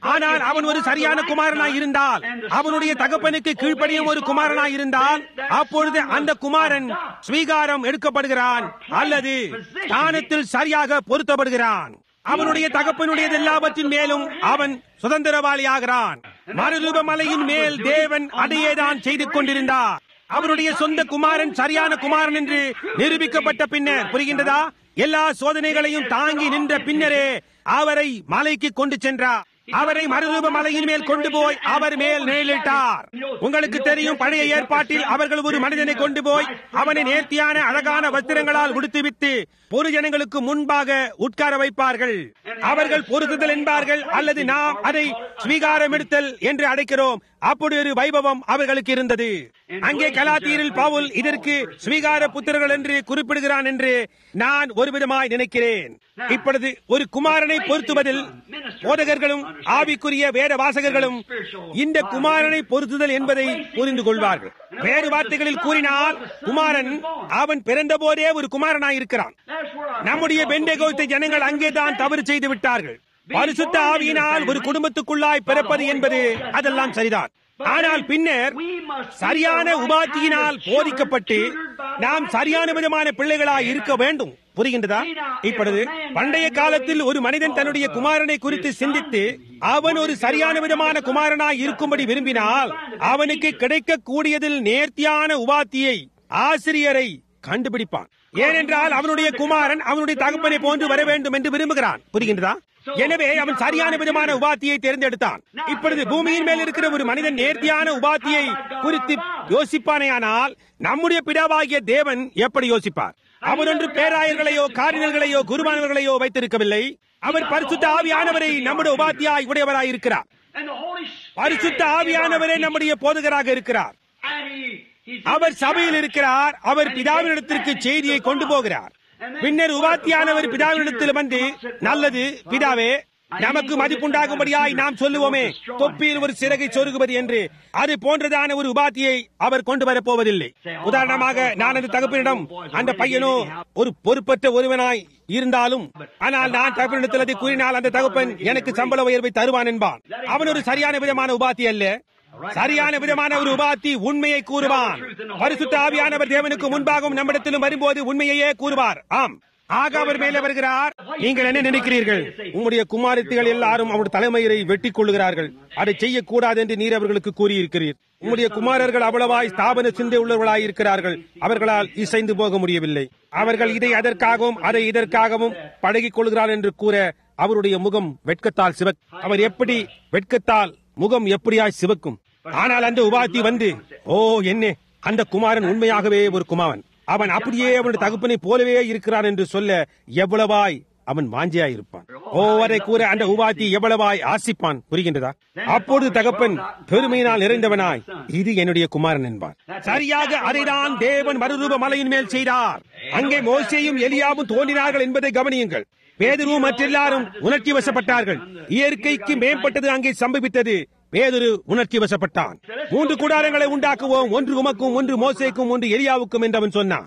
ஆனால் அவன் ஒரு சரியான குமாரனாய் இருந்தால், அவனுடைய தகப்பனுக்கு கீழ்ப்படியும் ஒரு குமாரனாய் இருந்தால், அப்பொழுது அந்த குமாரன் ஸ்வீகாரம் எடுக்கப்படுகிறான் அல்லது ஸ்தானத்தில் சரியாக பொருத்தப்படுகிறான். அவனுடைய தகப்பனுடைய எல்லாவற்றின் மேலும் அவன் சுதந்திரவாளியாகிறான். மறுரூப மலையின் மேல் தேவன் அதையேதான் செய்து கொண்டிருந்தார். அவருடைய சொந்த குமாரன் சரியான குமாரன் என்று நிரூபிக்கப்பட்ட பின்னர், புரிகின்றதா, எல்லா சோதனைகளையும் தாங்கி நின்ற பின்னரே அவரை மலைக்கு கொண்டு சென்றார். அவரை மறுரூப மலையின் மேல் கொண்டு போய் அவர் மேல் நிழலிட்டார். உங்களுக்கு தெரியும், பழைய ஏற்பாட்டில் அவர்கள் ஒரு மனிதனை கொண்டு போய் அவனை நேர்த்தியான அழகான வஸ்திரங்களால் உடுத்துவித்து பொது ஜனங்களுக்கு முன்பாக உட்கார வைப்பார்கள். அவர்கள் பொருத்துதல் என்பார்கள், அல்லது நாம் அதை ஸ்வீகாரம் எடுத்தல் என்று அழைக்கிறோம். அப்படி ஒரு வைபவம் அவர்களுக்கு இருந்தது. அங்கே கலாத்தியரில் பவுல் இதற்கு ஸ்வீகார புத்திரர்கள் என்று குறிப்பிடுகிறான் என்று நான் ஒருவிதமாய் நினைக்கிறேன். இப்பொழுது ஒரு குமாரனை பொருத்துவதில் போதகர்களும் ஆவிக்குரிய வேத வாசகர்களும் இந்த குமாரனை பொருத்துதல் என்பதை புரிந்து கொள்வார்கள். வேறு வார்த்தைகளில் கூறினால், குமாரன் அவன் பிறந்த போதே ஒரு குமாரனாய் இருக்கிறான். நம்முடைய பெண்டெகோஸ்தே ஜனங்கள் அங்கேதான் தவறு செய்து விட்டார்கள். பரிசுத்த ஆவியினால் ஒரு குடும்பத்துக்குள்ளாய் பிறப்பது என்பது அதெல்லாம் சரிதான். ஆனால் பின்னர் சரியான உபாத்தியினால் போதிக்கப்பட்டு நாம் சரியான விதமான பிள்ளைகளாய் இருக்க வேண்டும். புரிகின்றதா? இப்பொழுது பண்டைய காலத்தில் ஒரு மனிதன் தன்னுடைய குமாரனை குறித்து சிந்தித்து அவன் ஒரு சரியான விதமான குமாரனாய் இருக்கும்படி விரும்பினால், அவனுக்கு கிடைக்கக்கூடியதில் நேர்த்தியான உபாத்தியை, ஆசிரியரை கண்டுபிடிப்பான். ஏனென்றால் அவனுடைய குமாரன் அவனுடைய தகப்பனை போன்று வர வேண்டும் என்று விரும்புகிறான். புரிகின்றதா? எனவே அவன் சரியான விதமான உபாத்தியை தேர்ந்தெடுத்தான். இப்பொழுது பூமியின் மேல் இருக்கிற ஒரு மனிதன் நேர்த்தியான உபாத்தியை குறித்து யோசிப்பானேயானால், நம்முடைய பிதாவாகிய தேவன் எப்படி யோசிப்பார்? அவர் ஒன்று பேராயர்களையோ காரினர்களையோ குருவானவர்களையோ வைத்திருக்கவில்லை. அவர் பரிசுத்த ஆவியானவரை நம்முடைய உபாத்தியாய் உடையவராய் இருக்கிறார். பரிசுத்த ஆவியானவரே நம்முடைய போதகராக இருக்கிறார். அவர் சபையில் இருக்கிறார். அவர் பிதாவினிடத்திற்கு செய்தியை கொண்டு போகிறார். பின்னர் உபாத்தியானவர் பிதாவினிடத்தில் வந்து, நல்லது பிதாவே, நமக்கு மதிப்புண்டாகும்படியாய் நாம் சொல்லுவோமே, தொப்பியில் ஒரு சிறகை சொருகுவது என்று, அது போன்றதான ஒரு உபாத்தியை அவர் கொண்டு வரப்போவதில்லை. உதாரணமாக, நான் அந்த தகப்பனிடம், அந்த பையனோ ஒரு பொறுப்பற்ற ஒருவனாய் இருந்தாலும், ஆனால் நான் தகப்பனிடத்தில் அதை கூறினால் அந்த தகப்பன் எனக்கு சம்பள உயர்வை தருவான் என்பான். அவன் ஒரு சரியான விதமான உபாத்தி அல்ல. சரியான விதமான ஒரு உபாத்தி உண்மையை கூறுவான். பரிசுத்த ஆவியானவர் தேவனுக்கு முன்பாகவும் நம்மிடத்திலும் வரும்போது உண்மையையே கூறுவார். ஆம், ஆக அவர் மேலே வருகிறார். நீங்கள் என்ன நினைக்கிறீர்கள்? உங்களுடைய குமாரத்திகள் எல்லாரும் அவருடைய தலைமையை வெட்டிக் கொள்ளுகிறார்கள். அதை செய்யக்கூடாது என்று நீர் அவர்களுக்கு கூறியிருக்கிறீர். உங்களுடைய குமாரர்கள் அவ்வளவாய் ஸ்தாபன சிந்தை உள்ளவர்களாய் இருக்கிறார்கள். அவர்களால் இசைந்து போக முடியவில்லை. அவர்கள் இதை அதற்காகவும் அதை இதற்காகவும் பழகிக் கொள்கிறார் என்று கூற அவருடைய முகம் வெட்கத்தால் அவர் எப்படி வெட்கத்தால் முகம் எப்படியாய் சிவக்கும்? ஆனால் அந்த உபாத்தி வந்து, ஓ என்ன, அந்த குமாரன் உண்மையாகவே ஒரு குமாரன், அவன் அப்படியே அவனுடைய தகப்பனை போலவே இருக்கிறான் என்று சொல்ல எவ்வளவாய் அவன் வாஞ்சியாய் இருப்பான். அதை கூற அந்த உபாத்தி எவ்வளவாய் ஆசிப்பான். புரிகின்றதா? அப்பொழுது தகப்பன் பெருமையினால் நிறைந்தவனாய், இது என்னுடைய குமாரன் என்பான். சரியாக அதைதான் தேவன் மறுரூப மலையின் மேல் செய்தார். அங்கே மோசேயும் எலியாவும் தோன்றினார்கள் என்பதை கவனியுங்கள். பேதுரு மற்றெல்லாரும் உணர்ச்சி வசப்பட்டார்கள். இயற்கைக்கு மேம்பட்டது அங்கே சம்பவித்தது. பேதுரு உணர்ச்சி வசப்பட்டான். 3 கூடாரங்களை உண்டாக்குவோம், ஒன்று உமக்கும், ஒன்று மோசேக்கும், ஒன்று எலியாவுக்கும் என்று அவன் சொன்னான்.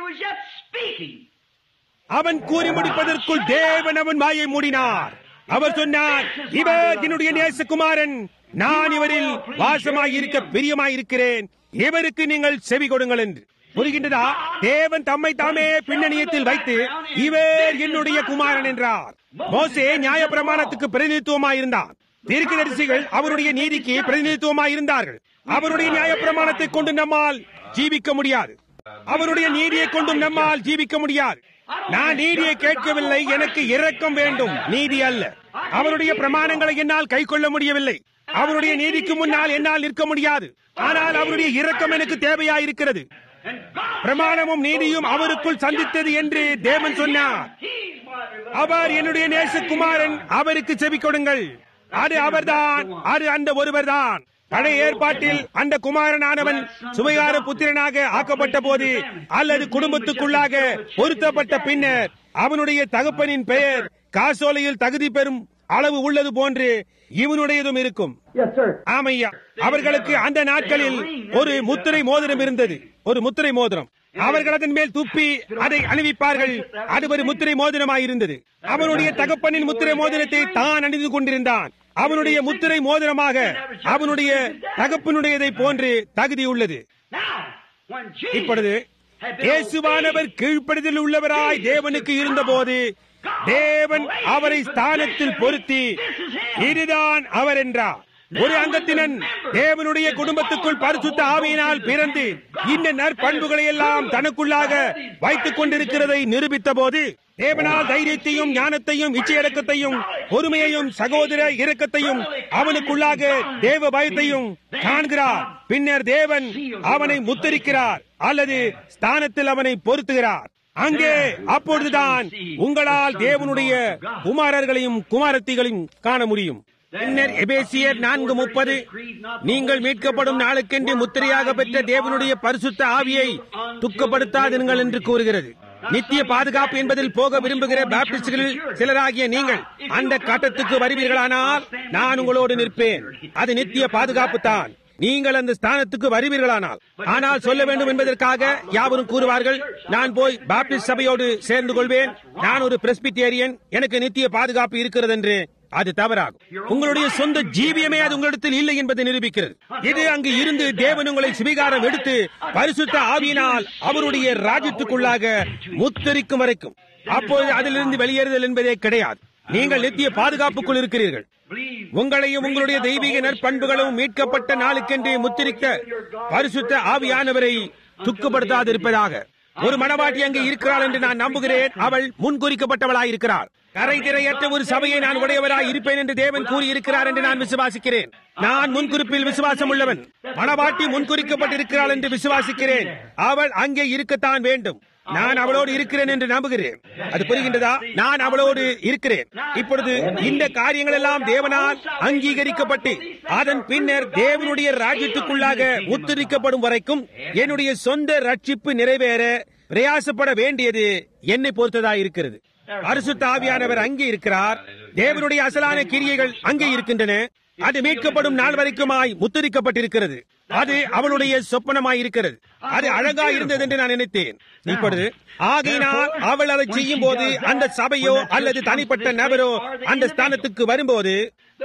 அவன் கூறி முடிப்பதற்குள் தேவன் அவன் வாயை மூடினார். அவர் சொன்னார், இவர் என்னுடைய நேசகுமாரன், நான் இவரில் வாசமாயிருக்க பிரியமாயிருக்கிறேன், இவருக்கு நீங்கள் செவி கொடுங்கள் என்று. புரிகின்றதா? தேவன் தம்மை தாமே பின்னணியத்தில் வைத்து இவர் என்னுடைய குமாரன் என்றார். மோசே நியாய பிரமாணத்துக்கு பிரதிநிதித்துவமாயிருந்தான். தீர்க்கதரிசிகள் அவருடைய நீதிக்கு பிரதிநிதித்துவமாயிருந்தார்கள். அவருடைய நியாய பிரமாணத்தை கொண்டு நம்மால் ஜீவிக்க முடியாது. அவருடைய நீதியை கொண்டும் நம்மால் ஜீவிக்க முடியாது. நான் நீதியை கேட்கவில்லை, எனக்கு இரக்கம் வேண்டும், நீதி அல்ல. அவருடைய பிரமாணங்களை என்னால் கை கொள்ள முடியவில்லை. அவருடைய நீதிக்கு முன்னால் என்னால் நிற்க முடியாது. ஆனால் அவருடைய இரக்கம் எனக்கு தேவையாயிருக்கிறது. பிரமாணமும் நீதியும் அவருக்குள் சந்தித்தது என்று தேவன் சொன்னார். அவர் என்னுடைய நேசகுமாரன், அவருக்கு செவி கொடுங்கள். அது அவர்தான், அது அந்த ஒருவர்தான். பழைய ஏற்பாட்டில் அந்த குமாரனானவன் சுவைகார புத்திரனாக ஆக்கப்பட்ட போது அல்லது குடும்பத்துக்குள்ளாக பொருத்தப்பட்ட பின்னர் அவனுடைய தகப்பனின் பெயர் காசோலையில் தகுதி பெறும் அளவு உள்ளது போன்று இவனுடையதும் இருக்கும். ஆமையா, அவர்களுக்கு அந்த நாட்களில் ஒரு முத்திரை மோதிரம் இருந்தது. ஒரு முத்திரை மோதிரம். அவர்கள் அதன் மேல் துப்பி அதை அணிவிப்பார்கள். அது ஒரு முத்திரை மோதிரமாயிருந்தது. அவனுடைய தகப்பனின் முத்திரை மோதிரத்தை தான் அணிந்து கொண்டிருந்தான். அவனுடைய முத்திரை மோதிரமாக அவனுடைய தகப்பனுடையதை போன்று தகுதியுள்ளது. இப்பொழுது இயேசுவானவர் கீழ்ப்படிதல் உள்ளவராய் தேவனுக்கு இருந்தபோது தேவன் அவரை ஸ்தானத்தில் பொருத்தி இதுதான் அவர் என்றார். ஒரு அங்கத்தினன் தேவனுடைய குடும்பத்துக்குள் பரிசுத்த ஆவியினால் பிறந்து இந்த நற்பண்புகளை எல்லாம் தனக்குள்ளாக வைத்துக் கொண்டிருக்கிறதை நிரூபித்த போது தேவனால் தைரியத்தையும் ஞானத்தையும் இச்சையடக்கத்தையும் பொறுமையையும் சகோதர இரக்கத்தையும் அவனுக்குள்ளாக தேவ பயத்தையும் காண்கிறார். பின்னர் தேவன் அவனை முத்தரிக்கிறார் அல்லது ஸ்தானத்தில் அவனை பொருத்துகிறார். அங்கே அப்பொழுதுதான் உங்களால் தேவனுடைய குமாரர்களையும் குமாரத்திகளையும் காண முடியும். பின்னர் எபேசியர் 4:30 நீங்கள் மீட்கப்படும் நாளுக்கென்று முத்திரையாக பெற்ற தேவனுடைய பரிசுத்த ஆவியை துக்கப்படுத்தாதீர்கள் என்று கூறுகிறது. நித்திய பாதுகாப்பு என்பதில் போக விரும்புகிற பாப்டிஸ்டுகளில் சிலராகிய நீங்கள் அந்த கட்டத்துக்கு வருவீர்களானால் நான் உங்களோடு நிற்பேன். அது நித்திய பாதுகாப்பு தான். நீங்கள் அந்த ஸ்தானத்துக்கு வருவீர்களானால். ஆனால் சொல்ல வேண்டும் என்பதற்காக யாவரும் கூறுவார்கள், நான் போய் பாப்டிஸ்ட் சபையோடு சேர்ந்து கொள்வேன், நான் ஒரு பிரெஸ்பிட்டேரியன், எனக்கு நித்திய பாதுகாப்பு இருக்கிறது என்று. அது தவறாகும். உங்களுடைய சொந்த ஜீவியமே அது உங்களிடத்தில் இல்லை என்பதை நிரூபிக்கிறது. இது அங்கு இருந்து தேவன் உங்களை சுவீகாரம் எடுத்து பரிசுத்த ஆவியினால் அவருடைய ராஜ்யத்துக்குள்ளாக முத்தரிக்கும் வரைக்கும். அப்போது அதிலிருந்து வெளியேறுதல் என்பதே கிடையாது. நீங்கள் நித்திய பாதுகாப்புக்குள் இருக்கிறீர்கள். உங்களையும் உங்களுடைய தெய்வீக நற்பண்புகளும் மீட்கப்பட்ட நாளுக்கென்று முத்திரிக்க பரிசுத்த ஆவியானவரை துக்கப்படுத்தாதிருப்பதாக. ஒரு மணவாட்டி அங்கே இருக்கிறாள் என்று நான் நம்புகிறேன். அவள் முன்குறிக்கப்பட்டவளாய் இருக்கிறாள். கரை திரையற்ற ஒரு சபையை நான் உடையவராய் இருப்பேன் என்று தேவன் கூறியிருக்கிறார் என்று நான் விசுவாசிக்கிறேன். நான் முன்குறிப்பில் விசுவாசம் உள்ளவன். மணவாட்டி முன்குறிக்கப்பட்டிருக்கிறாள் என்று விசுவாசிக்கிறேன். அவள் அங்கே இருக்கத்தான் வேண்டும். நான் அவளோடு இருக்கிறேன் என்று நம்புகிறேன். அது புரிகின்றதா? நான் அவளோடு இருக்கிறேன். இப்பொழுது இந்த காரியங்கள் எல்லாம் தேவனால் அங்கீகரிக்கப்பட்டு அதன் பின்னர் தேவனுடைய ராஜ்யத்துக்குள்ளாக முத்திரிக்கப்படும் வரைக்கும் என்னுடைய சொந்த ரட்சிப்பு நிறைவேற பிரயாசப்பட வேண்டியது என்னை பொறுத்ததா இருக்கிறது. பரிசுத்த ஆவியானவர் அங்கே இருக்கிறார். தேவனுடைய அசலான கிரியைகள் அங்கே இருக்கின்றன. அது மீட்கப்படும் நாள் வரைக்குமாய் முத்திரிக்கப்பட்டிருக்கிறது. அது அவளுடைய சொப்பனமாய் இருக்கிறது. அது அழகா இருந்தது என்று நான் நினைத்தேன். இப்பொழுது ஆகையினால் அவள் அதை செய்யும் போது அந்த சபையோ அல்லது தனிப்பட்ட நபரோ அந்த ஸ்தானத்துக்கு வரும்போது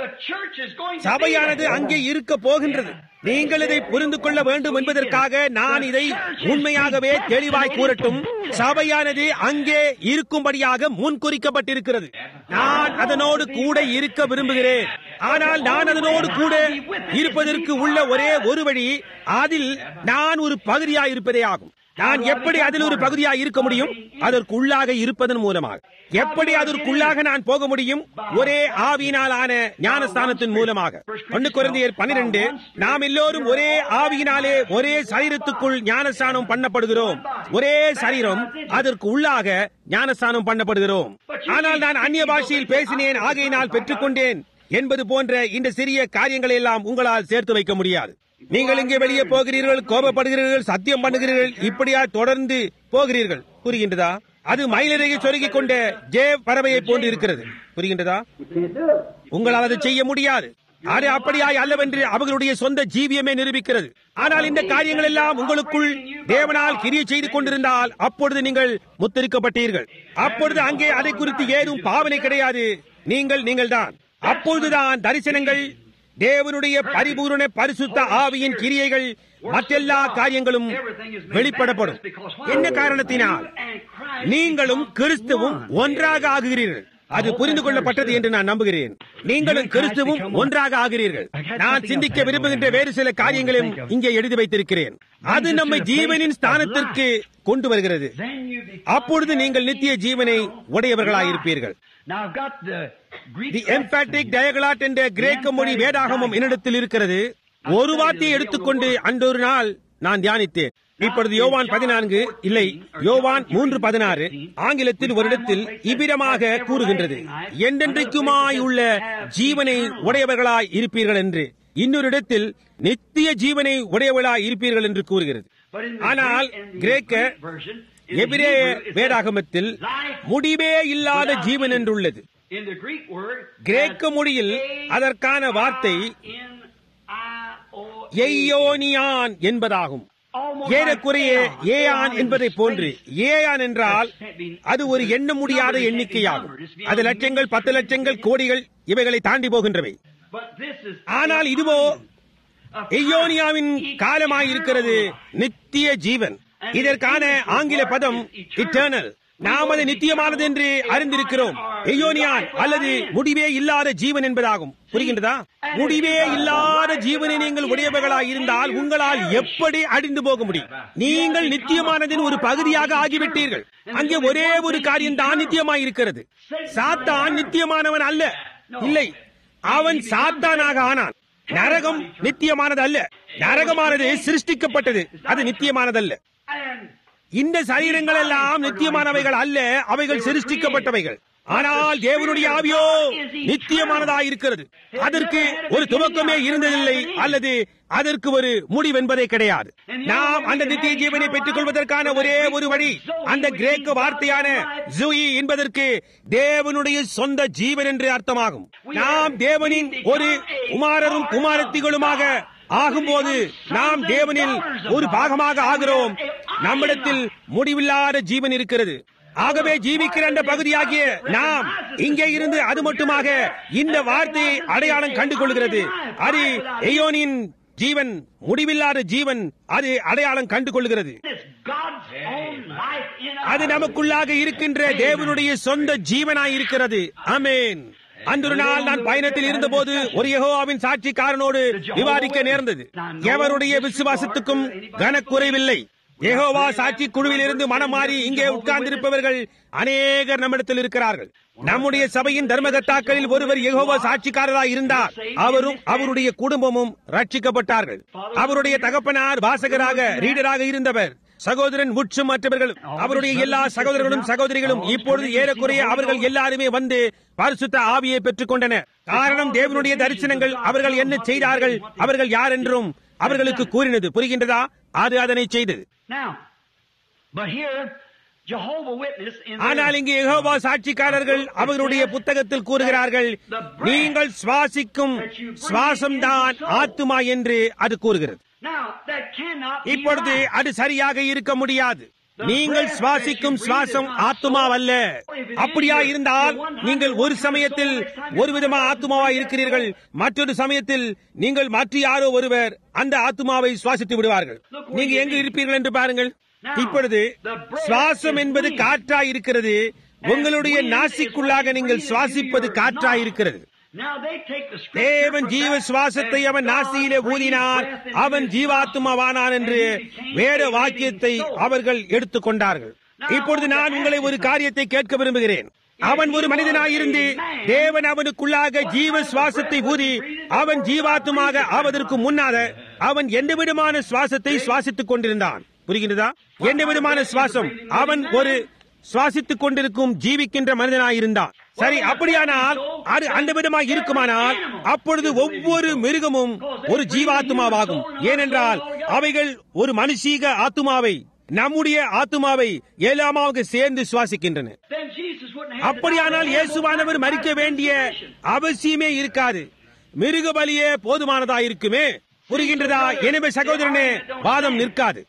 சபையானது அங்கே இருக்க போகின்றது. நீங்கள் இதை புரிந்து கொள்ள வேண்டும் என்பதற்காக நான் இதை உண்மையாகவே தெளிவாய் கூறட்டும். சபையானது அங்கே இருக்கும்படியாக முன்குறிக்கப்பட்டிருக்கிறது. நான் அதனோடு கூட இருக்க விரும்புகிறேன். ஆனால் நான் அதனோடு கூட இருப்பதற்கு உள்ள ஒரே ஒரு வழி அதில் நான் ஒரு பகுதியாய் இருப்பதே ஆகும். நான் எப்படி அதில் ஒரு பகுதியாக இருக்க முடியும்? அதற்குள்ளாக இருப்பதன் மூலமாக. எப்படி அதற்குள்ளாக நான் போக முடியும்? ஒரே ஆவியினாலான ஞானஸ்தானத்தின் மூலமாக. 1 கொரிந்தியர் 12 நாம் எல்லோரும் ஒரே ஆவியினாலே ஒரே சரீரத்துக்குள் ஞானஸ்தானம் பண்ணப்படுகிறோம். ஒரே சரீரம், அதற்கு உள்ளாக ஞானஸ்தானம் பண்ணப்படுகிறோம். ஆனால் நான் அந்நிய பாஷையில் பேசினேன், ஆகையினால் பெற்றுக்கொண்டேன் என்பது போன்ற இந்த சிறிய காரியங்களை எல்லாம் உங்களால் சேர்த்து வைக்க முடியாது. நீங்கள் இங்கே வெளியே போகிறீர்கள், கோபப்படுகிறீர்கள், சத்தியம் பண்ணுகிறீர்கள், இப்படியா தொடர்ந்து போகிறீர்கள். புரிகின்றதா? அது மயிலிறகை சொருகிக் கொண்ட ஜேவ் பறவையை போன்று இருக்கிறது. புரிகின்றதா? உங்களால் அதை செய்ய முடியாது. அது அப்படியாய் அல்லவென்று அவர்களுடைய சொந்த ஜீவியமே நிரூபிக்கிறது. ஆனால் இந்த காரியங்கள் எல்லாம் உங்களுக்குள் தேவனால் கிரியை செய்து கொண்டிருந்தால் அப்பொழுது நீங்கள் முத்திரிக்கப்பட்டீர்கள். அப்பொழுது அங்கே அதை குறித்து ஏதும் பாவனை கிடையாது. நீங்கள் தான். அப்பொழுதுதான் தரிசனங்கள், தேவனுடைய பரிபூரண பரிசுத்த ஆவியின் கிரியைகள், மற்றெல்லா காரியங்களும் வெளிப்படப்படும். என்ன காரணத்தினால்? நீங்களும் கிறிஸ்துவும் ஒன்றாக ஆகுகிறீர்கள். அது புரிந்து கொள்ளப்பட்டது என்று நான் நம்புகிறேன். நீங்களும் கிறிஸ்துவும் ஒன்றாக ஆகிறீர்கள். நான் சிந்திக்க விரும்புகின்ற வேறு சில காரியங்களையும் இங்கே எழுதி வைத்திருக்கிறேன். அது நம்மை ஜீவனின் ஸ்தானத்திற்கு கொண்டு வருகிறது. அப்பொழுது நீங்கள் நித்திய ஜீவனை உடையவர்களாயிருப்பீர்கள். தி எம்பேட்டிக் டயகலாட் என்ற கிரேக்க மொழி வேதாகமம் என்னிடத்தில் இருக்கிறது. ஒரு வார்த்தையை எடுத்துக்கொண்டு அன்றொரு நாள் நான் தியானித்தேன். இப்பொழுது யோவான் 14 இல்லை, யோவான் 3:16 ஆங்கிலத்தில் ஒரு இடத்தில் இவ்விதமாக கூறுகின்றது, என்றென்றைக்குமாய் உள்ள ஜீவனை உடையவர்களாய் இருப்பீர்கள் என்று. இன்னொரு இடத்தில் நித்திய ஜீவனை உடையவர்களாய் இருப்பீர்கள் என்று கூறுகிறது. ஆனால் கிரேக்க எபிரேய வேதாகமத்தில் முடிவே இல்லாத ஜீவன் என்றுள்ளது. கிரேக்க மொழியில் அதற்கான வார்த்தை எய்யோனியான் என்பதாகும். ஏறக்குறைய ஏயான் என்பதை போன்று. ஏயான் என்றால் அது ஒரு எண்ண முடியாத எண்ணிக்கையாகும். அது லட்சங்கள், 10 லட்சங்கள், கோடிகள், இவைகளை தாண்டி போகின்றவை. ஆனால் இதுவோ எயோனியாவின் காலமாயிருக்கிறது, நித்திய ஜீவன். இதற்கான ஆங்கில பதம் இட்டர்னல். நாம் அது நித்தியமானது என்று அறிந்திருக்கிறோம். எயோனியான் அல்லது முடிவே இல்லாத ஜீவன் என்பதாகும். புரிகின்றதா? முடிவே இல்லாத ஜீவனை நீங்கள் உடையவர்களாய் இருந்தால் உங்களால் எப்படி அழிந்து போக முடியும்? நீங்கள் நித்தியமானதின் ஒரு பகுதியாக ஆகிவிட்டீர்கள். அங்கே ஒரே ஒரு காரியம் தான் நித்தியமாய் இருக்கிறது. சாத்தான் நித்தியமானவன் அல்ல. இல்லை, அவன் சாத்தானாக ஆனான். நரகம் நித்தியமானது அல்ல. நரகமானது சிருஷ்டிக்கப்பட்டது, அது நித்தியமானதல்ல. இந்த சரீரங்கள் எல்லாம் நித்தியமானவைகள் அல்ல, அவைகள் சிருஷ்டிக்கப்பட்டவைகள். ஆனால் தேவனுடைய ஆவியோ நித்தியமானதாயிருக்கிறது. அதற்கு ஒரு துவக்கமே இருந்ததில்லை, அல்லது அதற்கு ஒரு முடிவென்பதே கிடையாது. நாம் அந்த நித்திய ஜீவனை பெற்றுக் கொள்வதற்கான ஒரே ஒரு வழி, அந்த கிரேக்க வார்த்தையான ஜூயி என்பதற்கு தேவனுடைய சொந்த ஜீவன் என்று அர்த்தமாகும். நாம் தேவனின் ஒரு குமாரரும் குமாரத்திகளுமாக ஆகும்போது நாம் தேவனில் ஒரு பாகமாக ஆகிறோம். நம்மிடத்தில் முடிவில்லாத ஜீவன் இருக்கிறது. ஆகவே ஜீவிக்கிற அந்த பகுதியாகிய நாம் இங்கே இருந்து அது மட்டுமாக இந்த வார்த்தையை அடையாளம் கண்டு கொள்கிறது. அது எயோனின் ஜீவன், முடிவில்லாத ஜீவன், அது அடையாளம் கண்டு கொள்கிறது. அது நமக்குள்ளாக இருக்கின்ற தேவனுடைய சொந்த ஜீவனாய் இருக்கிறது. ஆமென். அன்று நாள் நான் பயணத்தில் இருந்தபோது ஒரு யெகோவாவின் சாட்சிக்காரனோடு விவாதிக்க நேர்ந்தது. எவருடைய விசுவாசத்துக்கும் கனக்குறைவில்லை. யெகோவா சாட்சி குழுவில் இருந்து மனம் மாறி இங்கே உட்கார்ந்திருப்பவர்கள் அநேகர் நம்மிடத்தில் இருக்கிறார்கள். நம்முடைய சபையின் தர்மகர்த்தாக்களில் ஒருவர் யெகோவா சாட்சிக்காரராய் இருந்தார். அவரும் அவருடைய குடும்பமும் ரட்சிக்கப்பட்டார்கள். அவருடைய தகப்பனார் வாசகராக ரீடராக இருந்தவர். சகோதரன் உட்சும் மற்றவர்கள், அவருடைய எல்லா சகோதரர்களும் சகோதரிகளும் இப்பொழுது ஏறக்குறைய அவர்கள் எல்லாருமே வந்து பரிசுத்த ஆவியை பெற்றுக் கொண்டனர். காரணம், தேவனுடைய தரிசனங்கள் அவர்கள் என்ன செய்தார்கள், அவர்கள் யார் என்றும் அவர்களுக்கு கூறினது. புரிகின்றதா? அது அதனை செய்தது. ஆனால் இங்கே யெகோவா சாட்சிக்காரர்கள் அவர்களுடைய புத்தகத்தில் கூறுகிறார்கள், நீங்கள் சுவாசிக்கும் சுவாசம்தான் ஆத்துமா என்று அது கூறுகிறது. இப்பொழுது அது சரியாக இருக்க முடியாது. நீங்கள் சுவாசிக்கும் சுவாசம் ஆத்துமாவல்ல. அப்படியா இருந்தால் நீங்கள் ஒரு சமயத்தில் ஒரு விதமா ஆத்துமாவா இருக்கிறீர்கள், மற்றொரு சமயத்தில் நீங்கள் மற்ற யாரோ ஒருவர் அந்த ஆத்துமாவை சுவாசித்து விடுவார்கள். நீங்க எங்கு இருப்பீர்கள் என்று பாருங்கள். இப்பொழுது சுவாசம் என்பது காற்றாய் இருக்கிறது. உங்களுடைய நாசிக்குள்ளாக நீங்கள் சுவாசிப்பது காற்றாய் இருக்கிறது. தேவன் ஜீவ சுவாசத்தை அவன் நாசியிலே ஊதினார், அவன் ஜீவாத்துமாவானான் என்று வேத வாக்கியத்தை அவர்கள் எடுத்துக்கொண்டார்கள். இப்பொழுது நான் உங்களை ஒரு காரியத்தை கேட்க விரும்புகிறேன். அவன் ஒரு மனிதனாயிருந்து தேவன் அவனுக்குள்ளாக ஜீவ சுவாசத்தை ஊதி அவன் ஜீவாத்துமாக ஆவதற்கு முன்னாக அவன் எந்த விதமான சுவாசத்தை சுவாசித்துக் கொண்டிருந்தான்? புரிகின்றதா? எந்த விதமான சுவாசம்? அவன் ஒரு சுவாசித்துக் கொண்டிருக்கும் ஜீவிக்கின்ற மனிதனாயிருந்தான். சரி, அப்படியானால் அது அந்த விதமாக இருக்குமானால் அப்பொழுது ஒவ்வொரு மிருகமும் ஒரு ஜீவாத்மாவாகும். ஏனென்றால் அவைகள் ஒரு மனுஷீக ஆத்துமாவை, நம்முடைய ஆத்துமாவை எல்லாமாக சேர்ந்து சுவாசிக்கின்றன. அப்படியானால் இயேசுவானவர் மரிக்க வேண்டிய அவசியமே இருக்காது. மிருக பலியே போதுமானதாயிருக்குமே. புரிகின்றதா? எனவே சகோதரனே, வாதம் நிற்காது.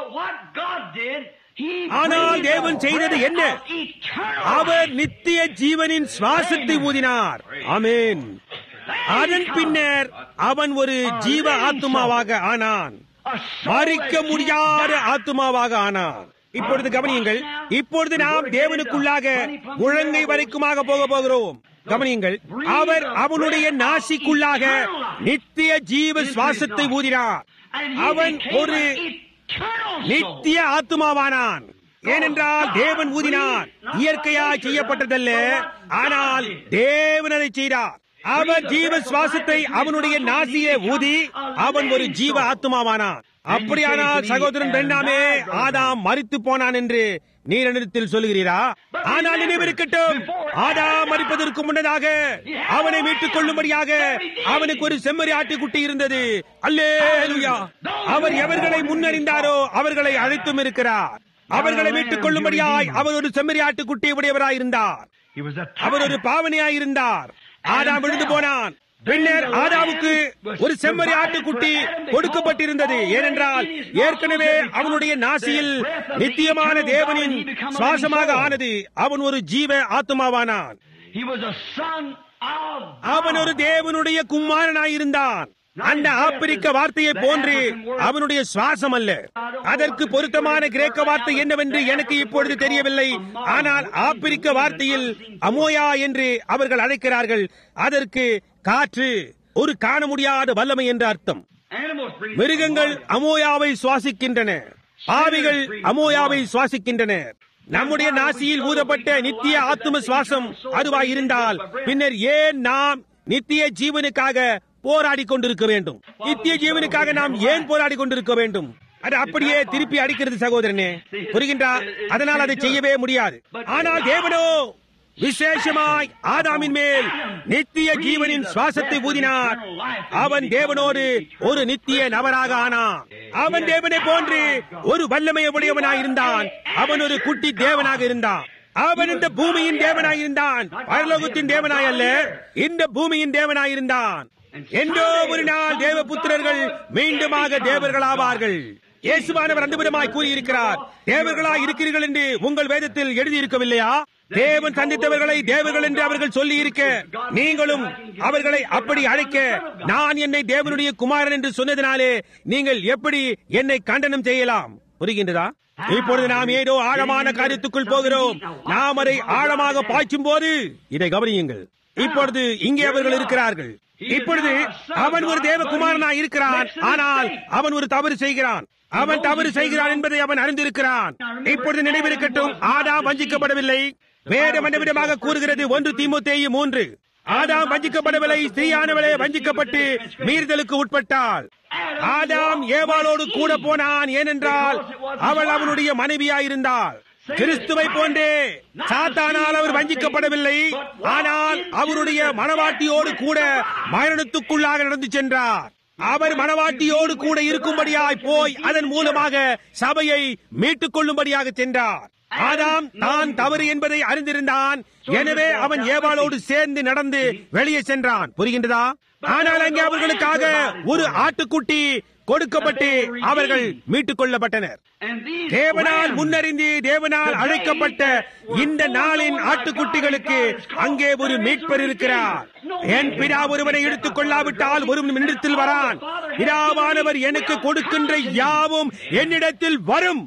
ஆனால் தேவன் செய்தது என்ன? அவர் நித்திய ஜீவனின் சுவாசத்தை ஊதினார். ஆமென். அதன் பின்னர் அவன் ஒரு ஜீவ ஆத்துமாவாக ஆனான், மரிக்க முடியாத ஆத்துமாவாக ஆனான். இப்பொழுது கவனியுங்கள். இப்பொழுது நாம் தேவனுக்குள்ளாக முழங்கை வரைக்குமாக போக போகிறோம். கவனியுங்கள். அவர் அவனுடைய நாசிக்குள்ளாக நித்திய ஜீவ சுவாசத்தை ஊதினார். அவன் ஒரு நித்திய ஆத்துமாவானான். ஏனென்றால் தேவன் ஊதினார். இயற்கையாய் செய்யப்பட்டதல்ல, ஆனால் தேவன் அதை செய்தார். அவர் ஜீவ சுவாசத்தை அவனுடைய நாசியே ஊதி அவன் ஒரு ஜீவ ஆத்துமாவானான். அப்படியானால் சகோதரன் பெண்ணாமே, ஆதாம் மரித்து போனான் என்று நீர் என்னிடத்தில் சொல்லுகிறீரா? ஆனால் நினைவிருக்கட்டும், ஆதாம் மரிப்பதற்கு முன்னதாக அவனை மீட்டுக் கொள்ளும்படியாக அவனுக்கு ஒரு செம்மறி ஆட்டுக்குட்டி இருந்தது. அல்லேலூயா! அவர் எவர்களை முன்னறிந்தாரோ அவர்களை அழைத்தும் இருக்கிறார். அவர்களை மீட்டுக் கொள்ளும்படியாய் அவர் ஒரு செம்மறி ஆட்டுக்குட்டி உடையவராயிருந்தார். அவர் ஒரு பாவனையாயிருந்தார். ஆதாம் விழுந்து போனான். பின்னர் ஆதாமுக்கு ஒரு செம்மறி ஆட்டுக்குட்டி கொடுக்கப்பட்டிருந்தது. ஏனென்றால் ஏற்கனவே அவனுடைய நாசியில் நித்தியமான தேவனின் சுவாசமாக ஆனது. அவன் ஒரு ஜீவ ஆத்மாவானான். அவன் ஒரு தேவனுடைய குமாரனாயிருந்தான். அந்த ஆப்பிரிக்க வார்த்தையை போன்று அவனுடைய சுவாசம் அல்ல. அதற்கு பொருத்தமான கிரேக்க வார்த்தை என்னவென்று எனக்கு இப்பொழுது தெரியவில்லை. ஆனால் ஆப்பிரிக்க வார்த்தையில் அமோயா என்று அவர்கள் அழைக்கிறார்கள். அதற்கு காற்று, ஒரு காண முடியாத வல்லமை என்ற அர்த்தம். மிருகங்கள் அமோயாவை சுவாசிக்கின்றன, ஆவிகள் அமோயாவை சுவாசிக்கின்றன. நம்முடைய நாசியில் ஊதப்பட்ட நித்திய ஆத்தும சுவாசம் அதுவாய் இருந்தால் பின்னர் ஏன் நாம் நித்திய ஜீவனுக்காக போராடி கொண்டிருக்க வேண்டும்? நித்திய ஜீவனுக்காக நாம் ஏன் போராடி கொண்டிருக்க வேண்டும்? அது அப்படியே திருப்பி அடிக்கிறது சகோதரனே, புரிகின்றா? அதனால் அதை செய்யவே முடியாது. ஆனால் தேவனோ விசேஷமாய் ஆதாமின் மேல் நித்திய ஜீவனின் சுவாசத்தை ஊதினார். அவன் தேவனோடு ஒரு நித்திய நபராக ஆனான். அவன் தேவனை போன்று ஒரு வல்லமையை உடையவனாயிருந்தான். அவன் ஒரு குட்டி தேவனாக இருந்தான். அவன் இந்த பூமியின் தேவனாயிருந்தான், பரலோகத்தின் தேவனாய் அல்ல, இந்த பூமியின் தேவனாயிருந்தான். என்றோ ஒரு நாள் தேவபுத்திரர்கள் மீண்டுமாக தேவர்களாவார்கள். இயேசுவானவர் அந்த விதமாய் கூறியிருக்கிறார். தேவர்களாய் இருக்கிறீர்கள் என்று உங்கள் வேதத்தில் எழுதியிருக்கவில்லையா? தேவன் சந்தித்தவர்களை தேவர்கள் என்று அவர்கள் சொல்லி இருக்க, நீங்களும் அவர்களை அப்படி அழைக்க, நான் என்னை தேவனுடைய குமாரன் என்று சொன்னதினாலே நீங்கள் எப்படி என்னை கண்டனம் செய்யலாம்? புரிகின்றதா? இப்பொழுது நாம் ஏதோ ஆழமான காரியத்துக்குள் போகிறோம். நாம் அதை ஆழமாக பாய்ச்சும் போது இதை கவனியுங்கள். இப்பொழுது இங்கே அவர்கள் இருக்கிறார்கள். இப்பொழுது அவன் ஒரு தேவகுமாரனாய் இருக்கிறான். ஆனால் அவன் ஒரு தவறு செய்கிறான். அவன் தவறு செய்கிறான் என்பதை அவன் அறிந்திருக்கிறான். இப்பொழுது நினைவிருக்கட்டும், ஆதாம் வஞ்சிக்கப்படவில்லை. வேதம் என்ன விதமாக கூறுகிறது? 1 தீமோத்தேயு 3. ஆதாம் வஞ்சிக்கப்படவில்லை, ஸ்திரீயானவளே வஞ்சிக்கப்பட்டு மீறுதலுக்கு உட்பட்டாள். ஆதாம் ஏவாளோடு கூட போனான், ஏனென்றால் அவள் அவனுடைய மனைவியாயிருந்தாள். கிறிஸ்துவை போன்றே சாத்தானால் அவர் வஞ்சிக்கப்படவில்லை, ஆனால் அவருடைய மனவாட்டியோடு கூட மரணத்துக்குள்ளாக நடந்து சென்றார். அவர் மனவாட்டியோடு கூட இருக்கும்படியாய் போய் அதன் மூலமாக சபையை மீட்டுக் கொள்ளும்படியாக சென்றார். ஆதாம் தான் தவறு என்பதை அறிந்திருந்தான். எனவே அவன் ஏவாளோடு சேர்ந்து நடந்து வெளியே சென்றான். புரிகின்றதா? ஆனால் அங்கே அவர்களுக்காக ஒரு ஆட்டுக்குட்டி கொடுக்கப்பட்டு அவர்கள் மீட்டுக் கொள்ளப்பட்டனர். தேவனால் முன்னறிந்து தேவனால் அழைக்கப்பட்ட இந்த நாளின் ஆட்டுக்குட்டிகளுக்கு அங்கே ஒரு மீட்பர் இருக்கிறார். என் பிதா ஒருவனை எடுத்துக் கொள்ளாவிட்டால் ஒரு நிமிடத்தில் வரான். பிதாவானவர் எனக்கு கொடுக்கின்ற யாவும் என்னிடத்தில் வரும்.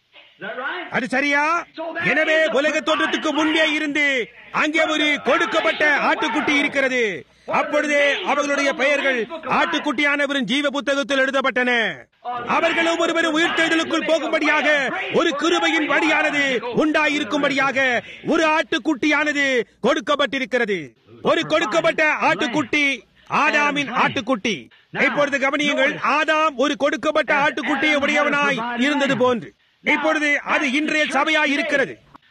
அது சரியா? எனவே உலக தோற்றத்துக்கு முன்பே இருந்து அங்கே ஒரு கொடுக்கப்பட்ட ஆட்டுக்குட்டி இருக்கிறது. அப்பொழுதே அவர்களுடைய பெயர்கள் ஆட்டுக்குட்டியானவரின் ஜீவ புத்தகத்தில் எழுதப்பட்டன. அவர்கள் ஒவ்வொருவரும் உயிர்த்தெழுதலுக்குள் போகும்படியாக ஒரு கிருபையின் வழியானது உண்டாயிருக்கும்படியாக ஒரு ஆட்டுக்குட்டியானது கொடுக்கப்பட்டிருக்கிறது. ஒரு கொடுக்கப்பட்ட ஆட்டுக்குட்டி ஆதாமின் ஆட்டுக்குட்டி. இப்பொழுது கவனியுங்கள், ஆதாம் ஒரு கொடுக்கப்பட்ட ஆட்டுக்குட்டியை உடையவனாய் இருந்தது போன்று இப்பொழுது அது இன்றைய சபையாய் இருக்கிறது.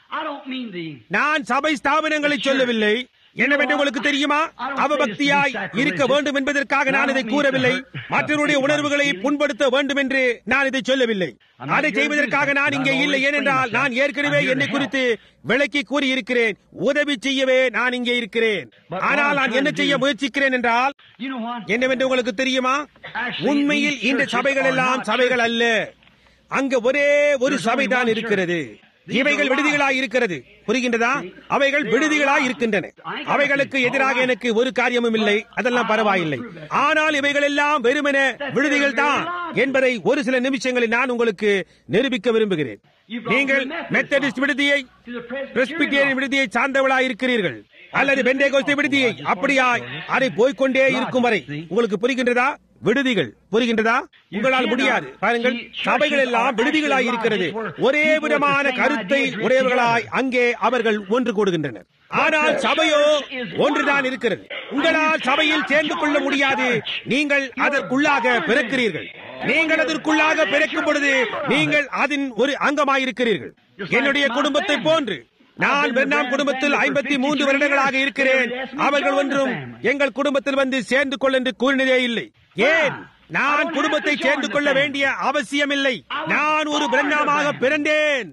நான் சபை ஸ்தாபனங்களை சொல்லவில்லை. என்னவென்று உங்களுக்கு தெரியுமா? அவபக்தியாய் இருக்க வேண்டும் என்பதற்காக நான் இதை கூறவில்லை. மற்றவருடைய உணர்வுகளை புண்படுத்த வேண்டும் என்று நான் இதை சொல்லவில்லை. அதை செய்வதற்காக நான் இங்கே இல்லை. ஏனென்றால் நான் ஏற்கனவே என்னை குறித்து விளக்கி கூறியிருக்கிறேன். உதவி செய்யவே நான் இங்கே இருக்கிறேன். ஆனால் நான் என்ன செய்ய முயற்சிக்கிறேன் என்றால் என்னவென்று உங்களுக்கு தெரியுமா? உண்மையில் இந்த சபைகள் எல்லாம் சபைகள் அல்ல. அங்க ஒரே ஒரு சபைதான் இருக்கிறது. இவைகள் விடுதிகளாய் இருக்கிறது. புரிகின்றதா? அவைகள் விடுதிகளாய் இருக்கின்றன. அவைகளுக்கு எதிராக எனக்கு ஒரு காரியமும் இல்லை. அதெல்லாம் பரவாயில்லை. ஆனால் இவைகள் எல்லாம் வெறுமன விடுதிகள் தான் என்பதை ஒரு சில நிமிஷங்களில் நான் உங்களுக்கு நிரூபிக்க விரும்புகிறேன். நீங்கள் மெத்தடிஸ்ட் விடுதியை, பிரெஸ்பிட்டேரியன் விடுதியை சார்ந்தவளாய் இருக்கிறீர்கள், அல்லது பெந்தேகோஸ்தே விடுதியை, அப்படியாய் அதை போய்கொண்டே இருக்கும் வரை உங்களுக்கு புரிகின்றதா? விடுதிகள். புரிகின்றதா? உங்களால் முடியாது. பாருங்கள், சபைகள் எல்லாம் விடுதிகளாய் இருக்கிறது. ஒரே விதமான கருத்தை உடையவர்களாய் அங்கே அவர்கள் ஒன்று கூடுகின்றனர். ஆனால் சபையோ ஒன்றுதான் இருக்கிறது. உங்களால் சபையில் சேர்ந்து கொள்ள முடியாது. நீங்கள் அதற்குள்ளாக பிறக்கிறீர்கள். நீங்கள் அதற்குள்ளாக பிறக்கும் பொழுது நீங்கள் அதன் ஒரு அங்கமாயிருக்கிறீர்கள். என்னுடைய குடும்பத்தை போன்று நான் பெர்னாம் குடும்பத்தில் 53 வருடங்களாக இருக்கிறேன். அவர்கள் ஒன்றும் எங்கள் குடும்பத்தில் வந்து சேர்ந்து கொள்ள என்று கூறினதே இல்லை. ஏன்? நான் குடும்பத்தை சேர்ந்து கொள்ள வேண்டிய அவசியமில்லை. நான் ஒரு பெர்னாமாக பிறந்தேன்.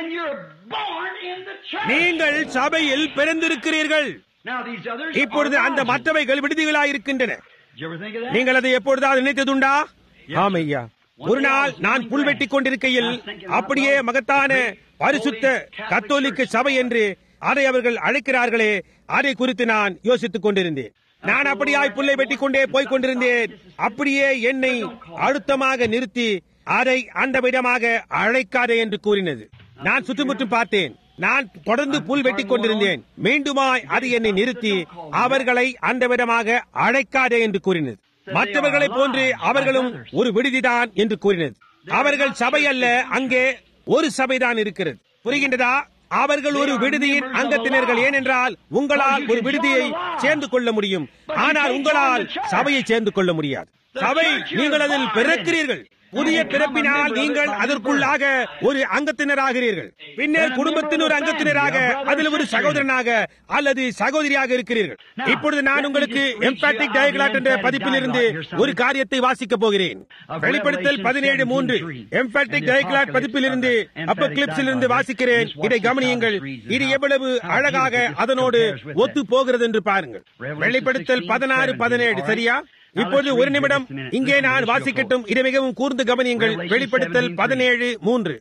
நீங்கள் சபையில் பிறந்திருக்கிறீர்கள். இப்பொழுது அந்த மற்றவைகள் விடுதிகளாய் இருக்கின்றன. நீங்கள் அதை எப்பொழுதாவது நினைத்ததுண்டா? ஆமையா. ஒரு நாள் நான் புல் வெட்டிக் கொண்டிருக்கையில் அப்படியே மகத்தான பரிசுத்த கத்தோலிக்க சபை என்று அதை அவர்கள் அழைக்கிறார்களே, அதை குறித்து நான் யோசித்துக் கொண்டிருந்தேன். நான் அப்படியாய் புல்லை வெட்டிக் கொண்டே போய்க் கொண்டிருந்தேன். அப்படியே என்னை அழுத்தமாக நிறுத்தி அதை அந்த விதமாக அழைக்காதே என்று கூறினது. நான் சுற்றுமுற்றும் பார்த்தேன். நான் தொடர்ந்து புல் வெட்டிக் கொண்டிருந்தேன். மீண்டுமாய் அது என்னை நிறுத்தி அவர்களை அந்த விதமாக அழைக்காதே என்று கூறினது. மற்றவர்களை போன்று அவர்களும் ஒரு விடுதிதான் என்று கூறினது. அவர்கள் சபை அல்ல, அங்கே ஒரு சபைதான் இருக்கிறது. புரிகின்றதா? அவர்கள் ஒரு விடுதியின் அங்கத்தினர்கள். ஏனென்றால் உங்களால் ஒரு விடுதியை சேர்ந்து கொள்ள முடியும், ஆனால் உங்களால் சபையை சேர்ந்து கொள்ள முடியாது. சபை, நீங்கள் அதில் பிறக்கிறீர்கள். புதிய பிறப்பினால் நீங்கள் அதற்குள்ளாக ஒரு அங்கத்தினராகிறீர்கள். பின்னர் குடும்பத்தின் ஒரு அங்கத்தினராக, அதில் ஒரு சகோதரனாக அல்லது சகோதரியாக இருக்கிறீர்கள். இப்பொழுது நான் உங்களுக்கு எம்பாத்திக் டயக்லாட் என்ற பதிப்பிலிருந்து ஒரு காரியத்தை வாசிக்கப் போகிறேன். வெளிப்படுத்தல் 17:3 எம்பாத்திக் டயக்லாட் பதிப்பிலிருந்து அப்போகலிப்ஸிலிருந்து வாசிக்கிறேன். இதை கவனியுங்கள். இது எவ்வளவு அழகாக அதனோடு ஒத்து போகிறது என்று பாருங்கள். வெளிப்படுத்தல் 16:17 சரியா? இப்போது ஒரு நிமிடம் இங்கே நான் வாசிக்கட்டும். இதை மிகவும் கூர்ந்து கவனியுங்கள். வெளிப்படுத்தல் 17:3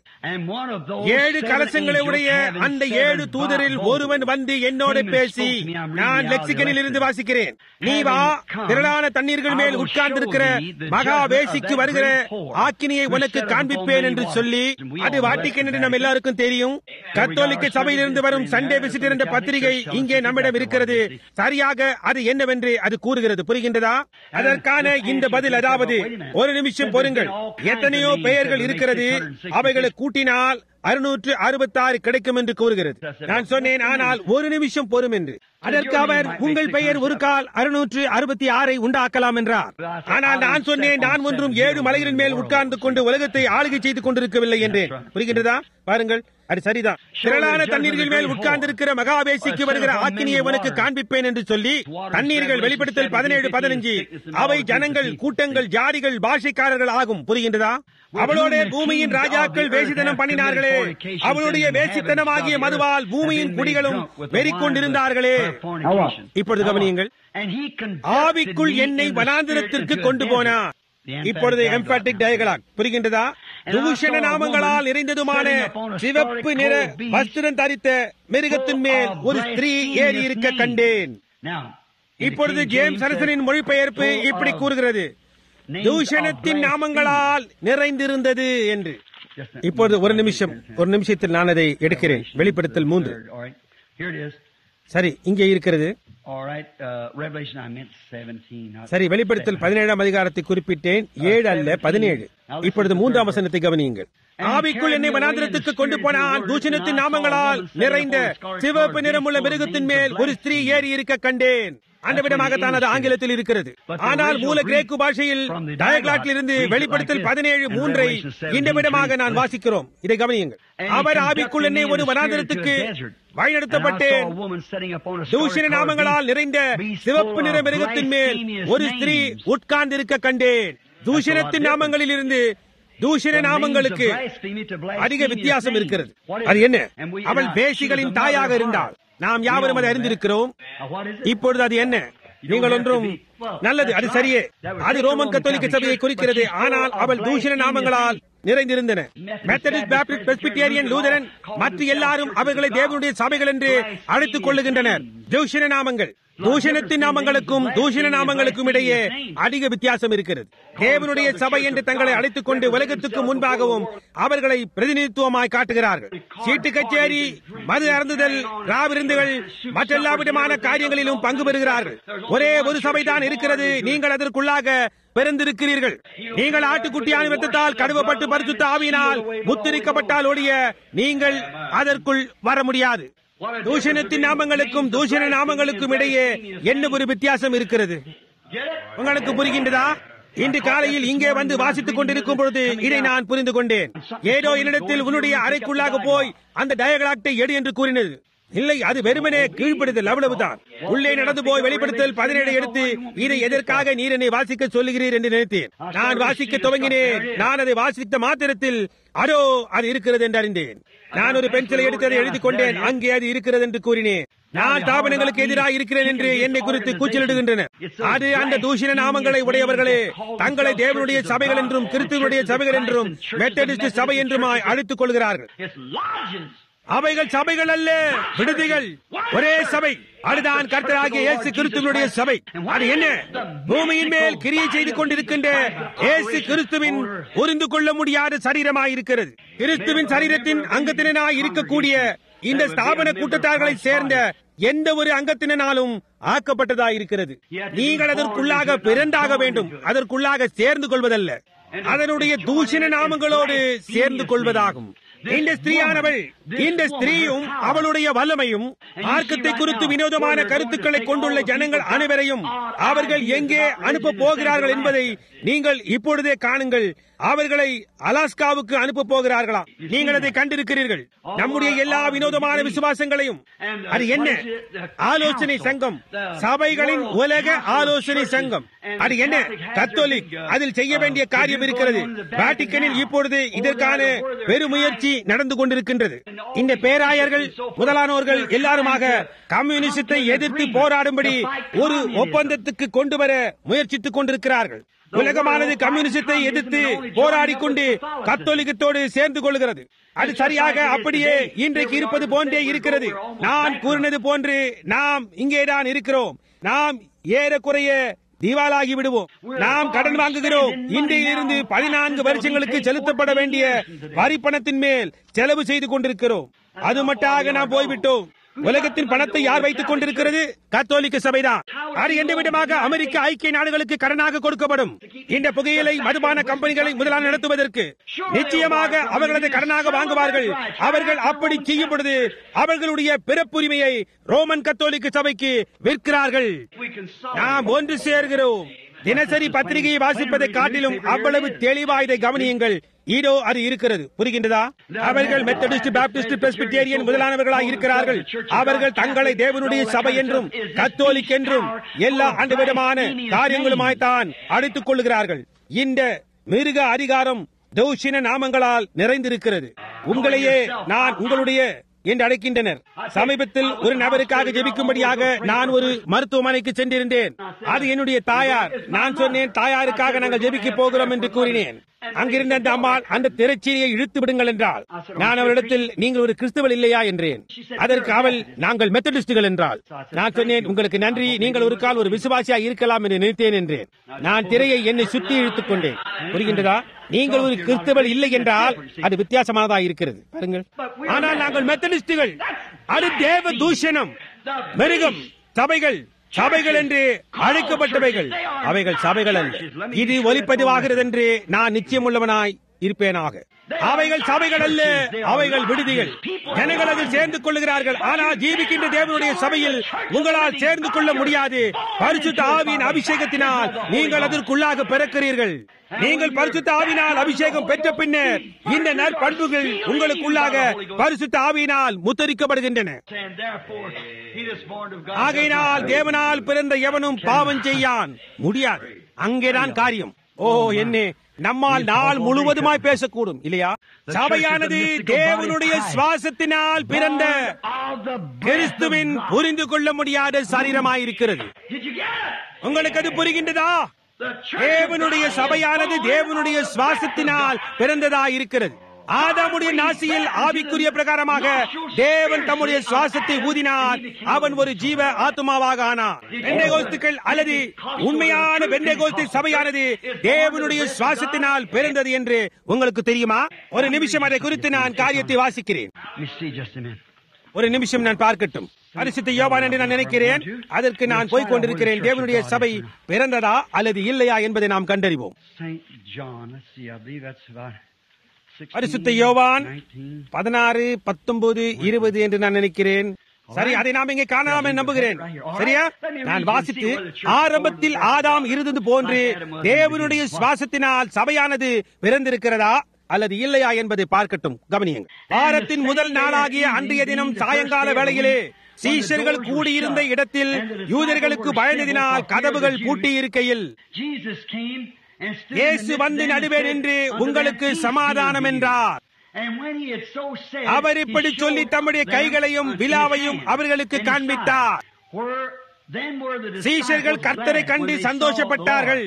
7 கலசங்களை உடைய அந்த 7 தூதரில் ஒருவன் வந்து என்னோட பேசி, நான் லெக்சிகனில் இருந்து வாசிக்கிறேன், நீ வா, திரளான தண்ணீர்கள் மேல் உட்கார்ந்திருக்கிற மகா வேசிக்கு வருகிற ஆக்கினியை உனக்கு காண்பிப்பேன் என்று சொல்லி, அது வாட்டிக்கன் என்று நம் எல்லாருக்கும் தெரியும். கத்தோலிக்க சபையிலிருந்து வரும் சண்டே விசிட்டர் என்ற பத்திரிகை இங்கே நம்மிடம் இருக்கிறது. சரியாக அது என்னவென்று அது கூறுகிறது. புரிகின்றதா? அதற்கான இந்த பதில், அதாவது ஒரு நிமிஷம் பொறுங்கள், எத்தனையோ பெயர்கள் இருக்கிறது, அவைகளை கூட்டினால் 666 கிடைக்கும் என்று கூறுகிறது. நான் சொன்னேன், ஆனால் ஒரு நிமிஷம் பொறும் என்று. அதற்கு அவர், உங்கள் பெயர் ஒரு கால் 666 உண்டாக்கலாம் என்றார். ஆனால் நான் சொன்னேன், நான் ஒன்றும் 7 மலைகளின் மேல் உட்கார்ந்து கொண்டு உலகத்தை ஆளுகை செய்து கொண்டிருக்கவில்லை என்றேன். புரிகின்றதா? பாருங்கள், அது சரிதான். திரளான தண்ணீர்கள் மேல் உட்கார்ந்திருக்கிற மகாவேசிக்கு வருகிற ஆக்கினியை உனக்கு காண்பிப்பேன் என்று சொல்லி, தண்ணீர்கள் வெளிப்படுத்தல் 17:15 அவை ஜனங்கள், கூட்டங்கள், ஜாதிகள், பாஷைக்காரர்கள் ஆகும். புரிகின்றதா? அவளோட பூமியின் ராஜாக்கள் வேசித்தனம் பண்ணினார்களே, அவளுடைய வேசித்தனமாகிய மதுவால் பூமியின் குடிகளும் வெறிக்கொண்டிருந்தார்களே. இப்பொழுது கவனியுங்கள். ஆவிக்குள் என்னை வனாந்திரத்திற்கு கொண்டு போனார். இப்பொழுது எம்பாத்திக் டயக்லாட். புரிகின்றதா? தூஷண நாமங்களால் நிறைந்ததுமான சிவப்பு நிற வஸ்திரம் தரித்த மிருகத்தின் மேல் ஒரு ஸ்திரீ ஏறி இருக்க கண்டேன். இப்பொழுது ஜேம்ஸ் அரசனின் மொழிபெயர்ப்பு இப்படி கூறுகிறது, தூஷணத்தின் நாமங்களால் நிறைந்திருந்தது என்று. இப்பொழுது ஒரு நிமிஷத்தில் நான் அதை எடுக்கிறேன். வெளிப்படுத்தல் 3 சரி, இங்கே இருக்கிறது. சரி, வெளிப்படுத்தல் 17ஆம் அதிகாரத்தை குறிப்பிட்டேன், 7 அல்ல 17. இப்பொழுது 3ஆம் வசனத்தை கவனியுங்கள். ஆவிக்குள் என்னை வனாந்திரத்துக்கு கொண்டு போனான், தூஷணத்தின் நாமங்களால் நிறைந்த சிவப்பு நிறமுள்ள மிருகத்தின் மேல் ஒரு ஸ்திரீ ஏறி இருக்க கண்டேன். அந்த விதமாகத்தான் அது ஆங்கிலத்தில் இருக்கிறது. ஆனால் மூல கிரேக்கு பாஷையில் டயக்லாட்டில் இருந்து வெளிப்படுத்தல் 17:3 இந்த விதமாக நான் வாசிக்கிறோம். இதை கவனியுங்கள். அவர் ஆவிக்குள் என்னை ஒரு வனாந்திரத்துக்கு வழிநடத்தப்பட்டேன், தூஷண நாமங்களால் நிறைந்த சிவப்பு நிற மிருகத்தின் மேல் ஒரு ஸ்திரீ உட்கார்ந்திருக்க கண்டேன். தூஷணத்தின் நாமங்களில் இருந்து தூஷண நாமங்களுக்கு அதிக வித்தியாசம் இருக்கிறது. அது என்ன? அவள் வேசிகளின் தாயாக இருந்தாள். நாம் யாவரும் அதை அறிந்திருக்கிறோம். இப்பொழுது அது என்ன? நீங்கள் ஒன்றும் நல்லது, அது சரியே, அது ரோமன் கத்தோலிக்க சபையை குறிக்கிறது. ஆனால் அவள் தூஷண நாமங்களால் நிறைந்திருந்தன. மெத்தடிஸ்ட், பாப்டிஸ்ட், பிரெஸ்பிட்டேரியன், லூதரன் மற்ற எல்லாரும் அவர்களை தேவனுடைய சபைகள் என்று அழைத்துக் கொள்ளுகின்றனர். தூஷண நாமங்கள். தூஷணத்தின் நாமங்களுக்கும் தூஷண நாமங்களுக்கும் இடையே அதிக வித்தியாசம் இருக்கிறது. தேவனுடைய சபை என்று தங்களை அழைத்துக் கொண்டு உலகத்துக்கு முன்பாகவும் அவர்களை பிரதிநிதித்துவமாய் காட்டுகிறார்கள். சீட்டு கச்சேரி, மது அருந்துதல், ராவிருந்துகள், மற்றெல்லா விதமான காரியங்களிலும் பங்கு பெறுகிறார்கள். ஒரே ஒரு சபைதான் இருக்கிறது. நீங்கள் அதற்குள்ளாக பிறந்திருக்கிறீர்கள். நீங்கள் ஆட்டுக்குட்டியான இரத்தத்தால் கழுவப்பட்டு பரிசுத்த ஆவியினால் முத்திரிக்கப்பட்டால் ஒழிய நீங்கள் அதற்குள் வர முடியாது. தூஷணத்தின் நாமங்களுக்கும் தூஷண நாமங்களுக்கும் இடையே என்ன ஒரு வித்தியாசம் இருக்கிறது? உங்களுக்கு புரிகின்றதா? இன்று காலையில் இங்கே வந்து வாசித்துக் கொண்டிருக்கும் பொழுது இதை நான் புரிந்து கொண்டேன். ஏதோ என்னிடத்தில் உன்னுடைய அறைக்குள்ளாக போய் அந்த டயக்லாட்டை எடு என்று கூறினது. இல்லை, அது வெறுமனே கீழ்ப்படுதல், அவ்வளவுதான். உள்ளே நடந்து போய் வெளிப்படுத்தல் 17 எடுத்து, இதை எதற்காக நீர் என்னை வாசிக்க சொல்லுகிறீர் என்று நினைத்தேன். நான் வாசிக்க துவங்கினேன். நான் அதை வாசித்த மாத்திரத்தில் அதோ அது இருக்கிறது என்று அறிந்தேன். நான் ஒரு பென்சிலை எடுத்து அதை எழுதி கொண்டேன். அங்கே அது இருக்கிறது என்று கூறினேன். நான் தாபனங்களுக்கு எதிராக இருக்கிறேன் என்று என்னை குறித்து கூச்சலிடுகின்றன. அது அந்த தூஷண நாமங்களை உடையவர்களே தங்களை தேவனுடைய சபைகள் என்றும் கிறிஸ்துவனுடைய சபைகள் என்றும் மெத்தடிஸ்ட் சபை என்றுமாய் அழைத்துக் கொள்கிறார்கள். அவைகள் சபைகள் அல்ல, விடுதிகள். ஒரே சபை, அதுதான் கர்த்தராகிய இயேசு கிறிஸ்துவினுடைய சபை. அது என்ன? பூமியின் மேல் கிரியை செய்து கொண்டிருக்கின்ற இயேசு கிறிஸ்துவின் புரிந்து கொள்ள முடியாத சரீரமாயிருக்கிறது. கிறிஸ்துவின் சரீரத்தின் அங்கத்தினராய் இருக்கக்கூடிய இந்த ஸ்தாபன கூட்டத்தார்களை சேர்ந்த எந்த ஒரு அங்கத்தினாலும் ஆக்கப்பட்டதாயிருக்கிறது. நீங்கள் அதற்குள்ளாக பிறந்தாக வேண்டும், அதற்குள்ளாக சேர்ந்து கொள்வதல்ல, அதனுடைய தூஷண நாமங்களோடு சேர்ந்து கொள்வதாகும். இந்த ஸ்திரீயானவள், இந்த ஸ்திரீயும் அவளுடைய வல்லமையும் மார்க்கத்தை குறித்து வினோதமான கருத்துக்களை கொண்டுள்ள ஜனங்கள் அனைவரையும் அவர்கள் எங்கே அனுப்ப போகிறார்கள் என்பதை நீங்கள் இப்பொழுதே காணுங்கள். அவர்களை அலாஸ்காவுக்கு அனுப்ப போகிறார்களாம். நீங்கள் அதை கண்டிருக்கிறீர்கள். நம்முடைய எல்லா வினோதமான விசுவாசங்களையும், அது என்ன? ஆலோசனை சங்கம், சபைகளின் உலக ஆலோசனை சங்கம். அது என்ன? கத்தோலிக். அதில் செய்ய வேண்டிய காரியம் இருக்கிறது. வாட்டிக்கனில் இப்பொழுது இதற்கான பெருமுயற்சி நடந்து கொண்டிருக்கின்றது. இந்த பேராயர்கள் முதலானோர்கள் எல்லாருமாக கம்யூனிசத்தை எதிர்த்து போராடும்படி ஒரு ஒப்பந்தத்துக்கு கொண்டு வர முயற்சித்துக் கொண்டிருக்கிறார்கள். உலகமானது கம்யூனிசத்தை எதிர்த்து போராடி கொண்டு கத்தோலிக்கத்தோடு சேர்ந்து கொள்கிறது. அது சரியாக அப்படியே இன்றைக்கு இருப்பது போன்றே இருக்கிறது. நான் கூறினது போன்று நாம் இங்கேதான் இருக்கிறோம். நாம் ஏறக்குறைய திவாலாகி விடுவோம். நாம் கடன் வாங்குகிறோம். இன்றையிலிருந்து 14 வருஷங்களுக்கு செலுத்தப்பட வேண்டிய வரி பணத்தின் மேல் செலவு செய்து கொண்டிருக்கிறோம். அது மட்டாக நாம் போய்விட்டோம். உலகத்தின் பணத்தை யார் வைத்துக் கொண்டிருக்கிறது? கத்தோலிக்க சபைதான். அது எந்த விதமாக அமெரிக்க ஐக்கிய நாடுகளுக்கு கடனாக கொடுக்கப்படும். இந்த புகையிலை மதுபான கம்பெனிகளை முதலாக நடத்துவதற்கு நிச்சயமாக அவர்களது கடனாக வாங்குவார்கள். அவர்கள் அப்படி செய்யும் பொழுது அவர்களுடைய பிறப்புரிமையை ரோமன் கத்தோலிக்க சபைக்கு விற்கிறார்கள். நாம் ஒன்று சேர்கிறோம். தினசரி பத்திரிகையை வாசிப்பதை காட்டிலும் அவ்வளவு தெளிவா இதை கவனியுங்கள். இதோ அது இருக்கிறது. புரிகின்றதா? அவர்கள் மெத்தடிஸ்ட், பாப்டிஸ்ட், பிரெஸ்பிட்டேரியன் முதலானவர்களாக இருக்கிறார்கள். அவர்கள் தங்களை தேவனுடைய சபை என்றும் கத்தோலிக் என்றும் எல்லா அந்த விதமான காரியங்களுமாய்த்தான் அழைத்துக் கொள்கிறார்கள். இந்த மிருக அதிகாரம் தூஷண நாமங்களால் நிறைந்திருக்கிறது. உங்களையே நான் உங்களுடைய என்று அழைக்கின்றனர். சமீபத்தில் ஒரு நபருக்காக ஜெபிக்கும்படியாக நான் ஒரு மருத்துவமனைக்கு சென்றிருந்தேன். அது என்னுடைய தாயார். நான் சொன்னேன், தாயாருக்காக நாங்கள் ஜெபிக்க போகிறோம் என்று கூறினேன். அங்கிருந்த அந்த அம்மாள் அந்த திரைச்சீரியை இழுத்து விடுங்கள் என்றால், நான் அவரிடத்தில் நீங்கள் ஒரு கிறிஸ்தவல் இல்லையா என்றேன். அதற்கு அவள் நாங்கள் மெத்தடிஸ்டுகள் என்றால், நான் சொன்னேன், உங்களுக்கு நன்றி, நீங்கள் ஒரு கால் ஒரு விசுவாசியா இருக்கலாம் என்று நினைத்தேன் என்றேன். நான் திரையை என்னை சுற்றி இழுத்துக் கொண்டேன். புரிகின்றதா? நீங்கள் ஒரு கிறிஸ்தவல் இல்லை என்றால் அது வித்தியாசமானதா இருக்கிறது பாருங்கள். ஆனால் நாங்கள் மெத்தடிஸ்டுகள். அது தேவ தூஷணம், மிருகம். சபைகள் சபைகள் என்று அழைக்கப்பட்டவைகள், அவைகள் சபைகள் அல்ல. இது ஒலிப்பதிவாகிறது என்று நான் நிச்சயமுள்ளவனாய் இருப்பேனாக. அவைகள் சபைகள் அல்ல, அவைகள் விடுதிகள். ஜனங்கள் அதில் சேர்ந்து கொள்ளுகிறார்கள். ஆனால் ஜீவிக்கின்ற தேவனுடைய சபையில் உங்களால் சேர்ந்து கொள்ள முடியாது. பரிசுத்த ஆவியின் அபிஷேகத்தினால் நீங்கள் அதற்குள்ளாக பிறக்கிறீர்கள். நீங்கள் பரிசுத்த ஆவியினால் அபிஷேகம் பெற்ற பின்னர் இந்த நற்பண்புகள் உங்களுக்குள்ளாக பரிசுத்த ஆவியினால் முத்தரிக்கப்படுகின்றன. ஆகையினால் தேவனால் பிறந்த எவனும் பாவம் செய்யான் முடியாது. அங்கேதான் காரியம். ஓ என்ன, நம்மால் நாள் முழுவதுமாய் பேசக்கூடும் இல்லையா? சபையானது தேவனுடைய சுவாசத்தினால் பிறந்த கிறிஸ்துவின் புரிந்து கொள்ள முடியாத சரீரமாயிருக்கிறது. உங்களுக்கு அது புரிகின்றதா? தேவனுடைய சபையானது தேவனுடைய சுவாசத்தினால் பிறந்ததாயிருக்கிறது. ஆதாமுடைய நாசியில் ஆவிக்குரிய பிரகாரமாக தேவன் தம்முடைய சுவாசத்தை ஊதினார். அவன் ஒரு ஜீவ ஆத்மாவாக ஆனான். பெந்தேகோஸ்துக்கள் அல்லது உண்மையான பெந்தேகோஸ்து சபையானது தேவனுடைய சுவாசத்தினால் பிறந்தது என்று உங்களுக்கு தெரியுமா? ஒரு நிமிஷம் அதை குறித்து நான் காரியத்தை வாசிக்கிறேன். ஒரு நிமிஷம் நான் பார்க்கட்டும். பரிசுத்த யோவான் என்று நான் நினைக்கிறேன். அதற்கு நான் போய்க் கொண்டிருக்கிறேன். தேவனுடைய சபை பிறந்ததா அல்லது இல்லையா என்பதை நாம் கண்டறிவோம். பரிசுத்த யோவான் 16, 19, 20 என்று நான் நினைக்கிறேன். சரி, அதை நாம் இங்கே காணலாம் என்று நம்புகிறேன். சரியா? நான் வாசித்து, ஆரம்பத்தில் ஆதாம் இருந்தது போன்று தேவனுடைய சுவாசத்தினால் சபையானது பிறந்திருக்கிறதா அல்லது இல்லையா என்பதை பார்க்கட்டும். கவனியுங்கள். வாரத்தின் முதல் நாளாகிய அன்றைய தினம் சாயங்கால வேளையிலே சீஷர்கள் கூடியிருந்த இடத்தில் யூதர்களுக்கு பயந்ததினால் கதவுகள் பூட்டியிருக்கையில் இயேசு வந்து நடுவே நின்று உங்களுக்கு சமாதானம் என்றார். அவர் இப்படி சொல்லி தம்முடைய கைகளையும் விலாவையும் அவர்களுக்கு காண்பித்தார். சீஷர்கள் கர்த்தரை கண்டு சந்தோஷப்பட்டார்கள்.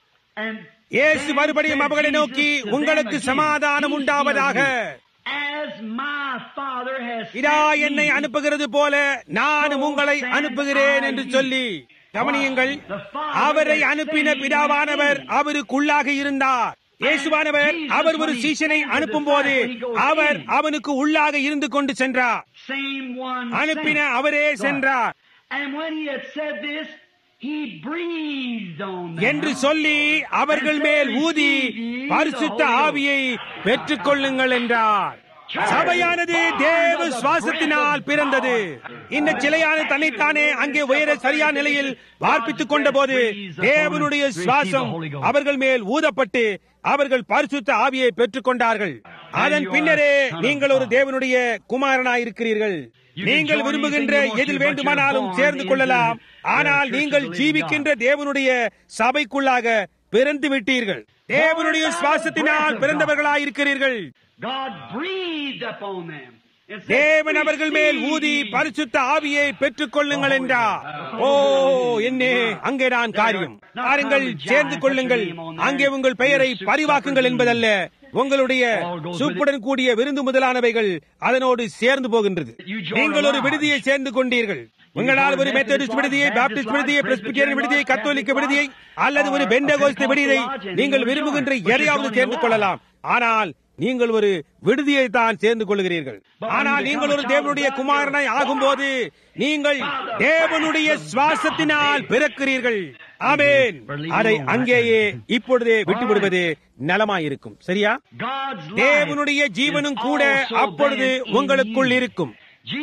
இயேசு மறுபடியும் அவர்களை நோக்கி உங்களுக்கு சமாதானம் உண்டாவதாக, பிதா என்னை அனுப்புகிறது போல நானும் உங்களை அனுப்புகிறேன் என்று சொல்லி கவனியுங்கள். அவரை அனுப்பின பிதாவானவர் அவருக்குள்ளாக இருந்தார். இயேசுவானவர் அவர் ஒரு சீஷனை அனுப்பும் போது அவர் அவனுக்கு உள்ளாக இருந்து கொண்டு சென்றார். அனுப்பின அவரே சென்றார் என்று சொல்லி அவர்கள் மேல் ஊதி பரிசுத்த ஆவியை பெற்றுக் கொள்ளுங்கள் என்றார். சபையானது தேவ சுவாசத்தினால் பிறந்தது. இந்த சிலையானது தன்னைத்தானே அங்கே உயர சரியான நிலையில் வார்ப்பித்துக் கொண்ட போது தேவனுடைய சுவாசம் அவர்கள் மேல் ஊதப்பட்டு அவர்கள் பரிசுத்த ஆவியை பெற்றுக் கொண்டார்கள். அதன் பின்னரே நீங்கள் ஒரு தேவனுடைய குமாரனாயிருக்கிறீர்கள். நீங்கள் விரும்புகின்ற எதில் வேண்டுமானாலும் சேர்ந்து கொள்ளலாம். ஆனால் நீங்கள் ஜீவிக்கின்ற தேவனுடைய சபைக்குள்ளாக பிறந்து விட்டீர்கள். தேவனுடைய சுவாசத்தினால் பிறந்தவர்களாயிருக்கிறீர்கள். தேவன் அவர்கள் மேல் ஊதி பரிசுத்த ஆவியை பெற்றுக் கொள்ளுங்கள் என்றார். ஓ என்ன அங்கே நான் காரியம் பாருங்கள், சேர்ந்து கொள்ளுங்கள். அங்கே உங்கள் பெயரை பரிவாக்குங்கள் என்பதல்ல, உங்களுடைய சூப்புடன் கூடிய விருந்து முதலானவைகள் அதனோடு சேர்ந்து போகின்றது. நீங்கள் ஒரு விடுதியை சேர்ந்து கொண்டீர்கள். உங்களால் ஒரு மெத்தடிஸ்ட் விடுதியை, பாப்டிஸ்ட் விடுதியை, பிரெஸ்பிட்டேரியன் விடுதியை, கத்தோலிக்க விடுதியை அல்லது ஒரு பெந்தகோஸ்தே விடுதியை நீங்கள் விரும்புகின்ற எதையாவது சேர்ந்து கொள்ளலாம். ஆனால் நீங்கள் ஒரு விடுதியை தான் சேர்ந்து கொள்கிறீர்கள். ஆனால் நீங்கள் ஒரு தேவனுடைய குமாரனாய் ஆகும்போது நீங்கள் தேவனுடைய சுவாசத்தினால் பிறக்கிறீர்கள். ஆமென். அதை அங்கேயே இப்பொழுதே விட்டுவிடுவது நலமாயிருக்கும். சரியா? தேவனுடைய ஜீவனும் கூட அப்பொழுது உங்களுக்குள் இருக்கும்.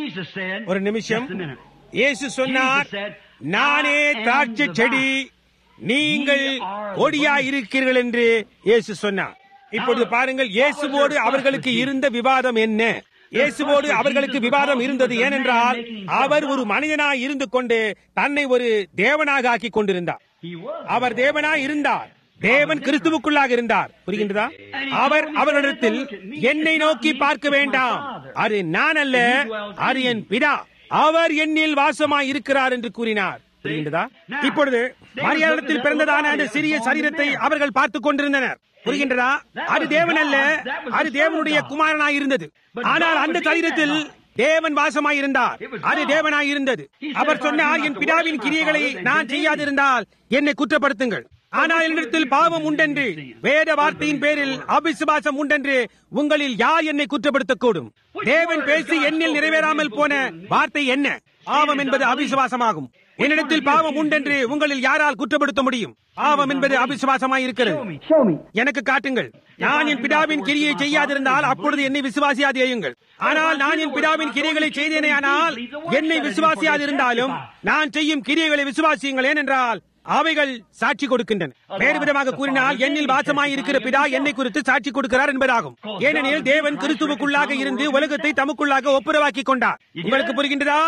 ஒரு நிமிஷம். இயேசு சொன்னார், நானே திராட்சை செடி, நீங்கள் கொடியாய் இருக்கிறீர்கள் என்று இயேசு சொன்னார். இப்பொழுது பாருங்கள், இயேசுவோடு அவர்களுக்கு இருந்த விவாதம் என்ன? இயேசுவோடு அவர்களுக்கு விவாதம் இருந்தது. ஏனென்றால் அவர் ஒரு மனிதனாய் இருந்து கொண்டு தன்னை ஒரு தேவனாக ஆக்கி கொண்டிருந்தார். அவர் தேவனாய் இருந்தார். தேவன் கிறிஸ்துவுக்குள்ளாக இருந்தார். புரிகின்றதா? அவர் அவரிடத்தில் என்னை நோக்கி பார்க்க வேண்டாம், அது நான் அல்ல, அது என் பிதா, அவர் என்னில் வாசமாய் இருக்கிறார் என்று கூறினார். புரிகின்றதா? இப்பொழுது மரியாதத்தில் பிறந்ததான அந்த சிறிய சரீரத்தை அவர்கள் பார்த்துக் கொண்டிருந்தனர். புரிகின்றதா? அது தேவன் அல்ல, அது தேவனுடைய குமாரனாய் இருந்தது. ஆனால் அந்த சரீரத்தில் தேவன் வாசமாயிருந்தார். அது தேவனாய் இருந்தது. அவர் சொன்னார், என் பிதாவின் கிரியைகளை நான் செய்யாதிருந்தால் என்னை குற்றப்படுத்துங்கள். ஆனால் என்னிடத்தில் பாவம் உண்டென்று, வேத வார்த்தையின் பேரில் அவிசுவாசம் உண்டென்று உங்களில் யார் என்னை குற்றப்படுத்தக்கூடும்? தேவன் பேசி என்னில் நிறைவேறாமல் போன வார்த்தை என்ன? பாவம் என்பது அவிசுவாசமாகும். என்னிடத்தில் பாவம் உண்டென்று உங்களில் யாரால் குற்றப்படுத்த முடியும்? பாவம் என்பது அவிசுவாசமாய் இருக்கிறது. எனக்கு காட்டுங்கள். நான் என் பிதாவின் கிரியை செய்யாதிருந்தால் அப்பொழுது என்னை விசுவாசியாதேயுங்கள். ஆனால் நான் என் பிதாவின் கிரியைகளை செய்தேனே, ஆனால் என்னை விசுவாசியாதிருந்தாலும் நான் செய்யும் கிரியைகளை விசுவாசியுங்கள். ஏனென்றால் அவைகள் சாட்சி கொடுக்கின்றன. வேறு விதமாக கூறினால், என்னில் வாசமாய் இருக்கிற பிதா என்னை குறித்து சாட்சி கொடுக்கிறார் என்பதாகும். ஏனெனில் தேவன் கிறிஸ்துவுக்குள்ளாக இருந்து உலகத்தை தமக்குள்ளாக ஒப்புரவாக்கி கொண்டார். உங்களுக்கு புரிகின்றதா?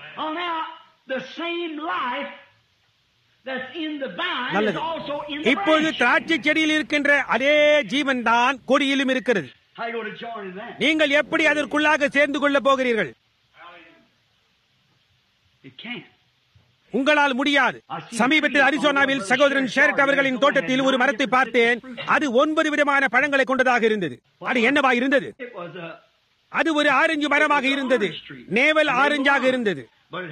நல்லது. இப்போது திராட்சை செடியில் இருக்கின்ற அதே ஜீவன் தான் கொடியிலும் இருக்கிறது. நீங்கள் எப்படி அதற்குள்ளாக சேர்ந்து கொள்ள போகிறீர்கள்? உங்களால் முடியாது. சமீபத்தில் அரிசோனாவில் சகோதரன் ஷெரட் அவர்களின் தோட்டத்தில் ஒரு மரத்தை பார்த்தேன். அது 9 விதமான பழங்களை கொண்டதாக இருந்தது. அது என்னவா இருந்தது? அது ஒரு ஆரஞ்சு மரமாக இருந்தது. நேவல் ஆரஞ்சாக இருந்தது.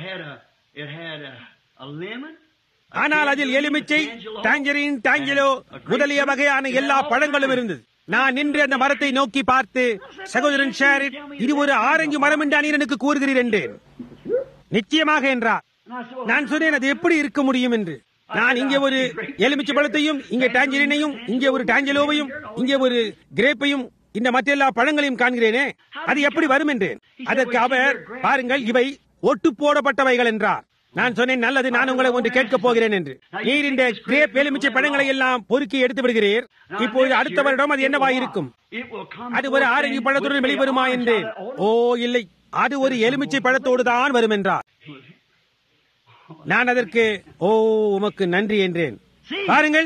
ஆனால் அதில் எலுமிச்சை, டாஞ்சரின், டாஞ்சலோ முதலிய வகையான எல்லா பழங்களும் இருந்தது. நான் நின்று அந்த மரத்தை நோக்கி பார்த்து, சகோதரன் ஷெரட், இது ஒரு ஆரஞ்சு மரம் என்று நீர் எனக்கு கூறுகிறீர் என்றேன். நிச்சயமாக என்றார். நான் சொன்னேன், அது எப்படி இருக்க முடியும் என்று. நான் இங்கே ஒரு எலுமிச்சை பழத்தையும், இங்கே டாஞ்சரினையும், இங்கே ஒரு டாஞ்சலோவையும், இங்கே ஒரு கிரேப்பையும், இந்த மற்ற எல்லா பழங்களையும் காண்கிறேனே, அது எப்படி வரும் என்றேன். அதற்கு அவர், பாருங்கள், இவை ஒட்டு போடப்பட்டவைகள் என்றார். நான் சொன்னேன், நல்லது, நான் உங்களை ஒன்று கேட்கப் போகிறேன் என்று. நீர் இந்த கிரேப் எலுமிச்சை பழங்களை எல்லாம் பொறுக்கி எடுத்து விடுகிறீர். இப்போது அடுத்த வருடம் அது என்னவா இருக்கும்? அது ஒரு ஆரஞ்சு பழத்துடன் வெளிவருமா என்றேன். ஓ இல்லை, அது ஒரு எலுமிச்சை பழத்தோடு தான் வரும் என்றார். நான் அதற்கு, ஓ உமக்கு நன்றி என்றேன். பாருங்கள்,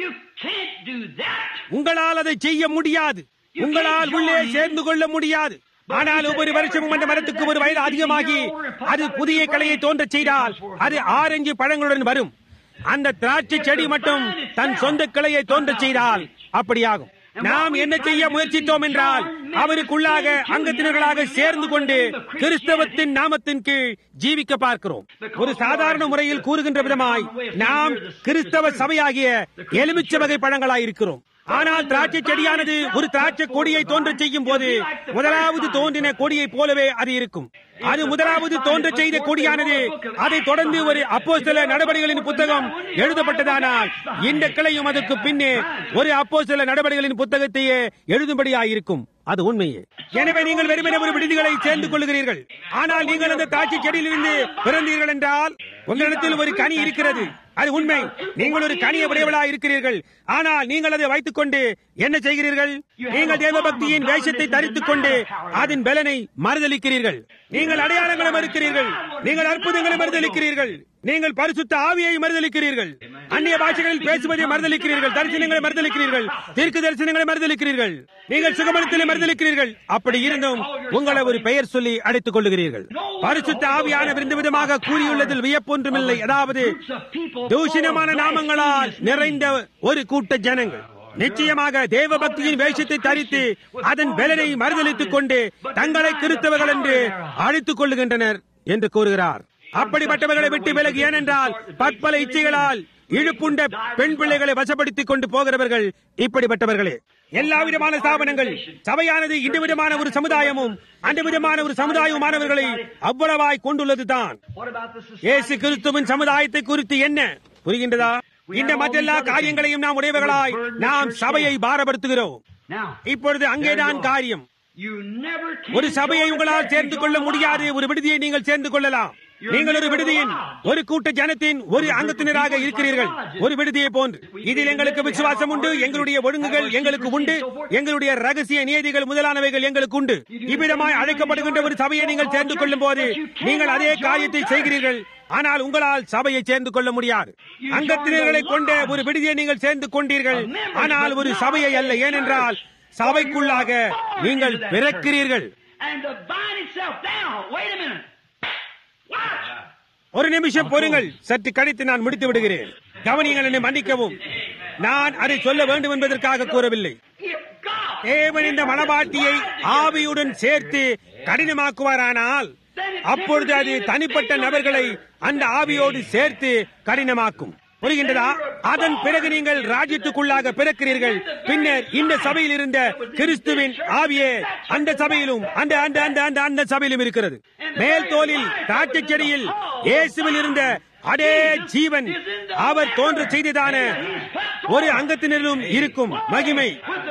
உங்களால் அதை செய்ய முடியாது. உங்களால் உள்ளே சேர்ந்து கொள்ள முடியாது. ஆனால் ஒவ்வொரு வருஷமும் அந்த மரத்துக்கு ஒரு வயது அதிகமாகி அது புதிய கிளையை தோன்றச் செய்தால் அது ஆரஞ்சு பழங்களுடன் வரும். அந்த திராட்சை செடி மட்டும் தன் சொந்த கிளையை தோன்றச் செய்தால் அப்படியாகும். நாம் என்ன செய்ய முயற்சித்தோம் என்றால் அவருக்குள்ளாக அங்கத்தினர்களாக சேர்ந்து கொண்டு கிறிஸ்தவத்தின் நாமத்தின் கீழ் ஜீவிக்க பார்க்கிறோம். ஒரு சாதாரண முறையில் கூறுகின்ற விதமாய் நாம் கிறிஸ்தவ சபையாகிய எலுமிச்சை வகை பழங்களாயிருக்கிறோம். ஆனால் திராட்சை செடியானது ஒரு திராட்சை கொடியை தோன்ற செய்யும் போது முதலாவது தோன்றின கொடியை போலவே அது இருக்கும். அது முதலாவது தோன்ற செய்த கொடியானது அதை தொடர்ந்து ஒரு அப்போஸ்தல நடவடிக்கைகளின் புத்தகம் எழுதப்பட்டதானால் இந்த கிளையும் அதற்கு பின்னே ஒரு அப்போஸ்தல நடவடிக்கைகளின் புத்தகத்தையே எழுதும்படியாயிருக்கும். அது உண்மையே. எனவே நீங்கள் வெறுமனே ஒரு விடுதிகளை சேர்ந்து கொள்ளுகிறீர்கள். ஆனால் நீங்கள் அந்த திராட்சை செடியிலிருந்து பிறந்தீர்கள் என்றால் உங்களிடத்தில் ஒரு கனி இருக்கிறது. அது உண்மை. நீங்கள் ஒரு கனியை உடையவளாக இருக்கிறீர்கள். ஆனால் நீங்கள் அதை வைத்துக் கொண்டு என்ன செய்கிறீர்கள்? நீங்கள் தேவ பக்தியின் வேஷத்தை தரித்துக் கொண்டு அதன் பலனை மறுதளிக்கிறீர்கள். நீங்கள் அடையாளங்களை மறுக்கிறீர்கள். நீங்கள் அற்புதங்களை மறுதளிக்கிறீர்கள். நீங்கள் பரிசுத்த ஆவியை மறுதளிக்கிறீர்கள். அந்நிய பாஷைகளில் பேசுவதை மறுதளிக்கிறீர்கள். தரிசனங்களை மறுதளிக்கிறீர்கள். தீர்க்க தரிசனங்களை மறுதளிக்கிறீர்கள். நீங்கள் சுகமளித்தலை மறுதளிக்கிறீர்கள். அப்படி இருந்தும் உங்களை ஒரு பெயர் சொல்லி அழைத்துக் கொள்ளுகிறீர்கள். பரிசுத்த ஆவியான விருந்த விதமாக கூறியுள்ளதில் வியப்பொன்றுமில்லை. அதாவது தூஷணமான நாமங்களால் நிறைந்த ஒரு கூட்ட ஜனங்கள் நிச்சயமாக தேவ பக்தியின் வேஷத்தை தரித்து அதன் பலனை மறுதளித்துக் கொண்டு தங்களை கிறிஸ்தவர்கள் என்று அழைத்துக் கொள்ளுகின்றனர் என்று கூறுகிறார். அப்படிப்பட்டவர்களை விட்டு விலகி, ஏனென்றால் பற்பல இச்சைகளால் இழுப்புண்ட பெண் பிள்ளைகளை வசப்படுத்திக் கொண்டு போகிறவர்கள் இப்படிப்பட்டவர்களே. எல்லா விதமான ஸ்தாபனங்கள் சபையானது இந்த விதமான ஒரு சமுதாயமும் அந்த விதமான ஒரு சமுதாயமானவர்களை அவ்வளவாய் கொண்டுள்ளதுதான். இயேசு கிறிஸ்துவின் சமுதாயத்தை குறித்து என்ன புரிகின்றதா? இந்த மற்றெல்லா காரியங்களையும் நாம் உடையவர்களாய் நாம் சபையை பாரப்படுத்துகிறோம். இப்பொழுது அங்கேதான் காரியம். ஒரு சபையை உங்களால் சேர்ந்து கொள்ள முடியாது. ஒரு விடுதியை நீங்கள் சேர்ந்து கொள்ளலாம். நீங்கள் ஒரு விடுதியின் ஒரு கூட்ட ஜனத்தின் ஒரு அங்கத்தினராக இருக்கிறீர்கள். ஒரு விடுதியை போன்று இதில் எங்களுக்கு விசுவாசம் உண்டு, எங்களுடைய ஒழுங்குகள் எங்களுக்கு உண்டு, எங்களுடைய ரகசிய நியதிகள் முதலானவைகள் எங்களுக்கு உண்டு. இவ்விதமாய் அழைக்கப்படுகின்ற ஒரு சபையை நீங்கள் சேர்ந்து கொள்ளும் போது நீங்கள் அதே காரியத்தை செய்கிறீர்கள். ஆனால் உங்களால் சபையை சேர்ந்து கொள்ள முடியாது. அங்கத்தினர்களை கொண்ட ஒரு விடுதியை நீங்கள் சேர்ந்து கொண்டீர்கள். ஆனால் ஒரு சபையை அல்ல. ஏனென்றால் சபைக்குள்ளாக நீங்கள் பிறக்கிறீர்கள். ஒரு நிமிஷம் பொறுங்கள். சற்று கழித்து நான் முடித்து விடுகிறேன். கவனியங்கள், என்னை மன்னிக்கவும். நான் அதை சொல்ல வேண்டும் என்பதற்காக கூறவில்லை. தேவன் இந்த மனவாட்டியை ஆவியுடன் சேர்த்து கடினமாக்குவாரானால் அப்பொழுது அது தனிப்பட்ட நபர்களை அந்த ஆவியோடு சேர்த்து கடினமாக்கும். புரிகின்றதா? அதன் பிறகு நீங்கள் ராஜ்யத்துக்குள்ளாக பிறக்கிறீர்கள். பின்னர் இந்த சபையில் இருந்த கிறிஸ்துவின் ஆவியே அந்த சபையிலும் அந்த அந்த அந்த அந்த அந்த சபையிலும் இருக்கிறது. மேல் தோலில் திராட்சை செடியில் இயேசுவில் இருந்த அதே ஜீவன் அவர் தோன்ற செய்ததான ஒரு அங்கத்தினரும் இருக்கும் மகிமை.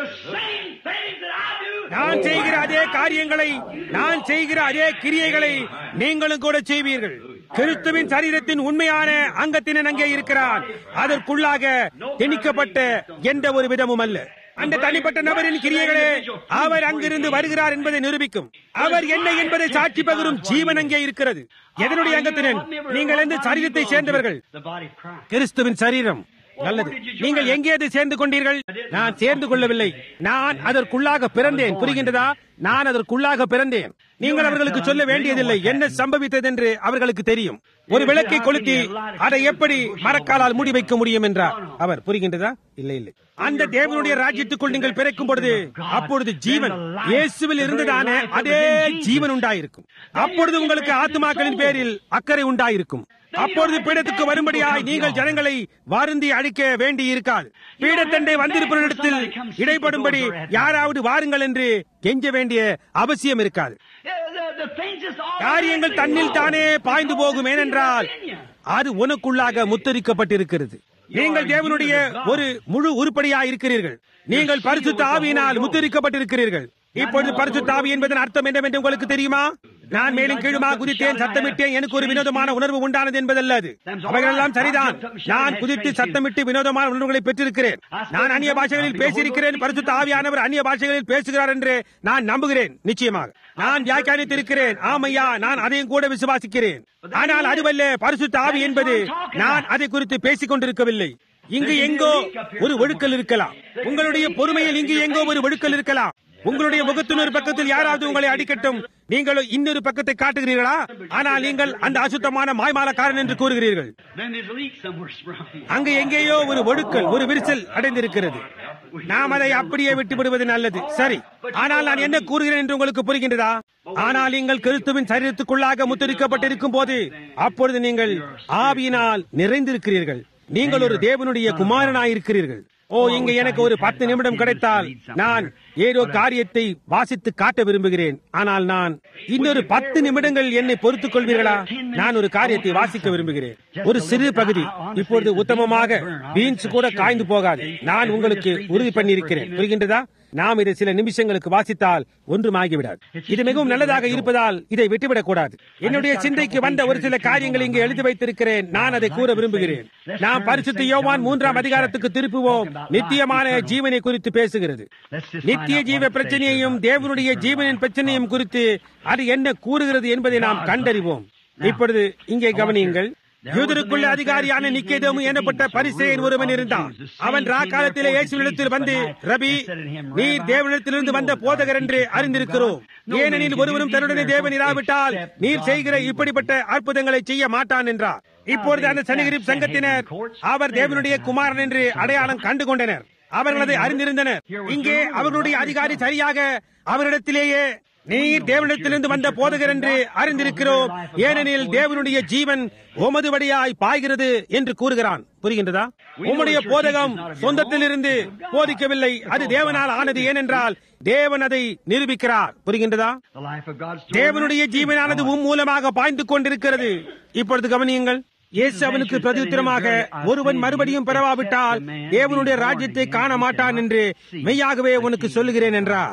நான் செய்கிற அதே காரியங்களை, நான் செய்கிற அதே கிரியைகளை நீங்களும் கூட செய்வீர்கள். கிறிஸ்துவின் சரீரத்தின் உண்மையான அங்கத்தினன் அங்கே இருக்கிறான். அதற்குள்ளாக திணிக்கப்பட்ட எந்த ஒரு விதமும் அல்ல. அந்த தனிப்பட்ட நபரின் கிரியைகளே அவர் அங்கிருந்து வருகிறார் என்பதை நிரூபிக்கும். அவர் என்ன என்பதை சாட்சி பகரும் ஜீவன் அங்கே இருக்கிறது. எதனுடைய அங்கத்தினன்? நீங்கள் எந்த சரீரத்தை சேர்ந்தவர்கள்? கிறிஸ்துவின் சரீரம். நல்லது. நீங்கள் எங்கே அதை சேர்ந்து கொண்டீர்கள்? நான் சேர்ந்து கொள்ளவில்லை. நான் அதற்குள்ளாக பிறந்தேன். புரிகின்றதா? நான் அதற்குள்ளாக பிறந்தேன். நீங்கள் அவர்களுக்கு சொல்ல வேண்டியதில்லை என்ன சம்பவித்தது என்று அவர்களுக்கு தெரியும். ஒரு விளக்கை கொளுத்தி அதை எப்படி மரக்காலால் மூடி வைக்க முடியும் என்றார் அவர். புரிகின்றதா? இல்லை இல்லை. அந்த தேவனுடைய ராஜ்யத்துக்குள் நீங்கள் பிறக்கும் பொழுது அப்பொழுது ஜீவன் இயேசுவில் இருந்ததான அதே ஜீவன் உண்டாயிருக்கும். அப்பொழுது உங்களுக்கு ஆத்துமாக்களின் பேரில் அக்கறை உண்டாயிருக்கும். அப்பொழுது பீடத்துக்கு வரும்படியாய் நீங்கள் ஜனங்களை வாருந்தி அழிக்க வேண்டி இருக்காது. பீடத்தண்டை வந்திருப்பவரிடத்தில் இடைப்படும்படி யாராவது வாருங்கள் என்று கெஞ்ச வேண்டிய அவசியம் இருக்காது. காரியங்கள் தன்னில் தானே பாய்ந்து போகும். ஏனென்றால் அது உனக்குள்ளாக முத்தரிக்கப்பட்டிருக்கிறது. நீங்கள் தேவனுடைய ஒரு முழு உருப்படியா இருக்கிறீர்கள். நீங்கள் பரிசுத்த ஆவியினால் முத்தரிக்கப்பட்டிருக்கிறீர்கள். இப்பொழுது பரிசுத்த ஆவி என்பதன் அர்த்தம் என்னவென்று உங்களுக்கு தெரியுமா? நான் மேலும் கீழுமா குதித்தேன், சத்தமிட்டேன், எனக்கு ஒரு வினோதமான உணர்வு உண்டானது என்பதல்ல. அது அவைகளெல்லாம் சரிதான். நான் குதித்து சத்தமிட்டு வினோதமான உணர்வுகளை பெற்றிருக்கிறேன். நான் அந்நிய பாஷைகளில் பேசியிருக்கிறேன். பரிசுத்த ஆவியானவர் அந்நிய பாஷைகளில் பேசுகிறார் என்று நான் நம்புகிறேன். நிச்சயமாக நான் வியாக்கியானித்திருக்கிறேன். ஆமையா, நான் அதையும் கூட விசுவாசிக்கிறேன். ஆனால் அதுவல்ல பரிசுத்த ஆவி என்பது. நான் அதை குறித்து பேசிக் கொண்டிருக்கவில்லை. இங்கு எங்கோ ஒரு ஒழுக்கல் இருக்கலாம். உங்களுடைய பொறுமையில் இங்கு எங்கோ ஒரு ஒழுக்கல் இருக்கலாம். உங்களுடைய முகத்தின் ஒரு பக்கத்தில் யாராவது உங்களை அடிக்கட்டும், நீங்கள் இன்னொரு பக்கத்தை காட்டுகிறீர்களா? ஆனால் நீங்கள் அந்த அசுத்தமான மாய்மாலக்காரன் என்று கூறுகிறீர்கள். அங்கு எங்கேயோ ஒரு ஒழுக்கல், ஒரு விரிசல் அடைந்திருக்கிறது. நாம் அதை அப்படியே விட்டுவிடுவது நல்லது. சரி, ஆனால் நான் என்ன கூறுகிறேன் என்று உங்களுக்கு புரிகின்றதா? ஆனால் நீங்கள் கிறிஸ்துவின் சரீரத்துக்குள்ளாக முத்திரிக்கப்பட்டிருக்கும் போது அப்பொழுது நீங்கள் ஆவியினால் நிறைந்திருக்கிறீர்கள். நீங்கள் ஒரு தேவனுடைய குமாரனாயிருக்கிறீர்கள். இங்கே எனக்கு ஒரு 10 நிமிடம் கிடைத்தால் நான் ஏதோ காரியத்தை வாசித்து காட்ட விரும்புகிறேன். ஆனால் நான் இன்னொரு 10 நிமிடங்கள் என்னை பொறுத்துக் கொள்வீர்களா? நான் ஒரு காரியத்தை வாசிக்க விரும்புகிறேன். ஒரு சிறு பகுதி. இப்பொழுது உத்தமமாக பீன்ஸ் கூட காய்ந்து போகாது. நான் உங்களுக்கு உறுதி பண்ணியிருக்கிறேன். புரிகின்றதா? நாம் இதை சில நிமிஷங்களுக்கு வாசித்தால் ஒன்றுமாகிவிடாது. இது மிகவும் நல்லதாக இருப்பதால் இதை விட்டுவிடக் கூடாது. என்னுடைய சிந்தைக்கு வந்த ஒரு சில காரியங்கள் இங்கே எழுதி வைத்திருக்கிறேன். நான் அதை கூற விரும்புகிறேன். நாம் பரிசுத்த யோவான் 3ஆம் அதிகாரத்துக்கு திருப்புவோம். நித்தியமான ஜீவனை குறித்து பேசுகிறது. நித்திய ஜீவ பிரச்சனையையும் தேவனுடைய ஜீவனின் பிரச்சனையும் குறித்து அது என்ன கூறுகிறது என்பதை நாம் கண்டறிவோம். இப்பொழுது இங்கே கவனியுங்கள். யூதருக்குள்ள அதிகாரியான நிக்கோதேமு எனப்பட்ட பரிசேயன் ஒருவன் இருந்தான். அவன் ராக்காலத்திலே இயேசுவினிடத்தில் வந்து, ரபி, நீர் தேவனிடத்திலிருந்து வந்த போதகர் என்று அறிந்திருக்கிறோம். ஏனெனில் ஒருவரும் தன்னுடனே தேவன் இராவிட்டால் நீர் செய்கிற இப்படிப்பட்ட அற்புதங்களை செய்ய மாட்டான் என்றார். இப்பொழுது அந்த சன்ஹெரிப் சங்கத்தினர் அவர் தேவனுடைய குமாரன் என்று அடையாளம் கண்டு கொண்டனர். அவர்கள் அதை அறிந்திருந்தனர். இங்கே அவர்களுடைய அதிகாரி சரியாக அவரிடத்திலேயே, நீர் தேவனிடத்திலிருந்து வந்த போதகர் என்று அறிந்திருக்கிறோம், ஏனெனில் தேவனுடைய ஜீவன் உமது வழியாய் பாய்கிறது என்று கூறுகிறான். புரிகின்றதா? உம்முடைய போதகம் சொந்தத்திலிருந்து போதிக்கவில்லை, அது தேவனால் ஆனது. ஏனென்றால் தேவன் அதை நிரூபிக்கிறார். புரிகின்றதா? தேவனுடைய ஜீவனானது மூலமாக பாய்ந்து கொண்டிருக்கிறது. இப்பொழுது கவனியுங்கள். இயேசு அவனுக்கு பிரதியுத்தரமாக, ஒருவன் மறுபடியும் பெறவாவிட்டால் தேவனுடைய ராஜ்யத்தை காண மாட்டான் என்று மெய்யாகவே உனக்கு சொல்லுகிறேன் என்றார்.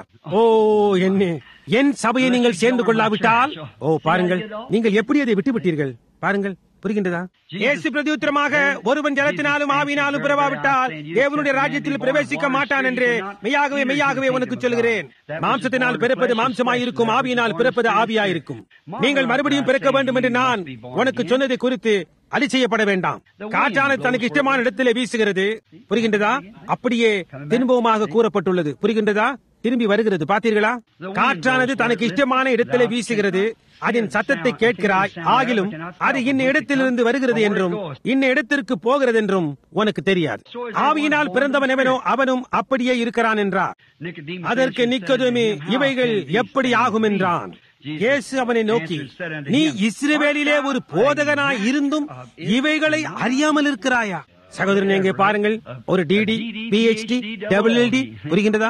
என் சபையை நீங்கள் சேர்ந்து கொள்ளாவிட்டால், பாருங்கள், நீங்கள் எப்படி அதை விட்டுவிட்டீர்கள் பாருங்கள். புரிகின்றதா? இயேசு பிரதியுத்தரமாக, ஒருவன் ஜலத்தினாலும் ஆவியினாலும் பிறவாவிட்டால் தேவனுடைய ராஜ்யத்தில் பிரவேசிக்க மாட்டான் என்று மெய்யாகவே மெய்யாகவே உனக்கு சொல்கிறேன். மாம்சத்தினால் பிறப்பது மாம்சமாயிருக்கும், ஆவியினால் பிறப்பது ஆவியாயிருக்கும். நீங்கள் மறுபடியும் பிறக்க வேண்டும் என்று நான் உனக்கு சொன்னதை குறித்து அதிசயப்பட வேண்டாம். காற்றானது தனக்கு இஷ்டமான இடத்திலே வீசுகிறது. புரிகின்றதா? அப்படியே திரும்பவுமாக கூறப்பட்டுள்ளது. புரிகின்றதா? திரும்பி வருகிறது. பார்த்தீர்களா? காற்றானது தனக்கு இஷ்டமான இடத்திலே வீசுகிறது. அதன் சத்தத்தை கேட்கிறாய். ஆகிலும் அது இன்ன இடத்திலிருந்து வருகிறது என்றும் இன்ன இடத்திற்கு போகிறது என்றும் உனக்கு தெரியாது. ஆவியினால் பிறந்தவன் எவனோ அவனும் அப்படியே இருக்கிறான் என்றார். அதற்கு நிக்கோதேமு, இவைகள் எப்படி ஆகும் என்றான். இயேசு அவனை நோக்கி, நீ இஸ்ரவேலிலே ஒரு போதகனாய் இருந்தும் இவைகளை அறியாமல் இருக்கிறாயா? சகோதரன், எங்கே பாருங்கள். ஒரு டிடி, பிஹெச்டி, LLD. புரிகின்றதா?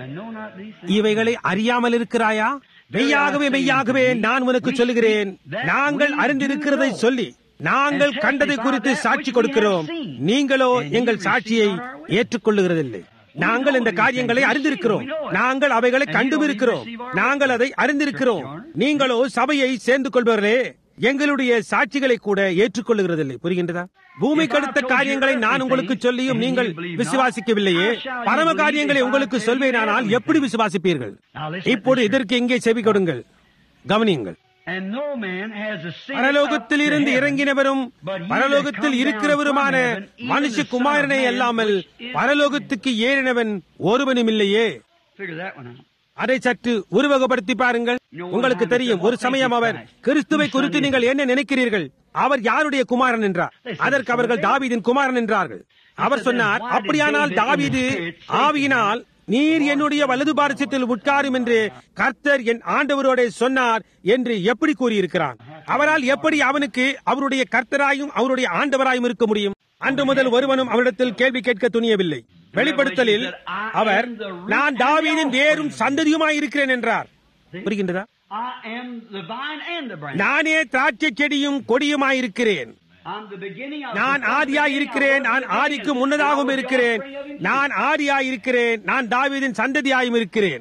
இவைகளை அறியாமல் இருக்கிறாயா? மெய்யாகவே மெய்யாகவே நான் உனக்கு சொல்லுகிறேன், நாங்கள் அறிந்திருக்கிறதை சொல்லி நாங்கள் கண்டதை குறித்து சாட்சி கொடுக்கிறோம். நீங்களோ எங்கள் சாட்சியை ஏற்றுக்கொள்ளுகிறதில்லை. நாங்கள் இந்த காரியங்களை அறிந்திருக்கிறோம். நாங்கள் அவைகளை கண்டுபிடிக்கிறோம். நாங்கள் அதை அறிந்திருக்கிறோம். நீங்களோ சபையை சேர்ந்து கொள்பவர்களே எங்களுடைய சாட்சிகளை கூட ஏற்றுக்கொள்ளுகிறதில்லை. புரிகின்றதா? பூமிக்கு அடுத்த காரியங்களை நான் உங்களுக்கு சொல்லியும் நீங்கள் விசுவாசிக்கவில்லையே, பரம காரியங்களை உங்களுக்கு சொல்வேனானால் எப்படி விசுவாசிப்பீர்கள்? இப்போது இதற்கு இங்கே செவி கொடுங்கள், கவனியுங்கள். பரலோகத்தில் இருந்து இறங்கினவரும் பரலோகத்தில் இருக்கிறவருமான மனுஷகுமாரனை அல்லாமல் பரலோகத்துக்கு ஏறினவன் ஒருவனும் இல்லையே. அதை சற்று உருவகப்படுத்தி பாருங்கள். உங்களுக்கு தெரியும், ஒரு சமயம் அவர் கிறிஸ்துவை குறித்து நீங்கள் என்ன நினைக்கிறீர்கள், அவர் யாருடைய குமாரன் என்றார். அதற்கு அவர்கள் தாவீதின் குமாரன் என்றார்கள். அவர் சொன்னார், அப்படியானால் தாவீது ஆவியினால் நீர் என்னுடைய வலது பாரசத்தில் உட்காரும் என்று கர்த்தர் என் ஆண்டவரோட சொன்னார் என்று எப்படி கூறியிருக்கிறான்? அவரால் எப்படி அவனுக்கு அவருடைய கர்த்தராயும் அவருடைய ஆண்டவராயும் இருக்க முடியும்? அன்று முதல் ஒருவனும் அவரிடத்தில் கேள்வி கேட்க துணியவில்லை. வெளிப்படுத்தலில் அவர், நான் தாவீதின் வேரும் சந்ததியுமாய் இருக்கிறேன் என்றார். புரிகின்றதா? நானே திராட்சை செடியும் கொடியுமாயிருக்கிறேன். நான் ஆதியாய் இருக்கிறேன். நான் ஆதிக்கு முன்னதாகவும் இருக்கிறேன். நான் ஆதியாய் இருக்கிறேன். நான் தாவீதின் சந்ததியாயும் இருக்கிறேன்.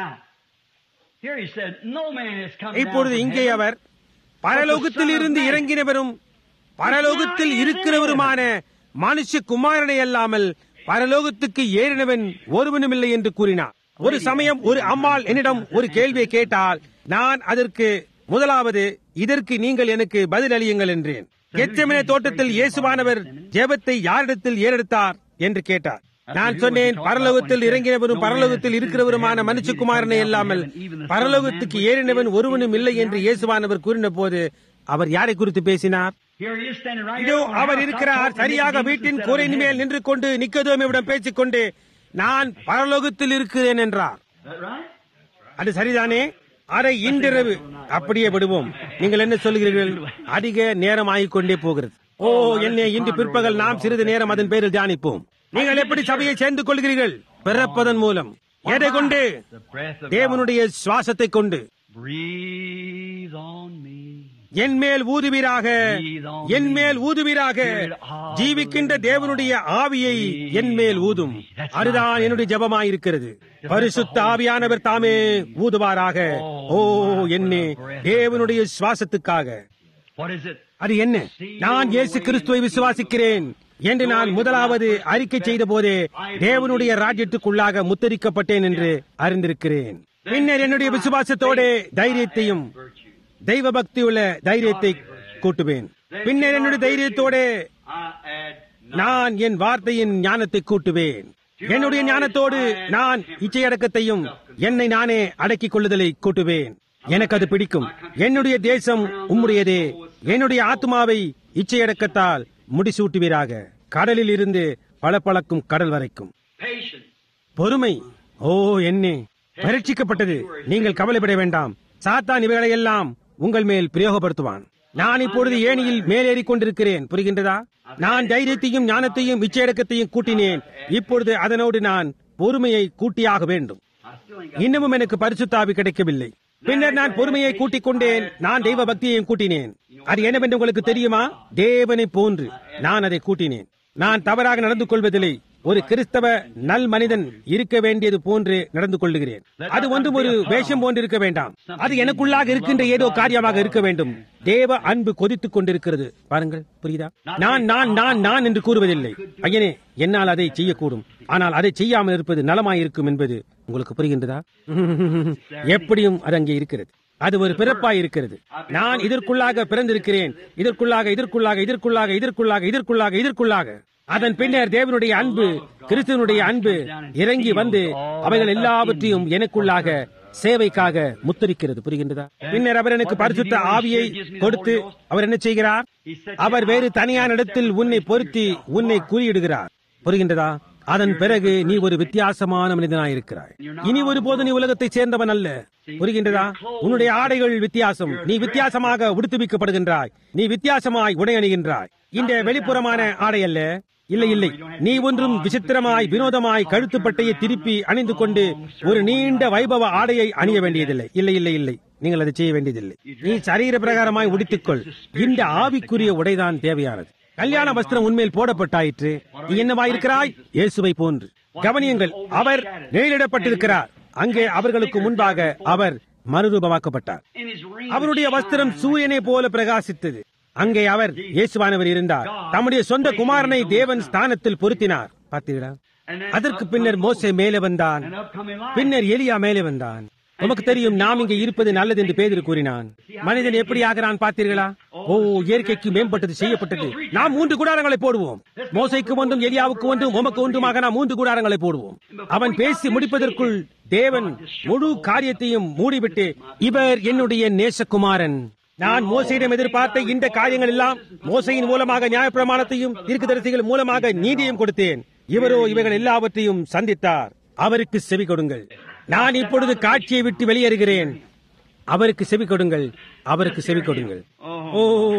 இப்பொழுது இங்கே அவர் பரலோகத்தில் இருந்து இறங்கினவரும் பரலோகத்தில் இருக்கிறவருமான மனுஷகுமாரனை அல்லாமல் பரலோகத்துக்கு ஏறினவன் ஒருவனும் இல்லை என்று கூறினார். ஒரு சமயம் ஒரு அம்மாள் என்னிடம் ஒரு கேள்வியை கேட்டால் நான் அதற்கு முதலாவது, இதற்கு நீங்கள் எனக்கு பதில் அளியுங்கள் என்றேன். கெத்செமனே தோட்டத்தில் இயேசுவானவர் ஜெபத்தை யாரிடத்தில் ஏறெடுத்தார் என்று கேட்டார். நான் சொன்னேன், பரலோகத்தில் இறங்கினவரும் பரலோகத்தில் இருக்கிறவருமான மனுஷகுமாரனை இல்லாமல் பரலோகத்துக்கு ஏறினவன் ஒருவனும் இல்லை என்று இயேசுவானவர் கூறின போது அவர் யாரை குறித்து பேசினார்? இதோ அவர் இருக்கிறார், சரியாக வீட்டின் கூரையின் மேல் நின்று கொண்டு நிக்கோதேமுவிடம் பேசிக் கொண்டு, நான் பரலோகத்தில் இருக்கிறேன் என்றார். அது சரிதானே? அதை இன்றிரவு அப்படியே விடுவோம். நீங்கள் என்ன சொல்கிறீர்கள்? அதிக நேரம் ஆகிக் கொண்டே போகிறது. ஓ என்ன, இன்று பிற்பகல் நாம் சிறிது நேரம் அதன் பேரில் தியானிப்போம். நீங்கள் எப்படி சபையை சேர்ந்து கொள்கிறீர்கள்? பிறப்பதன் மூலம். எதை கொண்டு? தேவனுடைய சுவாசத்தை கொண்டு. என் மேல் ஊதுவீராக, என் மேல் ஊதுவீராக. ஜீவிக்கின்ற தேவனுடைய ஆவியை என் மேல் ஊதும். அதுதான் என்னுடைய ஜெபமாயிருக்கிறது. பரிசுத்த ஆவியானவர் தாமே ஊதுவாராக. ஓ என்னே, தேவனுடைய சுவாசத்துக்காக. அது என்ன? நான் இயேசு கிறிஸ்துவை விசுவாசிக்கிறேன் என்று நான் முதலாவது அறிக்கை செய்த போதே தேவனுடைய ராஜ்யத்துக்குள்ளாக முத்தரிக்கப்பட்டேன் என்று அறிந்திருக்கிறேன். பின்னர் என்னுடைய விசுவாசத்தோட தைரியத்தையும் தெய்வ பக்தியுள்ள தைரியத்தை கூட்டுவேன். பின்னர் என்னுடைய தைரியத்தோட நான் என் வார்த்தையின் ஞானத்தை கூட்டுவேன். என்னுடைய ஞானத்தோடு நான் இச்சையடக்கத்தையும் என்னை நானே அடக்கிக் கொள்ளுதலை கூட்டுவேன். எனக்கு அது பிடிக்கும். என்னுடைய தேசம் உம்முடையதே. என்னுடைய ஆத்மாவை இச்சையடக்கத்தால் முடிசூட்டுவீராக. கடலில் இருந்து பளபளக்கும் கடல் வரைக்கும். பொறுமை. ஓ என்னே, பரீட்சிக்கப்பட்டது. நீங்கள் கவலைப்பட வேண்டாம். சாத்தான் இவைகளையெல்லாம் உங்கள் மேல் பிரயோகப்படுத்துவான். நான் இப்பொழுது ஏணியில் மேலேறிக் கொண்டிருக்கிறேன். புரிகின்றதா? நான் தைரியத்தையும் ஞானத்தையும் இச்சையடக்கத்தையும் கூட்டினேன். இப்பொழுது அதனோடு நான் பொறுமையை கூட்டியாக வேண்டும். இன்னமும் எனக்கு பரிசுத்த ஆவி கிடைக்கவில்லை. பின்னர் நான் பொறுமையை கூட்டிக் கொண்டேன். நான் தெய்வ பக்தியையும் கூட்டினேன். அது என்னவென்று உங்களுக்கு தெரியுமா? தேவனை போன்று நான் அதை கூட்டினேன். நான் தவறாக நடந்து கொள்வதில்லை. ஒரு கிறிஸ்தவ நல் மனிதன் இருக்க வேண்டியது போன்று நடந்து கொள்ளுகிறேன். அது ஒன்றும் ஒரு வேஷம் போன்று இருக்க வேண்டாம். அது எனக்குள்ளாக இருக்கின்ற ஏதோ காரியமாக இருக்க வேண்டும். தேவ அன்பு கொதித்துக் கொண்டிருக்கிறது. பாருங்கள், புரியுதா? நான் நான் நான் நான் என்று கூறுவதில்லை. ஐயனே, என்னால் அதை செய்யக்கூடும், ஆனால் அதை செய்யாமல் இருப்பது நலமாயிருக்கும் என்பது உங்களுக்கு புரிகின்றதா? எப்படியும் அது அங்கே இருக்கிறது. அது ஒரு பிறப்பாய் இருக்கிறது. நான் இதற்குள்ளாக பிறந்திருக்கிறேன். இதற்குள்ளாக இதற்குள்ளாக இதற்குள்ளாக இதற்குள்ளாக இதற்குள்ளாக இதற்குள்ளாக அதன் பின்னர் தேவனுடைய அன்பு, கிறிஸ்துவனுடைய அன்பு இறங்கி வந்து அவைகள் எல்லாவற்றையும் எனக்குள்ளாக சேவைக்காக முத்தரிக்கிறது. புரிகின்றதா? பின்னர் அவர் எனக்கு பரிசுத்த ஆவியை கொடுத்து அவர் என்ன செய்கிறார்? அவர் வேறு தனியான இடத்தில் உன்னை பொருத்தி உன்னை குறியிடுகிறார். புரிகின்றதா? அதன் பிறகு நீ ஒரு வித்தியாசமான மனிதனாயிருக்கிறாய். இனி ஒருபோது நீ உலகத்தை சேர்ந்தவன் அல்ல. புரிகின்றதா? உன்னுடைய ஆடைகள் வித்தியாசம். நீ வித்தியாசமாக உடுத்துவிக்கப்படுகின்றாய். நீ வித்தியாசமாய் உடை அணிகின்றாய். இந்த வெளிப்புறமான ஆடை அல்ல. இல்லை இல்லை, நீ ஒன்றும் விசித்திரமாய் வினோதமாய் கழுத்துப்பட்டையை திருப்பி அணிந்து கொண்டு ஒரு நீண்ட வைபவ ஆடையை அணிய வேண்டியதில்லை. இல்லை இல்லை இல்லை, நீங்கள் அதை செய்ய வேண்டியதில்லை. நீ சரீர பிரகாரமாய் உடுத்திக்கொள். இந்த ஆவிக்குரிய உடைதான் தேவையானது. கல்யாண வஸ்திரம் உன்மேல் போடப்பட்டாயிற்று. நீ என்னவாயிருக்கிறாய்? இயேசுவை போன்று. கவனியுங்கள், அவர் நிழலிடப்பட்டிருக்கிறார். அங்கே அவர்களுக்கு முன்பாக அவர் மறுரூபமாக்கப்பட்டார். அவருடைய வஸ்திரம் சூரியனை போல பிரகாசித்தது. அங்கே அவர் இயேசுவானவர் இருந்தார். தம்முடைய சொந்த குமாரனை தேவன் ஸ்தானத்தில் பொருத்தினார். பார்த்தீர்களா? அதற்கு பின்னர் மோசே மேலே வந்தான். பின்னர் எலியா மேலே வந்தான். நமக்கு தெரியும், நாம் இங்கே இருப்பது நல்லது என்று பேதுரு கூறினான். மனிதன் எப்படி ஆகிறான் பார்த்தீர்களா? ஓ, இயற்கைக்கு மேம்பட்டது செய்யப்பட்டது. நாம் 3 கூடாரங்களை போடுவோம். மோசைக்கு ஒன்றும், எலியாவுக்கு ஒன்றும், உமக்கு ஒன்றுமாக நாம் 3 கூடாரங்களை போடுவோம். அவன் பேசி முடிப்பதற்குள் தேவன் முழு காரியத்தையும் மூடிவிட்டு, இவர் என்னுடைய நேசகுமாரன். நான் மோசையிடம் எதிர்பார்த்த இந்த காரியங்கள் எல்லாம் மோசையின் மூலமாக நியாயப்பிரமாணத்தையும் தீர்க்கதரிசிகள் மூலமாக நீதியையும் கொடுத்தேன். இவரோ இவைகள் எல்லாவற்றையும் சந்தித்தார். அவருக்கு செவி கொடுங்கள். நான் இப்பொழுது காட்சியை விட்டு வெளியேறுகிறேன். அவருக்கு செவி கொடுங்கள். அவருக்கு செவி கொடுங்கள். ஓ,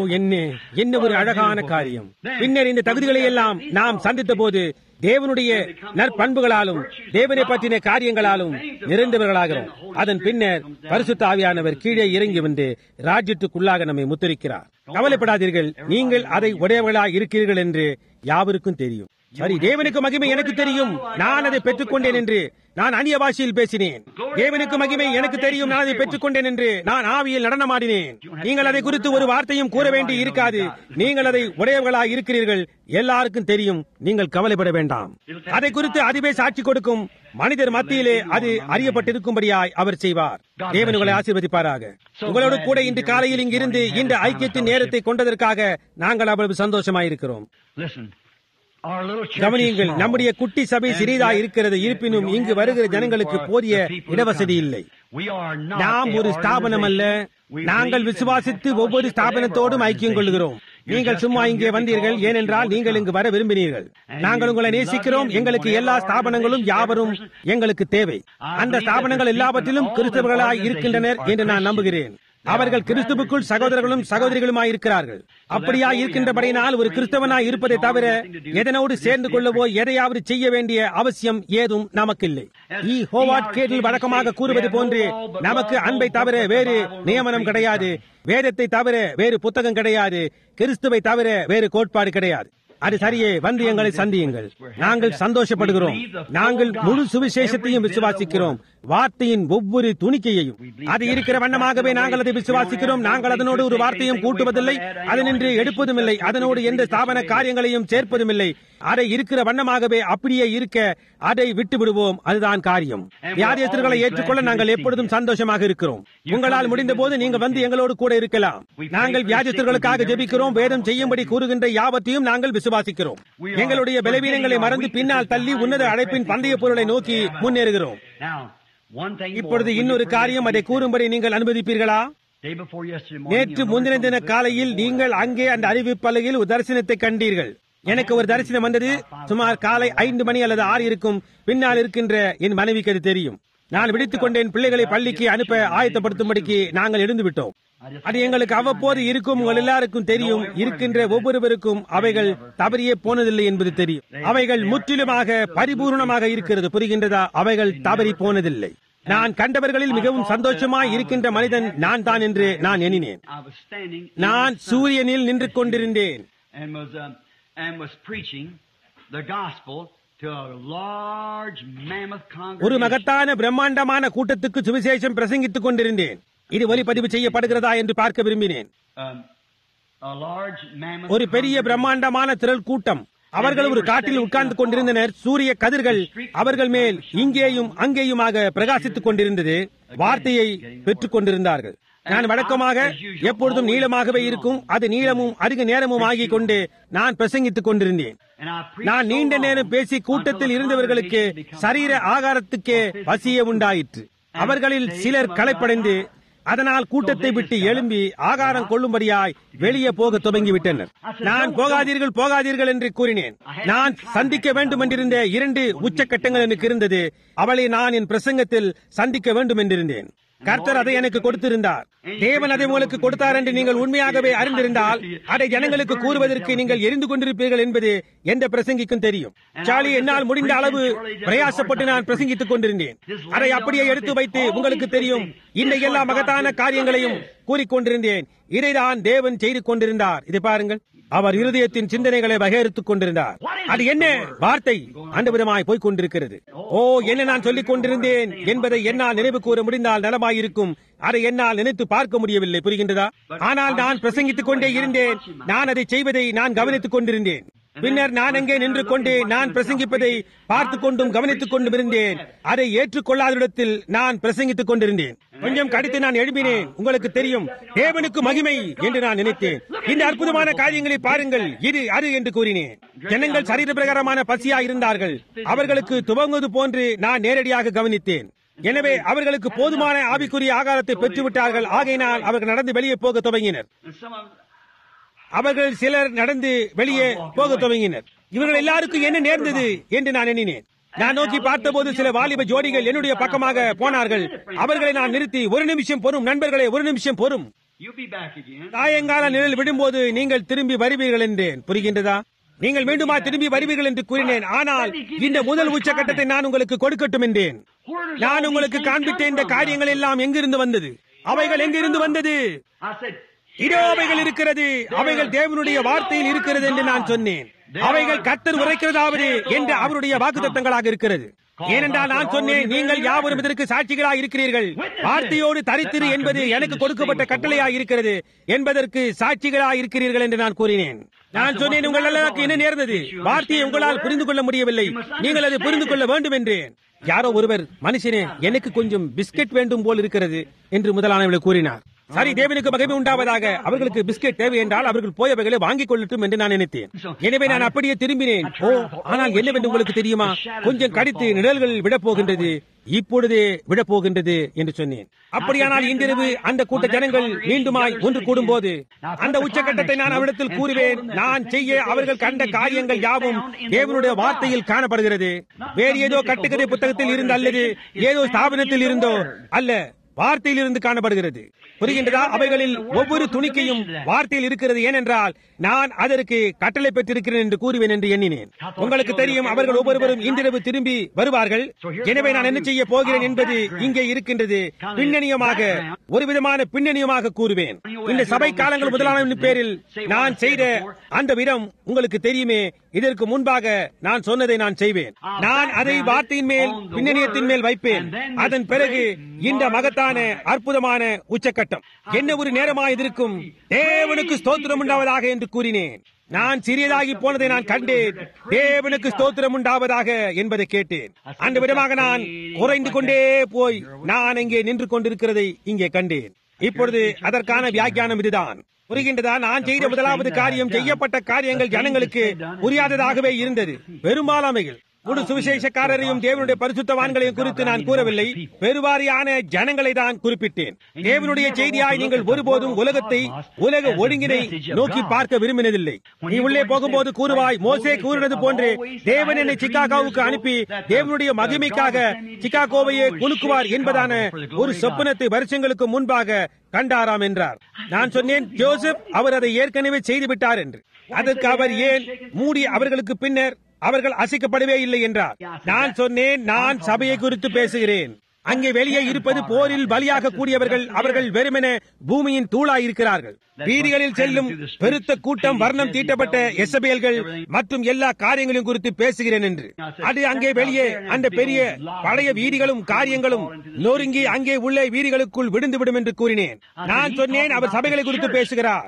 என்ன ஒரு அழகான காரியம். பின்னர் இந்த தகுதிகளை எல்லாம் நாம் சந்தித்த போது தேவனுடைய நற்பண்புகளாலும் தேவனை பற்றின காரியங்களாலும் நிறைந்தவர்களாகிறோம். அதன் பின்னர் பரிசுத்த ஆவியானவர் கீழே இறங்கி வந்து ராஜ்யத்துக்குள்ளாக நம்மை முத்தரிக்கிறார். கவலைப்படாதீர்கள், நீங்கள் அதை உடையவர்களாக இருக்கிறீர்கள் என்று யாவருக்கும் தெரியும். சரி, தேவனுக்கு மகிமை எனக்கு தெரியும், நான் அதை பெற்றுக் கொண்டேன் என்று நான் அந்நிய பாஷையில் பேசினேன். தேவனுக்கு மகிமை எனக்கு தெரியும், நான் அதை பெற்றுக் கொண்டேன் என்று நான் ஆவியில் நடனமாடினேன். நீங்கள் அதை குறித்து ஒரு வார்த்தையும் கூற வேண்டி இருக்காது. நீங்கள் அதை உடையவர்களாக இருக்கிறீர்கள், எல்லாருக்கும் தெரியும். நீங்கள் கவலைப்பட வேண்டாம். அதை குறித்து அதுவே சாட்சி கொடுக்கும். மனிதர் மத்தியிலே அது அறியப்பட்டிருக்கும்படியாய் அவர் செய்வார். தேவன் உங்களை ஆசீர்வதிப்பாராக. உங்களோடு கூட இன்று காலையில் இங்கிருந்து இந்த ஐக்கியத்தின் நேரத்தை கொண்டதற்காக நாங்கள் அவ்வளவு சந்தோஷமாயிருக்கிறோம். கவனியுங்கள், நம்முடைய குட்டி சபை சிறிதாய் இருக்கிறது. இருப்பினும் இங்கு வருகிற ஜனங்களுக்கு போதிய இடவசதி இல்லை. நாம் ஒரு ஸ்தாபனம் அல்ல. நாங்கள் விசுவாசித்து ஒவ்வொரு ஸ்தாபனத்தோடும் ஐக்கியம் கொள்கிறோம். நீங்கள் சும்மா இங்கே வந்தீர்கள் ஏனென்றால் நீங்கள் இங்கு வர விரும்பினீர்கள். நாங்கள் உங்களை நேசிக்கிறோம். எங்களுக்கு எல்லா ஸ்தாபனங்களும் யாவரும் எங்களுக்கு தேவை. அந்த ஸ்தாபனங்கள் எல்லாவற்றிலும் கிறிஸ்தவர்களாய் இருக்கின்றனர் என்று நான் நம்புகிறேன். அவர்கள் கிறிஸ்துவுக்குள் சகோதரர்களும் சகோதரிகளுமாய் இருக்கிறார்கள். அப்படியா இருக்கின்றபடியினால் ஒரு கிறிஸ்தவனாய் இருப்பதை தவிர எதனோடு சேர்ந்து கொள்ளவோ எதையாவது செய்ய வேண்டிய அவசியம் ஏதும் நமக்கில்லை. ஹோவார்ட் கேட்டில் வழக்கமாக கூறுவது போன்று நமக்கு அன்பை தவிர வேறு நியமனம் கிடையாது, வேதத்தை தவிர வேறு புத்தகம் கிடையாது, கிறிஸ்துவை தவிர வேறு கோட்பாடு கிடையாது. அது சரியே, வந்து எங்களை சந்தியுங்கள். நாங்கள் சந்தோஷப்படுகிறோம். நாங்கள் முழு சுவிசேஷத்தையும் விசுவாசிக்கிறோம், வார்த்தையின் ஒவ்வொரு துணிக்கையையும். அது இருக்கிற வண்ணமாகவே நாங்கள் அதை விசுவாசிக்கிறோம். நாங்கள் அதனோடு ஒரு வார்த்தையும் கூட்டுவதில்லை, அதனின்று எடுப்பதும் இல்லை, அதனோடு எந்த ஸ்தாபன காரியங்களையும் சேர்ப்பதும் இல்லை. அதை இருக்கிற வண்ணமாகவே அப்படியே இருக்க அதை விட்டு விடுவோம். அதுதான் காரியம். வியாதியஸ்தர்களை ஏற்றுக்கொள்ள நாங்கள் எப்பொழுதும் சந்தோஷமாக இருக்கிறோம். உங்களால் முடிந்த போது நீங்கள் வந்து எங்களோடு கூட இருக்கலாம். நாங்கள் வியாதியஸ்தர்களுக்காக ஜெபிக்கிறோம். வேதம் செய்யும்படி கூறுகின்ற யாவற்றையும் நாங்கள் விசுவாசிக்கிறோம். எங்களுடைய பலவீனங்களை மறந்து பின்னால் தள்ளி உன்னத அழைப்பின் பந்தய பொருளை நோக்கி முன்னேறுகிறோம். இப்பொழுது இன்னொரு காரியம், அதை கூறும்படி நீங்கள் அனுமதிப்பீர்களா? நேற்று முந்தின தின காலையில் நீங்கள் அங்கே அந்த அறிவிப்பலகையில் ஒரு தரிசனத்தை கண்டீர்கள். எனக்கு ஒரு தரிசனம் வந்தது. சுமார் காலை 5 மணி அல்லது 6 இருக்கும். பின்னால் இருக்கின்ற என் மனைவிக்கு அது தெரியும். நான் விடுத்துக் கொண்டேன். பிள்ளைகளை பள்ளிக்கு அனுப்ப ஆயத்தப்படுத்தும்படிக்கு நாங்கள் எழுந்து விட்டோம். அது எங்களுக்கு அவ்வப்போது இருக்கும். உங்கள் எல்லாருக்கும் தெரியும், இருக்கின்ற ஒவ்வொருவருக்கும் அவைகள் தவறியே போனதில்லை என்பது தெரியும். அவைகள் முற்றிலுமாக பரிபூர்ணமாக இருக்கிறது. புரிகின்றதா? அவைகள் தவறி போனதில்லை. நான் கண்டவர்களில் மிகவும் சந்தோஷமாய் இருக்கின்ற மனிதன் நான் தான் என்று நான் எண்ணினேன். நான் சூரியனில் நின்று கொண்டிருந்தேன். ஒரு மகத்தான பிரம்மாண்டமான கூட்டத்துக்கு சுவிசேஷம் பிரசங்கித்துக் கொண்டிருந்தேன். இது ஒலிப்பதிவு செய்யப்படுகிறதா என்று பார்க்க விரும்பினேன். ஒரு பெரிய பிரம்மாண்டமான திரள் கூட்டம். அவர்கள் ஒரு காட்டில் உட்கார்ந்து கொண்டிருந்தனர். சூரிய கதிர்கள் அவர்கள் மேல் இங்கேயும் அங்கேயுமாக பிரகாசித்துக் கொண்டிருந்தது. வார்த்தையை பெற்றுக் கொண்டிருந்தார்கள். நான் வழக்கமாக எப்பொழுதும் நீளமாகவே இருக்கும். அது நீளமும் அதிக நேரமும் ஆகிக் கொண்டு நான் பிரசங்கித்துக் கொண்டிருந்தேன். நான் நீண்ட நேரம் பேசி கூட்டத்தில் இருந்தவர்களுக்கு சரீர ஆகாரத்துக்கே பசியே உண்டாயிற்று. அவர்களில் சிலர் களைப்படைந்து அதனால் கூட்டத்தை விட்டு எழும்பி ஆகாரம் கொள்ளும்படியாய் வெளியே போக துவங்கிவிட்டனர். நான் போகாதீர்கள் போகாதீர்கள் என்று கூறினேன். நான் சந்திக்க வேண்டும் என்றிருந்த 2 உச்சக்கட்டங்கள் எனக்கு இருந்தது. அவளை நான் என் பிரசங்கத்தில் சந்திக்க வேண்டும் என்றிருந்தேன். கர்த்தர் அதை எனக்கு கொடுத்திருந்தார். தேவன் அதை உங்களுக்கு கொடுத்தார் என்று நீங்கள் உண்மையாகவே அறிந்திருந்தால் அதை ஜனங்களுக்கு கூறுவதற்கு நீங்கள் எரிந்து கொண்டிருப்பீர்கள் என்பது எந்த பிரசங்கிக்கும் தெரியும். சாலி, என்னால் முடிந்த அளவு பிரயாசப்பட்டு நான் பிரசங்கித்துக் கொண்டிருந்தேன். அதை அப்படியே எடுத்து வைத்து உங்களுக்கு தெரியும், இந்த எல்லா மகத்தான காரியங்களையும் கூறிக்கொண்டிருந்தேன். இதைதான் தேவன் செய்து கொண்டிருந்தார். இதை பாருங்கள், அவர் இருதயத்தின் சிந்தனைகளை வகையறுத்துக் கொண்டிருந்தார். அது என்ன வார்த்தை அந்த விதமாய் போய்க் கொண்டிருக்கிறது. ஓ, என்ன நான் சொல்லிக் கொண்டிருந்தேன் என்பதை என்னால் நினைவு கூற முடிந்தால் நலமாயிருக்கும். அதை என்னால் நினைத்து பார்க்க முடியவில்லை. புரிகின்றதா? ஆனால் நான் பிரசங்கித்துக் கொண்டே இருந்தேன். நான் அதை செய்வதை நான் கவனித்துக் கொண்டிருந்தேன். பின்னர் நான் அங்கே நின்று கொண்டு நான் பிரசங்கிப்பதை பார்த்துக் கொண்டும் கவனித்துக் கொண்டும் இருந்தேன். அதை ஏற்றுக்கொள்ளாத இடத்தில் நான் பிரசங்கித்துக் கொண்டிருந்தேன். கொஞ்சம் கடித்து நான் எழுப்பினேன். உங்களுக்கு தெரியும், தேவனுக்கு மகிமை என்று நான் நினைத்தேன். இந்த அற்புதமான காரியங்களை பாருங்கள், இது அது என்று கூறினேன். ஜனங்கள் சரீர பிரகாரமான பசியா இருந்தார்கள். அவர்களுக்கு துவங்குவது போன்று நான் நேரடியாக கவனித்தேன். எனவே அவர்களுக்கு போதுமான ஆவிக்குரிய ஆகாரத்தை பெற்றுவிட்டார்கள். ஆகையினால் அவர்கள் நடந்து வெளியே போக துவங்கினர். அவர்கள் சிலர் நடந்து வெளியே போக துவங்கினர். இவர்கள் எல்லாருக்கும் என்ன நேர்ந்தது என்று நான் எண்ணினேன். நான் நோக்கி பார்த்தபோது சில வாலிப ஜோடிகள் என்னுடைய பக்கமாக போனார்கள். அவர்களை நான் நிறுத்தி, 1 நிமிஷம் பொறும் நண்பர்களே, 1 நிமிஷம் பொறும். சாயங்கால நிழல் விடும்போது நீங்கள் திரும்பி வருவீர்கள் என்றேன். புரிகின்றதா? நீங்கள் மீண்டுமா திரும்பி வருவீர்கள் என்று கூறினேன். ஆனால் இந்த முதல் உச்சகட்டத்தை நான் உங்களுக்கு கொடுக்கட்டும் என்றேன். நான் உங்களுக்கு காண்பித்த இந்த காரியங்கள் எல்லாம் எங்கிருந்து வந்தது? அவைகள் எங்கிருந்து வந்தது? இதோ அவைகள் இருக்கிறது. அவைகள் தேவனுடைய வார்த்தையில் இருக்கிறது என்று நான் சொன்னேன். அவைகள் கர்த்தர் உரைக்கிறதாவது என்ற அவருடைய வாக்குத்தத்தங்களாக இருக்கிறது. ஏனென்றால் நான் சொன்னேன், நீங்கள் யாவரும் இதற்கு சாட்சிகளாக இருக்கிறீர்கள். வார்த்தையோடு தரித்திரு என்பது எனக்கு கொடுக்கப்பட்ட கட்டளையாக இருக்கிறது என்பதற்கு சாட்சிகளாக இருக்கிறீர்கள் என்று நான் கூறினேன். நான் சொன்னேன், உங்கள் எல்லாருக்கும் என்ன நேர்ந்தது? வார்த்தையை உங்களால் புரிந்து கொள்ள முடியவில்லை, நீங்கள் அதை புரிந்து கொள்ள வேண்டும் என்றேன். யாரோ ஒருவர், மனுஷனே, எனக்கு கொஞ்சம் பிஸ்கட் வேண்டும் போல் இருக்கிறது என்று முதலானவர்கள் கூறினார். சரி, தேவனுக்கு மகிமை உண்டாவதாக. அவர்களுக்கு பிஸ்கெட் தேவை என்றால் அவர்கள் போயவைகளை வாங்கிக் கொள்ளட்டும் என்று நான் நினைத்தேன். எனவே நான் அப்படியே திரும்பினேன். ஓ, ஆனால் என்னவென்று உங்களுக்கு தெரியுமா? கொஞ்சம் கடித்து நிழல்கள் விடப்போகின்றது, இப்பொழுதே விடப்போகின்றது என்று சொன்னேன். அப்படியானால் இன்றிரவு அந்த கூட்ட ஜனங்கள் மீண்டுமாய் ஒன்று கூடும் போது அந்த உச்சகட்டத்தை நான் அவரிடத்தில் கூறுவேன். நான் செய்ய அவர்கள் கண்ட காரியங்கள் யாவும் தேவனுடைய வார்த்தையில் காணப்படுகிறது. வேறு ஏதோ கட்டுக்கதை புத்தகத்தில் இருந்து அல்லது ஏதோ ஸ்தாபனத்தில் இருந்தோ அல்ல, வார்த்தையில் இருந்து காணப்படுகிறது. புரிகின்றதா? அவைகளில் ஒவ்வொரு துணிக்கையும் வார்த்தையில் இருக்கிறது. ஏனென்றால் நான் அதற்கு கட்டளை பெற்றிருக்கிறேன் என்று கூறுவேன் என்று எண்ணினேன். உங்களுக்கு தெரியும், அவர்கள் ஒவ்வொருவரும் இன்றிரவு திரும்பி வருவார்கள். எனவே நான் என்ன செய்ய போகிறேன் என்பது இங்கே இருக்கின்றது. பின்னணியமாக, ஒரு விதமான பின்னணியமாக கூறுவேன். இந்த சபை காலங்கள் முதலான பேரில் நான் செய்த அந்த விதம் உங்களுக்கு தெரியுமே. இதற்கு முன்பாக நான் சொன்னதை நான் செய்வேன். நான் அதை வார்த்தையின் மேல், பின்னணியத்தின் மேல் வைப்பேன். அதன் பிறகு இந்த மகத்தான அற்புதமான உச்சக்கட்டம் என்ன ஒரு நேரமாய் இருக்கும். தேவனுக்கு ஸ்தோத்திரம் உண்டாவதாக என்று கூறினேன். நான் சிறியதாகி போனதை நான் கண்டேன். தேவனுக்கு ஸ்தோத்திரம் உண்டாவதாக என்பதை கேட்டேன். அந்த விதமாக நான் குறைந்து கொண்டே போய் நான் இங்கே நின்று கொண்டிருக்கிறதை இங்கே கண்டேன். இப்பொழுது அதற்கான வியாக்கியானம் இதுதான். புரிகின்றதா? நான் செய்த முதலாவது காரியம், செய்யப்பட்ட காரியங்கள் ஜனங்களுக்கு புரியாததாகவே இருந்தது. பெரும்பாலாமைகள் முழு சுவிசேஷக்காரரையும் தேவனுடைய பரிசுத்தவான்களையும் குறித்து நான் கூறவில்லை. பெருவாரியான ஜனங்களை தான் குறிப்பிட்டேன். தேவனுடைய செய்தியாய் நீங்கள் ஒருபோதும் உலக ஒழுங்கினை நோக்கி பார்க்க விரும்பினதில்லை. நீ உள்ளே போகும்போது கூறுவாய், மோசே கூறினது போன்று தேவன் என்னை சிகாகோவுக்கு அனுப்பி தேவனுடைய மகிமைக்காக சிகாகோவையே குலுக்குவார் என்பதான ஒரு சொப்பனத்தை வருஷங்களுக்கு முன்பாக கண்டாராம் என்றார். நான் சொன்னேன், ஜோசப் அவர் அதை ஏற்கனவே செய்துவிட்டார் என்று. அதற்கு அவர் ஏன் மூடி அவர்களுக்கு பின்னர் அவர்கள் அசைக்கப்படவே இல்லை என்றார். நான் சொன்னேன், நான் சபையை குறித்து பேசுகிறேன். அங்கே வெளியே இருப்பது போரில் பலியாக கூடியவர்கள். அவர்கள் வெறுமென பூமியின் தூளாய் இருக்கிறார்கள். வீதிகளில் செல்லும் பெருத்த கூட்டம், வர்ணம் தீட்டப்பட்ட எசபேல்கள் மற்றும் எல்லா காரியங்களையும் குறித்து பேசுகிறேன் என்று. அது அங்கே வெளியே அந்த பெரிய பழைய வீதிகளும் காரியங்களும் நொறுங்கி அங்கே உள்ள வீதிகளுக்குள் விழுந்துவிடும் என்று கூறினேன். நான் சொன்னேன், அவர் சபைகளை குறித்து பேசுகிறார்.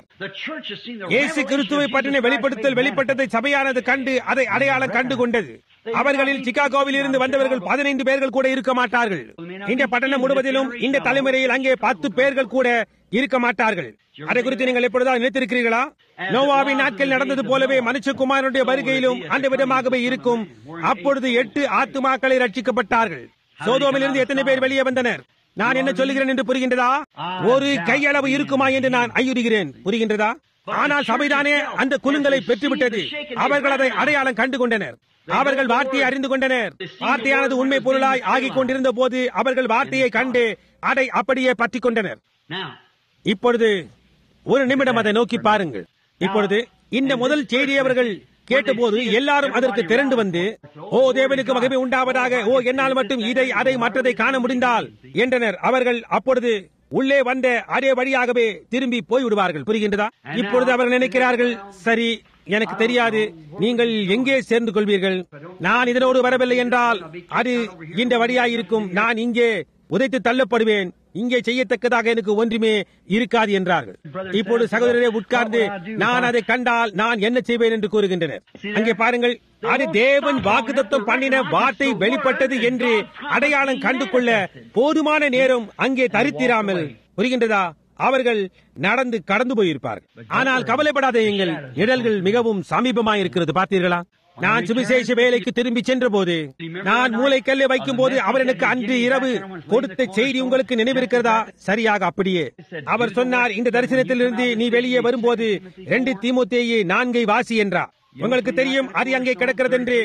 இயேசு கிறிஸ்துவை பற்றின வெளிப்பட்டதை சபையானது கண்டு அதை அடையாளம் கண்டு கொண்டது. அவர்களில் சிகாகோவில் இருந்து வந்தவர்கள் 15 பேர்கள் கூட இருக்க மாட்டார்கள். இந்த பட்டணம் முழுவதிலும் இந்த தலைமுறையில் அங்கே 10 பேர்கள் கூட இருக்க மாட்டார்கள். அதை குறித்து நீங்கள் எப்பொழுதாவது நினைத்திருக்கிறீர்களா? நோவாவின் நாட்கள் நடந்தது போலவே மனுஷகுமாரனுடைய வருகையிலும் அந்த விதமாகவே இருக்கும். அப்பொழுது 8 ஆத்துமாக்களை ரட்சிக்கப்பட்டார்கள். சோதோமில் இருந்து எத்தனை பேர் வெளியே வந்தனர்? நான் என்ன சொல்லுகிறேன் என்று புரிகின்றதா? ஒரு கையளவு இருக்குமா என்று நான் ஐயுறுகிறேன். புரிகின்றதா? ஆனால் சபைதானே அந்த குலுங்கலை பெற்றுவிட்டது. அவர்கள் அதை அடையாளம் கண்டு கொண்டனர். அவர்கள் வார்த்தையை அறிந்து கொண்டனர். வார்த்தையானது உண்மை பொருளாய் ஆகிக் கொண்டிருந்த போது அவர்கள் வார்த்தையை கண்டு அதை அப்படியே பற்றி கொண்டனர். இப்பொழுது ஒரு நிமிடம் அதை நோக்கி பாருங்கள். இப்பொழுது இந்த முதல் செய்தியை அவர்கள் கேட்டபோது எல்லாரும் அதற்கு திரண்டு வந்து, ஓ தேவனுக்கு மகிமை உண்டாவதாக, ஓ என்னால் மட்டும் இதை அதை மற்றதை காண முடிந்தால் என்றனர். அவர்கள் அப்பொழுது உள்ளே வந்த அதே வழியாகவே திரும்பி போய்விடுவார்கள். புரிகின்றதா? இப்பொழுது அவர்கள் நினைக்கிறார்கள், சரி, எனக்கு தெரியாது, நீங்கள் எங்கே சேர்ந்து கொள்வீர்கள்? நான் இதனோடு வரவில்லை என்றால் அது இந்த வழியாயிருக்கும். நான் இங்கே உதைத்து தள்ளப்படுவேன். இங்கே செய்யத்தக்கதாக எனக்கு ஒன்றுமே இருக்காது என்றார்கள். இப்போது சகோதரரே உட்கார்ந்து, நான் அதை கண்டால் நான் என்ன செய்வேன் என்று கூறுகின்றனர். அங்கே பாருங்கள், அது தேவன் வாக்குத்தத்தம் பண்ணின வார்த்தை வெளிப்பட்டது என்று அடையாளம் கண்டு கொள்ள போதுமான நேரம் அங்கே தரித்திராமல், புரிகின்றதா, அவர்கள் நடந்து கடந்து போயிருப்பார்கள். ஆனால் கவலைப்படாதீர்கள், நிழல்கள் மிகவும் சமீபமாயிருக்கிறது. பார்த்தீர்களா? நான் சுவிசேஷ வேலைக்கு திரும்பி சென்ற போது, நான் மூளைக்கல்லை வைக்கும் போது அவர் எனக்கு அன்று இரவு கொடுத்த செய்தி உங்களுக்கு நினைவிருக்கிறதா? சரியாக அப்படியே அவர் சொன்னார், இந்த தரிசனத்திலிருந்து நீ வெளியே வரும்போது 2 தீமோத்தேயு 4 வாசி என்றார். உங்களுக்கு தெரியும் அது அங்கே கிடக்கிறது என்று.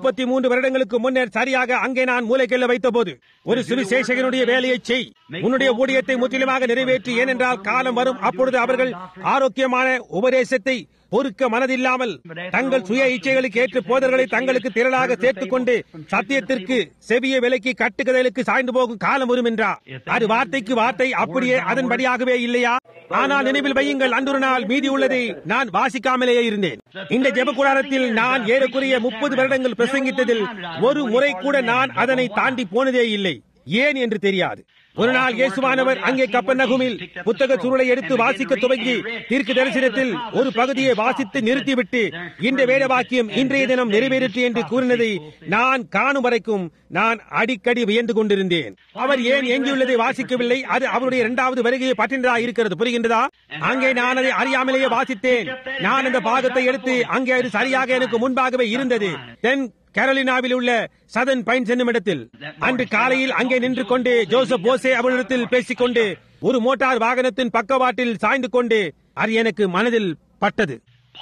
33 வருடங்களுக்கு முன்னர் சரியாக அங்கே நான் மூளைக்கல்ல வைத்த போது, ஒரு சுவிசேஷகனுடைய வேலையை செய், உன்னுடைய ஊழியத்தை முற்றிலுமாக நிறைவேற்றி, ஏனென்றால் காலம் வரும் அப்பொழுது அவர்கள் ஆரோக்கியமான உபதேசத்தை பொறுக்க மனதில்லாமல் தங்கள் சுய இச்சைகளுக்கு ஏற்ற போதர்களை தங்களுக்கு திரளாக சேர்த்துக் கொண்டு சத்தியத்திற்கு செவிய விலைக்கு கட்டுக்கதைகளுக்கு சாய்ந்து போகும் காலம் வரும் என்றார். அது வார்த்தைக்கு வார்த்தை அப்படியே அதன்படியாகவே இல்லையா? ஆனால் நினைவில் வையுங்கள், அன்றொரு நாள் மீதி உள்ளதை நான் வாசிக்காமலேயே இருந்தேன். இந்த ஜெப கூடாரத்தில் நான் ஏறக்குறைய 30 வருடங்கள் பிரசங்கித்ததில் ஒரு முறை கூட நான் அதனை தாண்டி போனதே இல்லை. ஏன் என்று தெரியாது. ஒரு நாள் இயேசுவானவர் அங்கே கப்பர்நகூமில் புத்தக சுருளை எடுத்து வாசிக்க துவங்கி தீர்க்க தரிசனத்தில் ஒரு பகுதியை வாசித்து நிறுத்திவிட்டு இந்த வேத வாக்கியம் இன்றைய தினம் நிறைவேறிற்று என்று கூறினதை நான் காணும் வரைக்கும் நான் அடிக்கடி வியந்து கொண்டிருந்தேன். அவர் ஏன் எங்கியுள்ளதை வாசிக்கவில்லை? அது அவருடைய இரண்டாவது வருகையை பற்றினதா இருக்கிறது. புரிகின்றதா? அங்கே நான் அதை அறியாமலேயே வாசித்தேன். நான் அந்த பாகத்தை எடுத்து அங்கே அது சரியாக எனக்கு முன்பாகவே இருந்தது. தென் கேரோலினாவில் உள்ள சதன் பைன்ஸ் என்னும் இடத்தில் அன்று காலையில் அங்கே நின்று கொண்டு ஜோசப் போசே அவரிடத்தில் பேசிக்கொண்டு ஒரு மோட்டார் வாகனத்தின் பக்கவாட்டில் சாய்ந்து கொண்டு அது எனக்கு மனதில் பட்டது.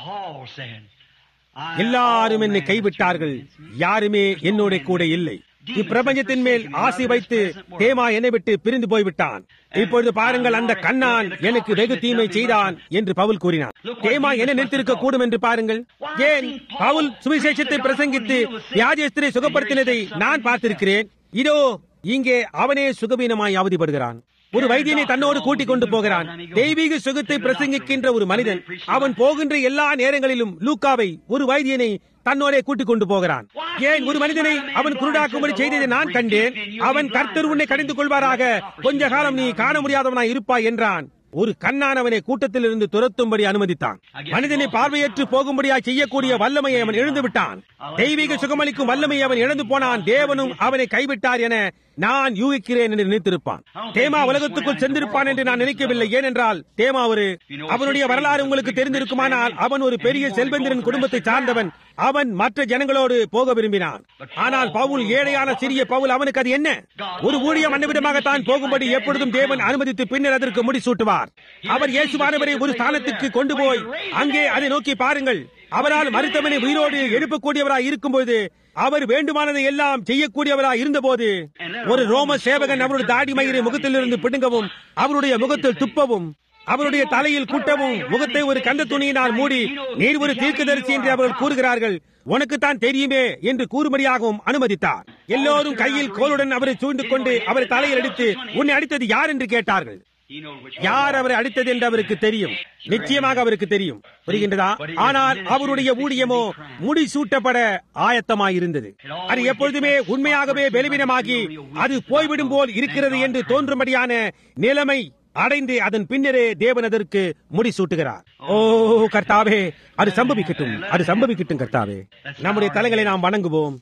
எல்லாரும் என்னை கைவிட்டார்கள், யாருமே என்னோட கூட இல்லை. இப்பிரபஞ்சத்தின் மேல் ஆசை வைத்து தேமா என்னை விட்டு பிரிந்து போய்விட்டான். இப்பொழுது பாருங்கள், அந்த கண்ணான் எனக்கு வெகு தீமை செய்தான் என்று பவுல் கூறினான். தேமா என்ன நிறுத்திருக்க கூடும் என்று பாருங்கள். ஏன் பவுல் சுவிசேஷத்தை பிரசங்கித்து வியாதியஸ்தரை சுகப்படுத்தினதை நான் பார்த்திருக்கிறேன். இதோ இங்கே அவனே சுகவீனமாய் அவதிப்படுகிறான். ஒரு வைத்தியனை தன்னோடு கூட்டிக் கொண்டு போகிறான். தெய்வீக சுகத்தை பிரசங்கிக்கின்ற ஒரு மனிதன் அவன் போகின்ற எல்லா நேரங்களிலும் லூக்காவை ஒரு வைத்தியனை தன்னோடே கூட்டிக் கொண்டு போகிறான். ஏன் ஒரு மனிதனை அவன் குருடாக்கும்படி செய்ததை நான் கண்டேன். அவன் கர்த்தர் உன்னை கடிந்து கொள்வாராக, கொஞ்ச காலம் நீ காண முடியாதவனாய் இருப்பாய் என்றான். ஒரு கண்ணான் அவனை கூட்டத்தில் இருந்து துரத்தும்படி அனுமதித்தான். மனிதனை பார்வையற்று போகும்படியா செய்யக்கூடிய வல்லமையை அவன் இழந்து விட்டான். தெய்வீக சுகமளிக்கும் வல்லமையை அவன் இழந்து போனான். தேவனும் அவனை கைவிட்டார் என நான் யூகிக்கிறேன் என்று நினைத்திருப்பான். தேமா உலகத்துக்குள் சென்றிருப்பான் என்று நான் நினைக்கவில்லை. ஏனென்றால் தேமா அவனுடைய வரலாறு உங்களுக்கு தெரிந்திருக்குமானால் அவன் ஒரு பெரிய செல்வந்தரின் குடும்பத்தை சார்ந்தவன். அவன் மற்ற ஜனங்களோடு போக விரும்பினான். ஆனால் பவுல் ஏழையான சிறிய பவுல், அவனுக்கு அது என்ன? ஒரு ஊழியம் அன்னவிடமாகத்தான் போகும்படி எப்பொழுதும் தேவன் அனுமதித்து பின்னர் அதற்கு முடிசூட்டுவார். அவர் இயேசுவானவரை ஒரு ஸ்தானத்துக்கு கொண்டு போய் அங்கே அதை நோக்கி பாருங்கள். அவரால் மருத்துவமனை உயிரோடு எழுப்பக்கூடியவராய் இருக்கும்போது, அவர் வேண்டுமானதை எல்லாம் செய்யக்கூடியவராய் இருந்தபோது, ஒரு ரோம சேவகன் அவருடைய தாடி மயிரை முகத்திலிருந்து பிடுங்கவும் அவருடைய முகத்தில் துப்பவும் அவருடைய தலையில் குட்டவும் முகத்தை ஒரு கந்த துணியினால் மூடி, நீர் ஒரு தீர்க்கதரிசி என்று அவர்கள் கூறுகிறார்கள், உனக்குத்தான் தெரியுமே என்று கூறும்படியாகவும் அனுமதித்தார். எல்லோரும் கையில் கோலுடன் அவரை சூழ்ந்து கொண்டு அவரை தலையில் அடித்து, உன்னை அடித்தது யார் என்று கேட்டார்கள். யார் அவரை அடித்தது என்று அவருக்கு தெரியும். நிச்சயமாக அவருக்கு தெரியும். புரிகின்றதா? ஆனால் அவருடைய ஊழியமோ முடிசூட்டப்பட ஆயத்தமாயிருந்தது. அது எப்பொழுதுமே உண்மையாகவே பலவீனமாகி அது போய்விடும் போல் இருக்கிறது என்று தோன்றும்படியான நிலைமை அடைந்து அதன் பின்னரே தேவன் அதற்கு முடிசூட்டுகிறார். ஓ கர்த்தாவே, அது சம்பவிக்கட்டும், அது சம்பவிக்கட்டும் கர்த்தாவே. நம்முடைய தலைகளை நாம் வணங்குவோம்.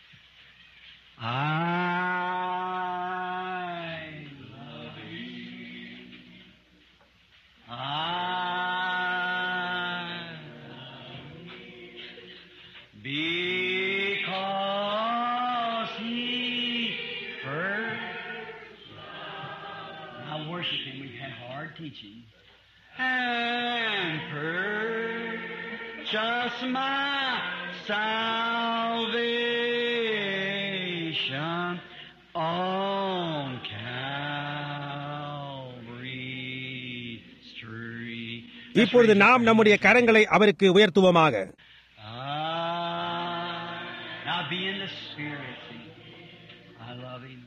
Teaching and purchase my salvation on Calvary Street. இப்பொழுது நாம் நம்முடைய கரங்களை அவருக்கு உயர்த்துவோமாக. Now be in the Spirit. I love Him.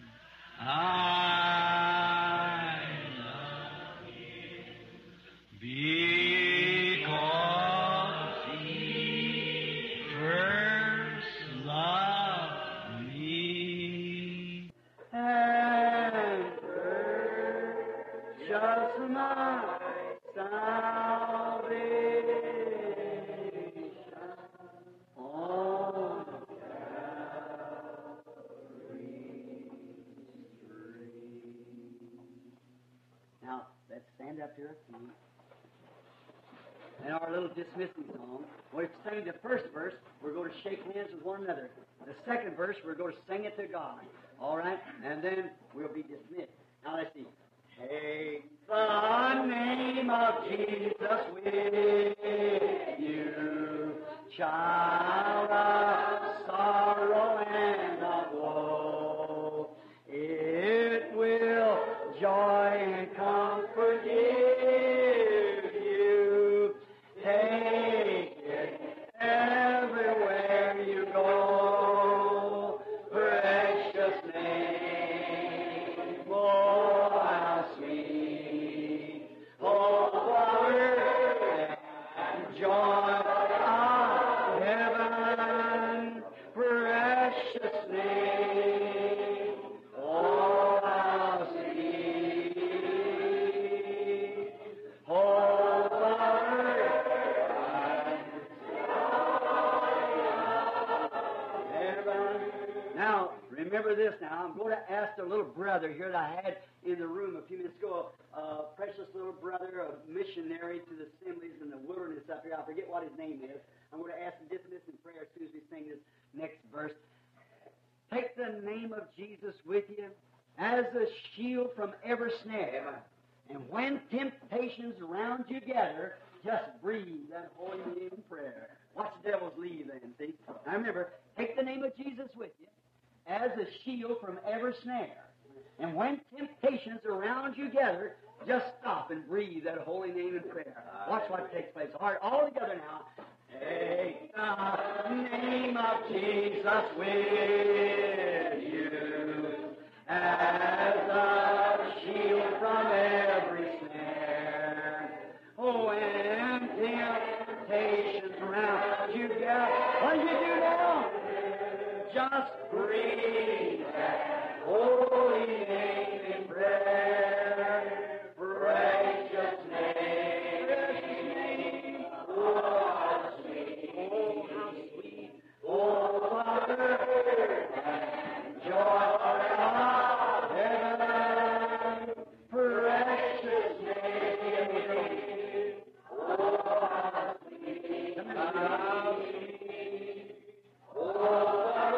Because He first loved me and purchased my salvation on Calvary. Now, let's stand up to our feet. And our little dismissing song, we're singing the first verse, we're going to shake hands with one another. The second verse, we're going to sing it to God. All right? And then we'll be dismissed. Now let's see. Take the name of Jesus with you, child of sorrow and of woe. It will joy and comfort give you. Take it everywhere you go. Precious name, oh how sweet, oh power and joy of heaven. Precious name, oh how sweet. remember this now. I'm going to ask the little brother here that I had in the room a few minutes ago, a precious little brother, a missionary to the assemblies in the wilderness up here. I forget what his name is. I'm going to ask him just this in prayer as soon as we sing this next verse. Take the name of Jesus with you as a shield from every snare. And when temptations round you gather, just breathe that holy name in prayer. Watch the devils leave then, see? Now remember, take the name of Jesus with you as a shield from every snare. And when temptations around you gather, just stop and breathe that holy name in prayer. Watch what takes place. All right, all together now. Take the name of Jesus with you as a shield from every snare. Oh, and temptations around you gather. What do you do now? Just breathe that holy name in prayer. Precious name. Oh, how sweet. Oh, how sweet. Oh, Father, and joy of heaven. Precious name. Oh, how sweet. How sweet. Oh,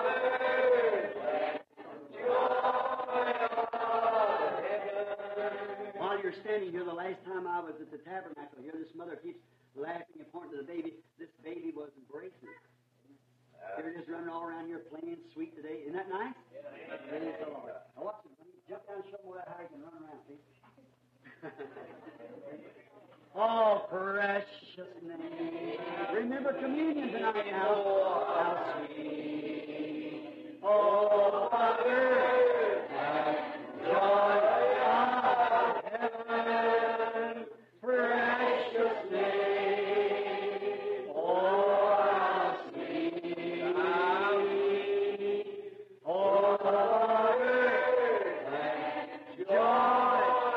while you're standing here, the last time I was at the tabernacle here, this mother keeps laughing and pointing to the baby. This baby was embracing. They're just running all around here playing sweet today. Isn't that nice? Praise the Lord. Now watch him. Let me jump down and show him how he can run around. See? Oh, precious name. Remember communion tonight now. How sweet. Oh, Father, joy of heaven, precious name. Oh, how sweet. How sweet. Oh, Father, joy.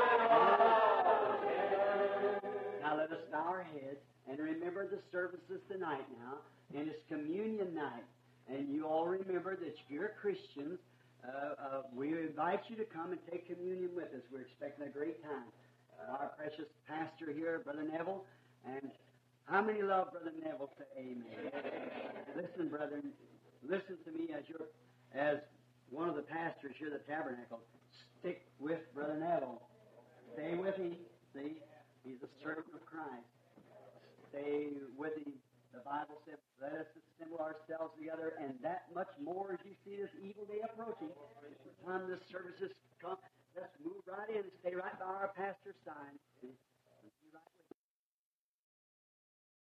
Now let us bow our heads and remember the services tonight now, and it's communion night. And you all remember that you're Christians. We invite you to come and take communion with us. We're expecting a great time. Our precious pastor here, Brother Neville, and how many love Brother Neville? Say amen. Listen, brethren, listen to me as one of the pastors here at the tabernacle. Stick with Brother Neville. Stay with him. See, he's a servant of Christ. Stay with him. The Bible says, let us assemble ourselves together, and that much more as you see this evil day approaching. By the time this service is